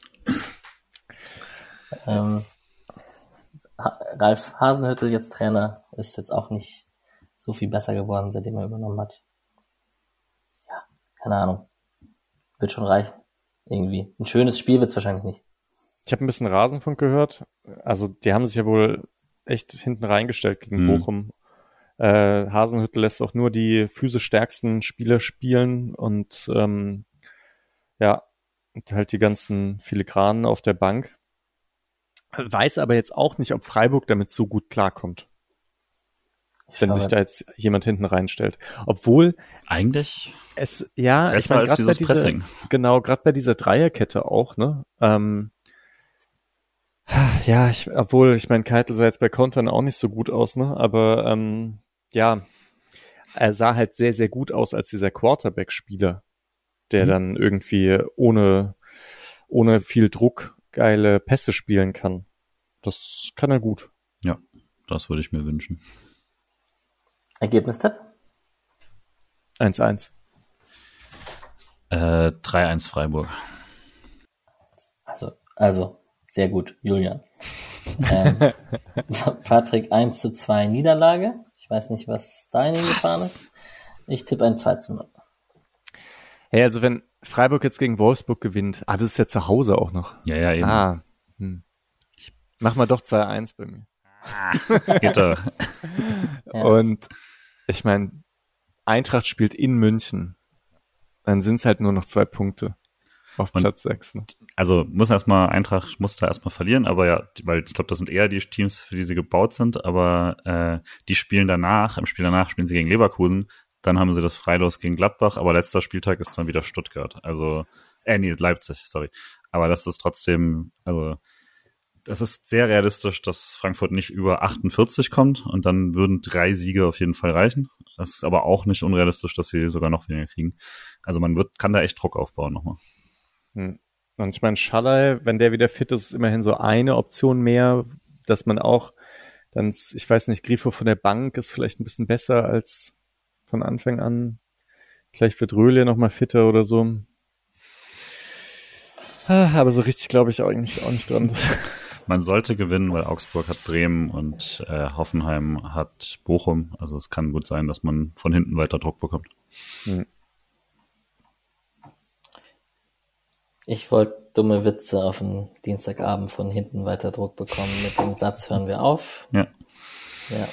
Ähm, Ha- Ralf Hasenhüttl, jetzt Trainer, ist jetzt auch nicht so viel besser geworden, seitdem er übernommen hat. Ja, keine Ahnung. Wird schon reichen. Irgendwie. Ein schönes Spiel wird's wahrscheinlich nicht. Ich habe ein bisschen Rasenfunk gehört. Also die haben sich ja wohl echt hinten reingestellt gegen Hm. Bochum. Äh, Hasenhüttl lässt auch nur die physisch stärksten Spieler spielen und ähm, ja, und halt die ganzen Filigranen auf der Bank. Weiß aber jetzt auch nicht, ob Freiburg damit so gut klarkommt, Ich wenn schau sich mal. da jetzt jemand hinten reinstellt. Obwohl Eigentlich es, ja, besser ich mein, als grad dieses bei dieser, Pressing. Genau, gerade bei dieser Dreierkette auch, ne? Ähm, ja, ich, obwohl, ich meine, Keitel sah jetzt bei Kontern auch nicht so gut aus, ne? Aber ähm, ja, er sah halt sehr, sehr gut aus als dieser Quarterback-Spieler, der Mhm. dann irgendwie ohne, ohne viel Druck geile Pässe spielen kann. Das kann er gut. Ja, das würde ich mir wünschen. Ergebnistipp? eins eins. Äh, drei eins Freiburg. Also, also, sehr gut, Julian. ähm, Patrick eins zu zwei Niederlage. Ich weiß nicht, was da in ihn gefahren ist. Ich tippe ein zwei zu null. Hey, also wenn Freiburg jetzt gegen Wolfsburg gewinnt, ah, das ist ja zu Hause auch noch. Ja, ja, eben. Ah, hm. Mach mal doch zwei eins bei mir. Geht da. Ja. Und ich meine, Eintracht spielt in München. Dann sind es halt nur noch zwei Punkte auf Und, Platz sechs. Ne? Also muss erstmal, Eintracht muss da erstmal verlieren, aber ja, weil ich glaube, das sind eher die Teams, für die sie gebaut sind, aber äh, die spielen danach, im Spiel danach spielen sie gegen Leverkusen, dann haben sie das Freilos gegen Gladbach, aber letzter Spieltag ist dann wieder Stuttgart. Also, äh, nee, Leipzig, sorry. Aber das ist trotzdem, also das ist sehr realistisch, dass Frankfurt nicht über achtundvierzig kommt und dann würden drei Siege auf jeden Fall reichen. Das ist aber auch nicht unrealistisch, dass sie sogar noch weniger kriegen. Also man wird, kann da echt Druck aufbauen nochmal. Hm. Und ich meine, Schallei, wenn der wieder fit ist, ist immerhin so eine Option mehr, dass man auch dann, ich weiß nicht, Grifo von der Bank ist vielleicht ein bisschen besser als von Anfang an. Vielleicht wird Röhle nochmal fitter oder so. Aber so richtig glaube ich eigentlich auch nicht dran. Man sollte gewinnen, weil Augsburg hat Bremen und äh, Hoffenheim hat Bochum. Also es kann gut sein, dass man von hinten weiter Druck bekommt. Hm. Ich wollte dumme Witze auf den Dienstagabend von hinten weiter Druck bekommen. Mit dem Satz hören wir auf. Ja. Ja.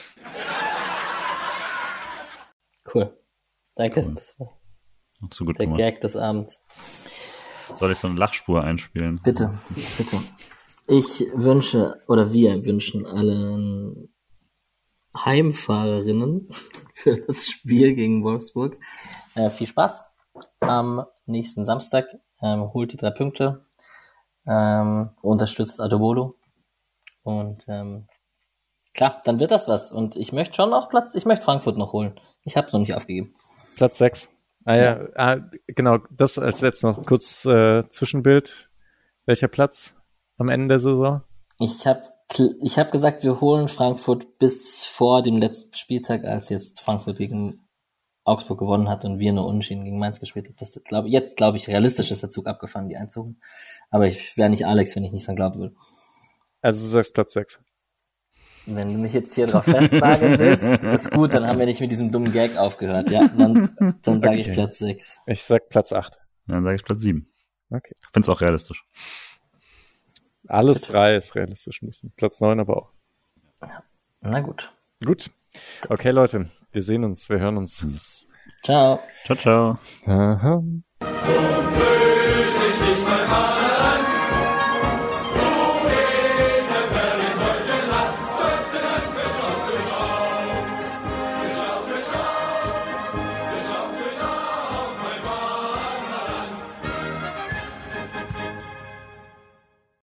Cool. Danke. Cool. Das war So gut der gemacht. Gag des Abends. Soll ich so eine Lachspur einspielen? Bitte, bitte. Ich wünsche, oder wir wünschen allen Heimfahrerinnen für das Spiel gegen Wolfsburg äh, viel Spaß am nächsten Samstag. Ähm, holt die drei Punkte, ähm, unterstützt Adobolo und ähm, klar, dann wird das was. Und ich möchte schon noch Platz, ich möchte Frankfurt noch holen. Ich habe es noch nicht aufgegeben. Platz sechs. Ah ja, ja. Ah, genau, das als letztes noch kurz äh, Zwischenbild. Welcher Platz am Ende der Saison? Ich habe ich hab gesagt, wir holen Frankfurt bis vor dem letzten Spieltag, als jetzt Frankfurt gegen Augsburg gewonnen hat und wir nur unentschieden gegen Mainz gespielt haben. Das glaub, jetzt glaube ich, realistisch ist der Zug abgefahren, die einzuholen. Aber ich wäre nicht Alex, wenn ich nicht dran glauben würde. Also du sagst Platz sechs. Wenn du mich jetzt hier drauf festnageln willst, ist gut, dann haben wir nicht mit diesem dummen Gag aufgehört. Ja, dann, dann sage Okay. ich Platz sechs. Ich sag Platz acht. Dann sage ich Platz sieben. Okay. Ich finde es auch realistisch. Alles drei ist realistisch müssen. Platz neun aber auch. Na gut. Gut. Okay, Leute. Wir sehen uns, wir hören uns. Ciao. Ciao, ciao. Aha.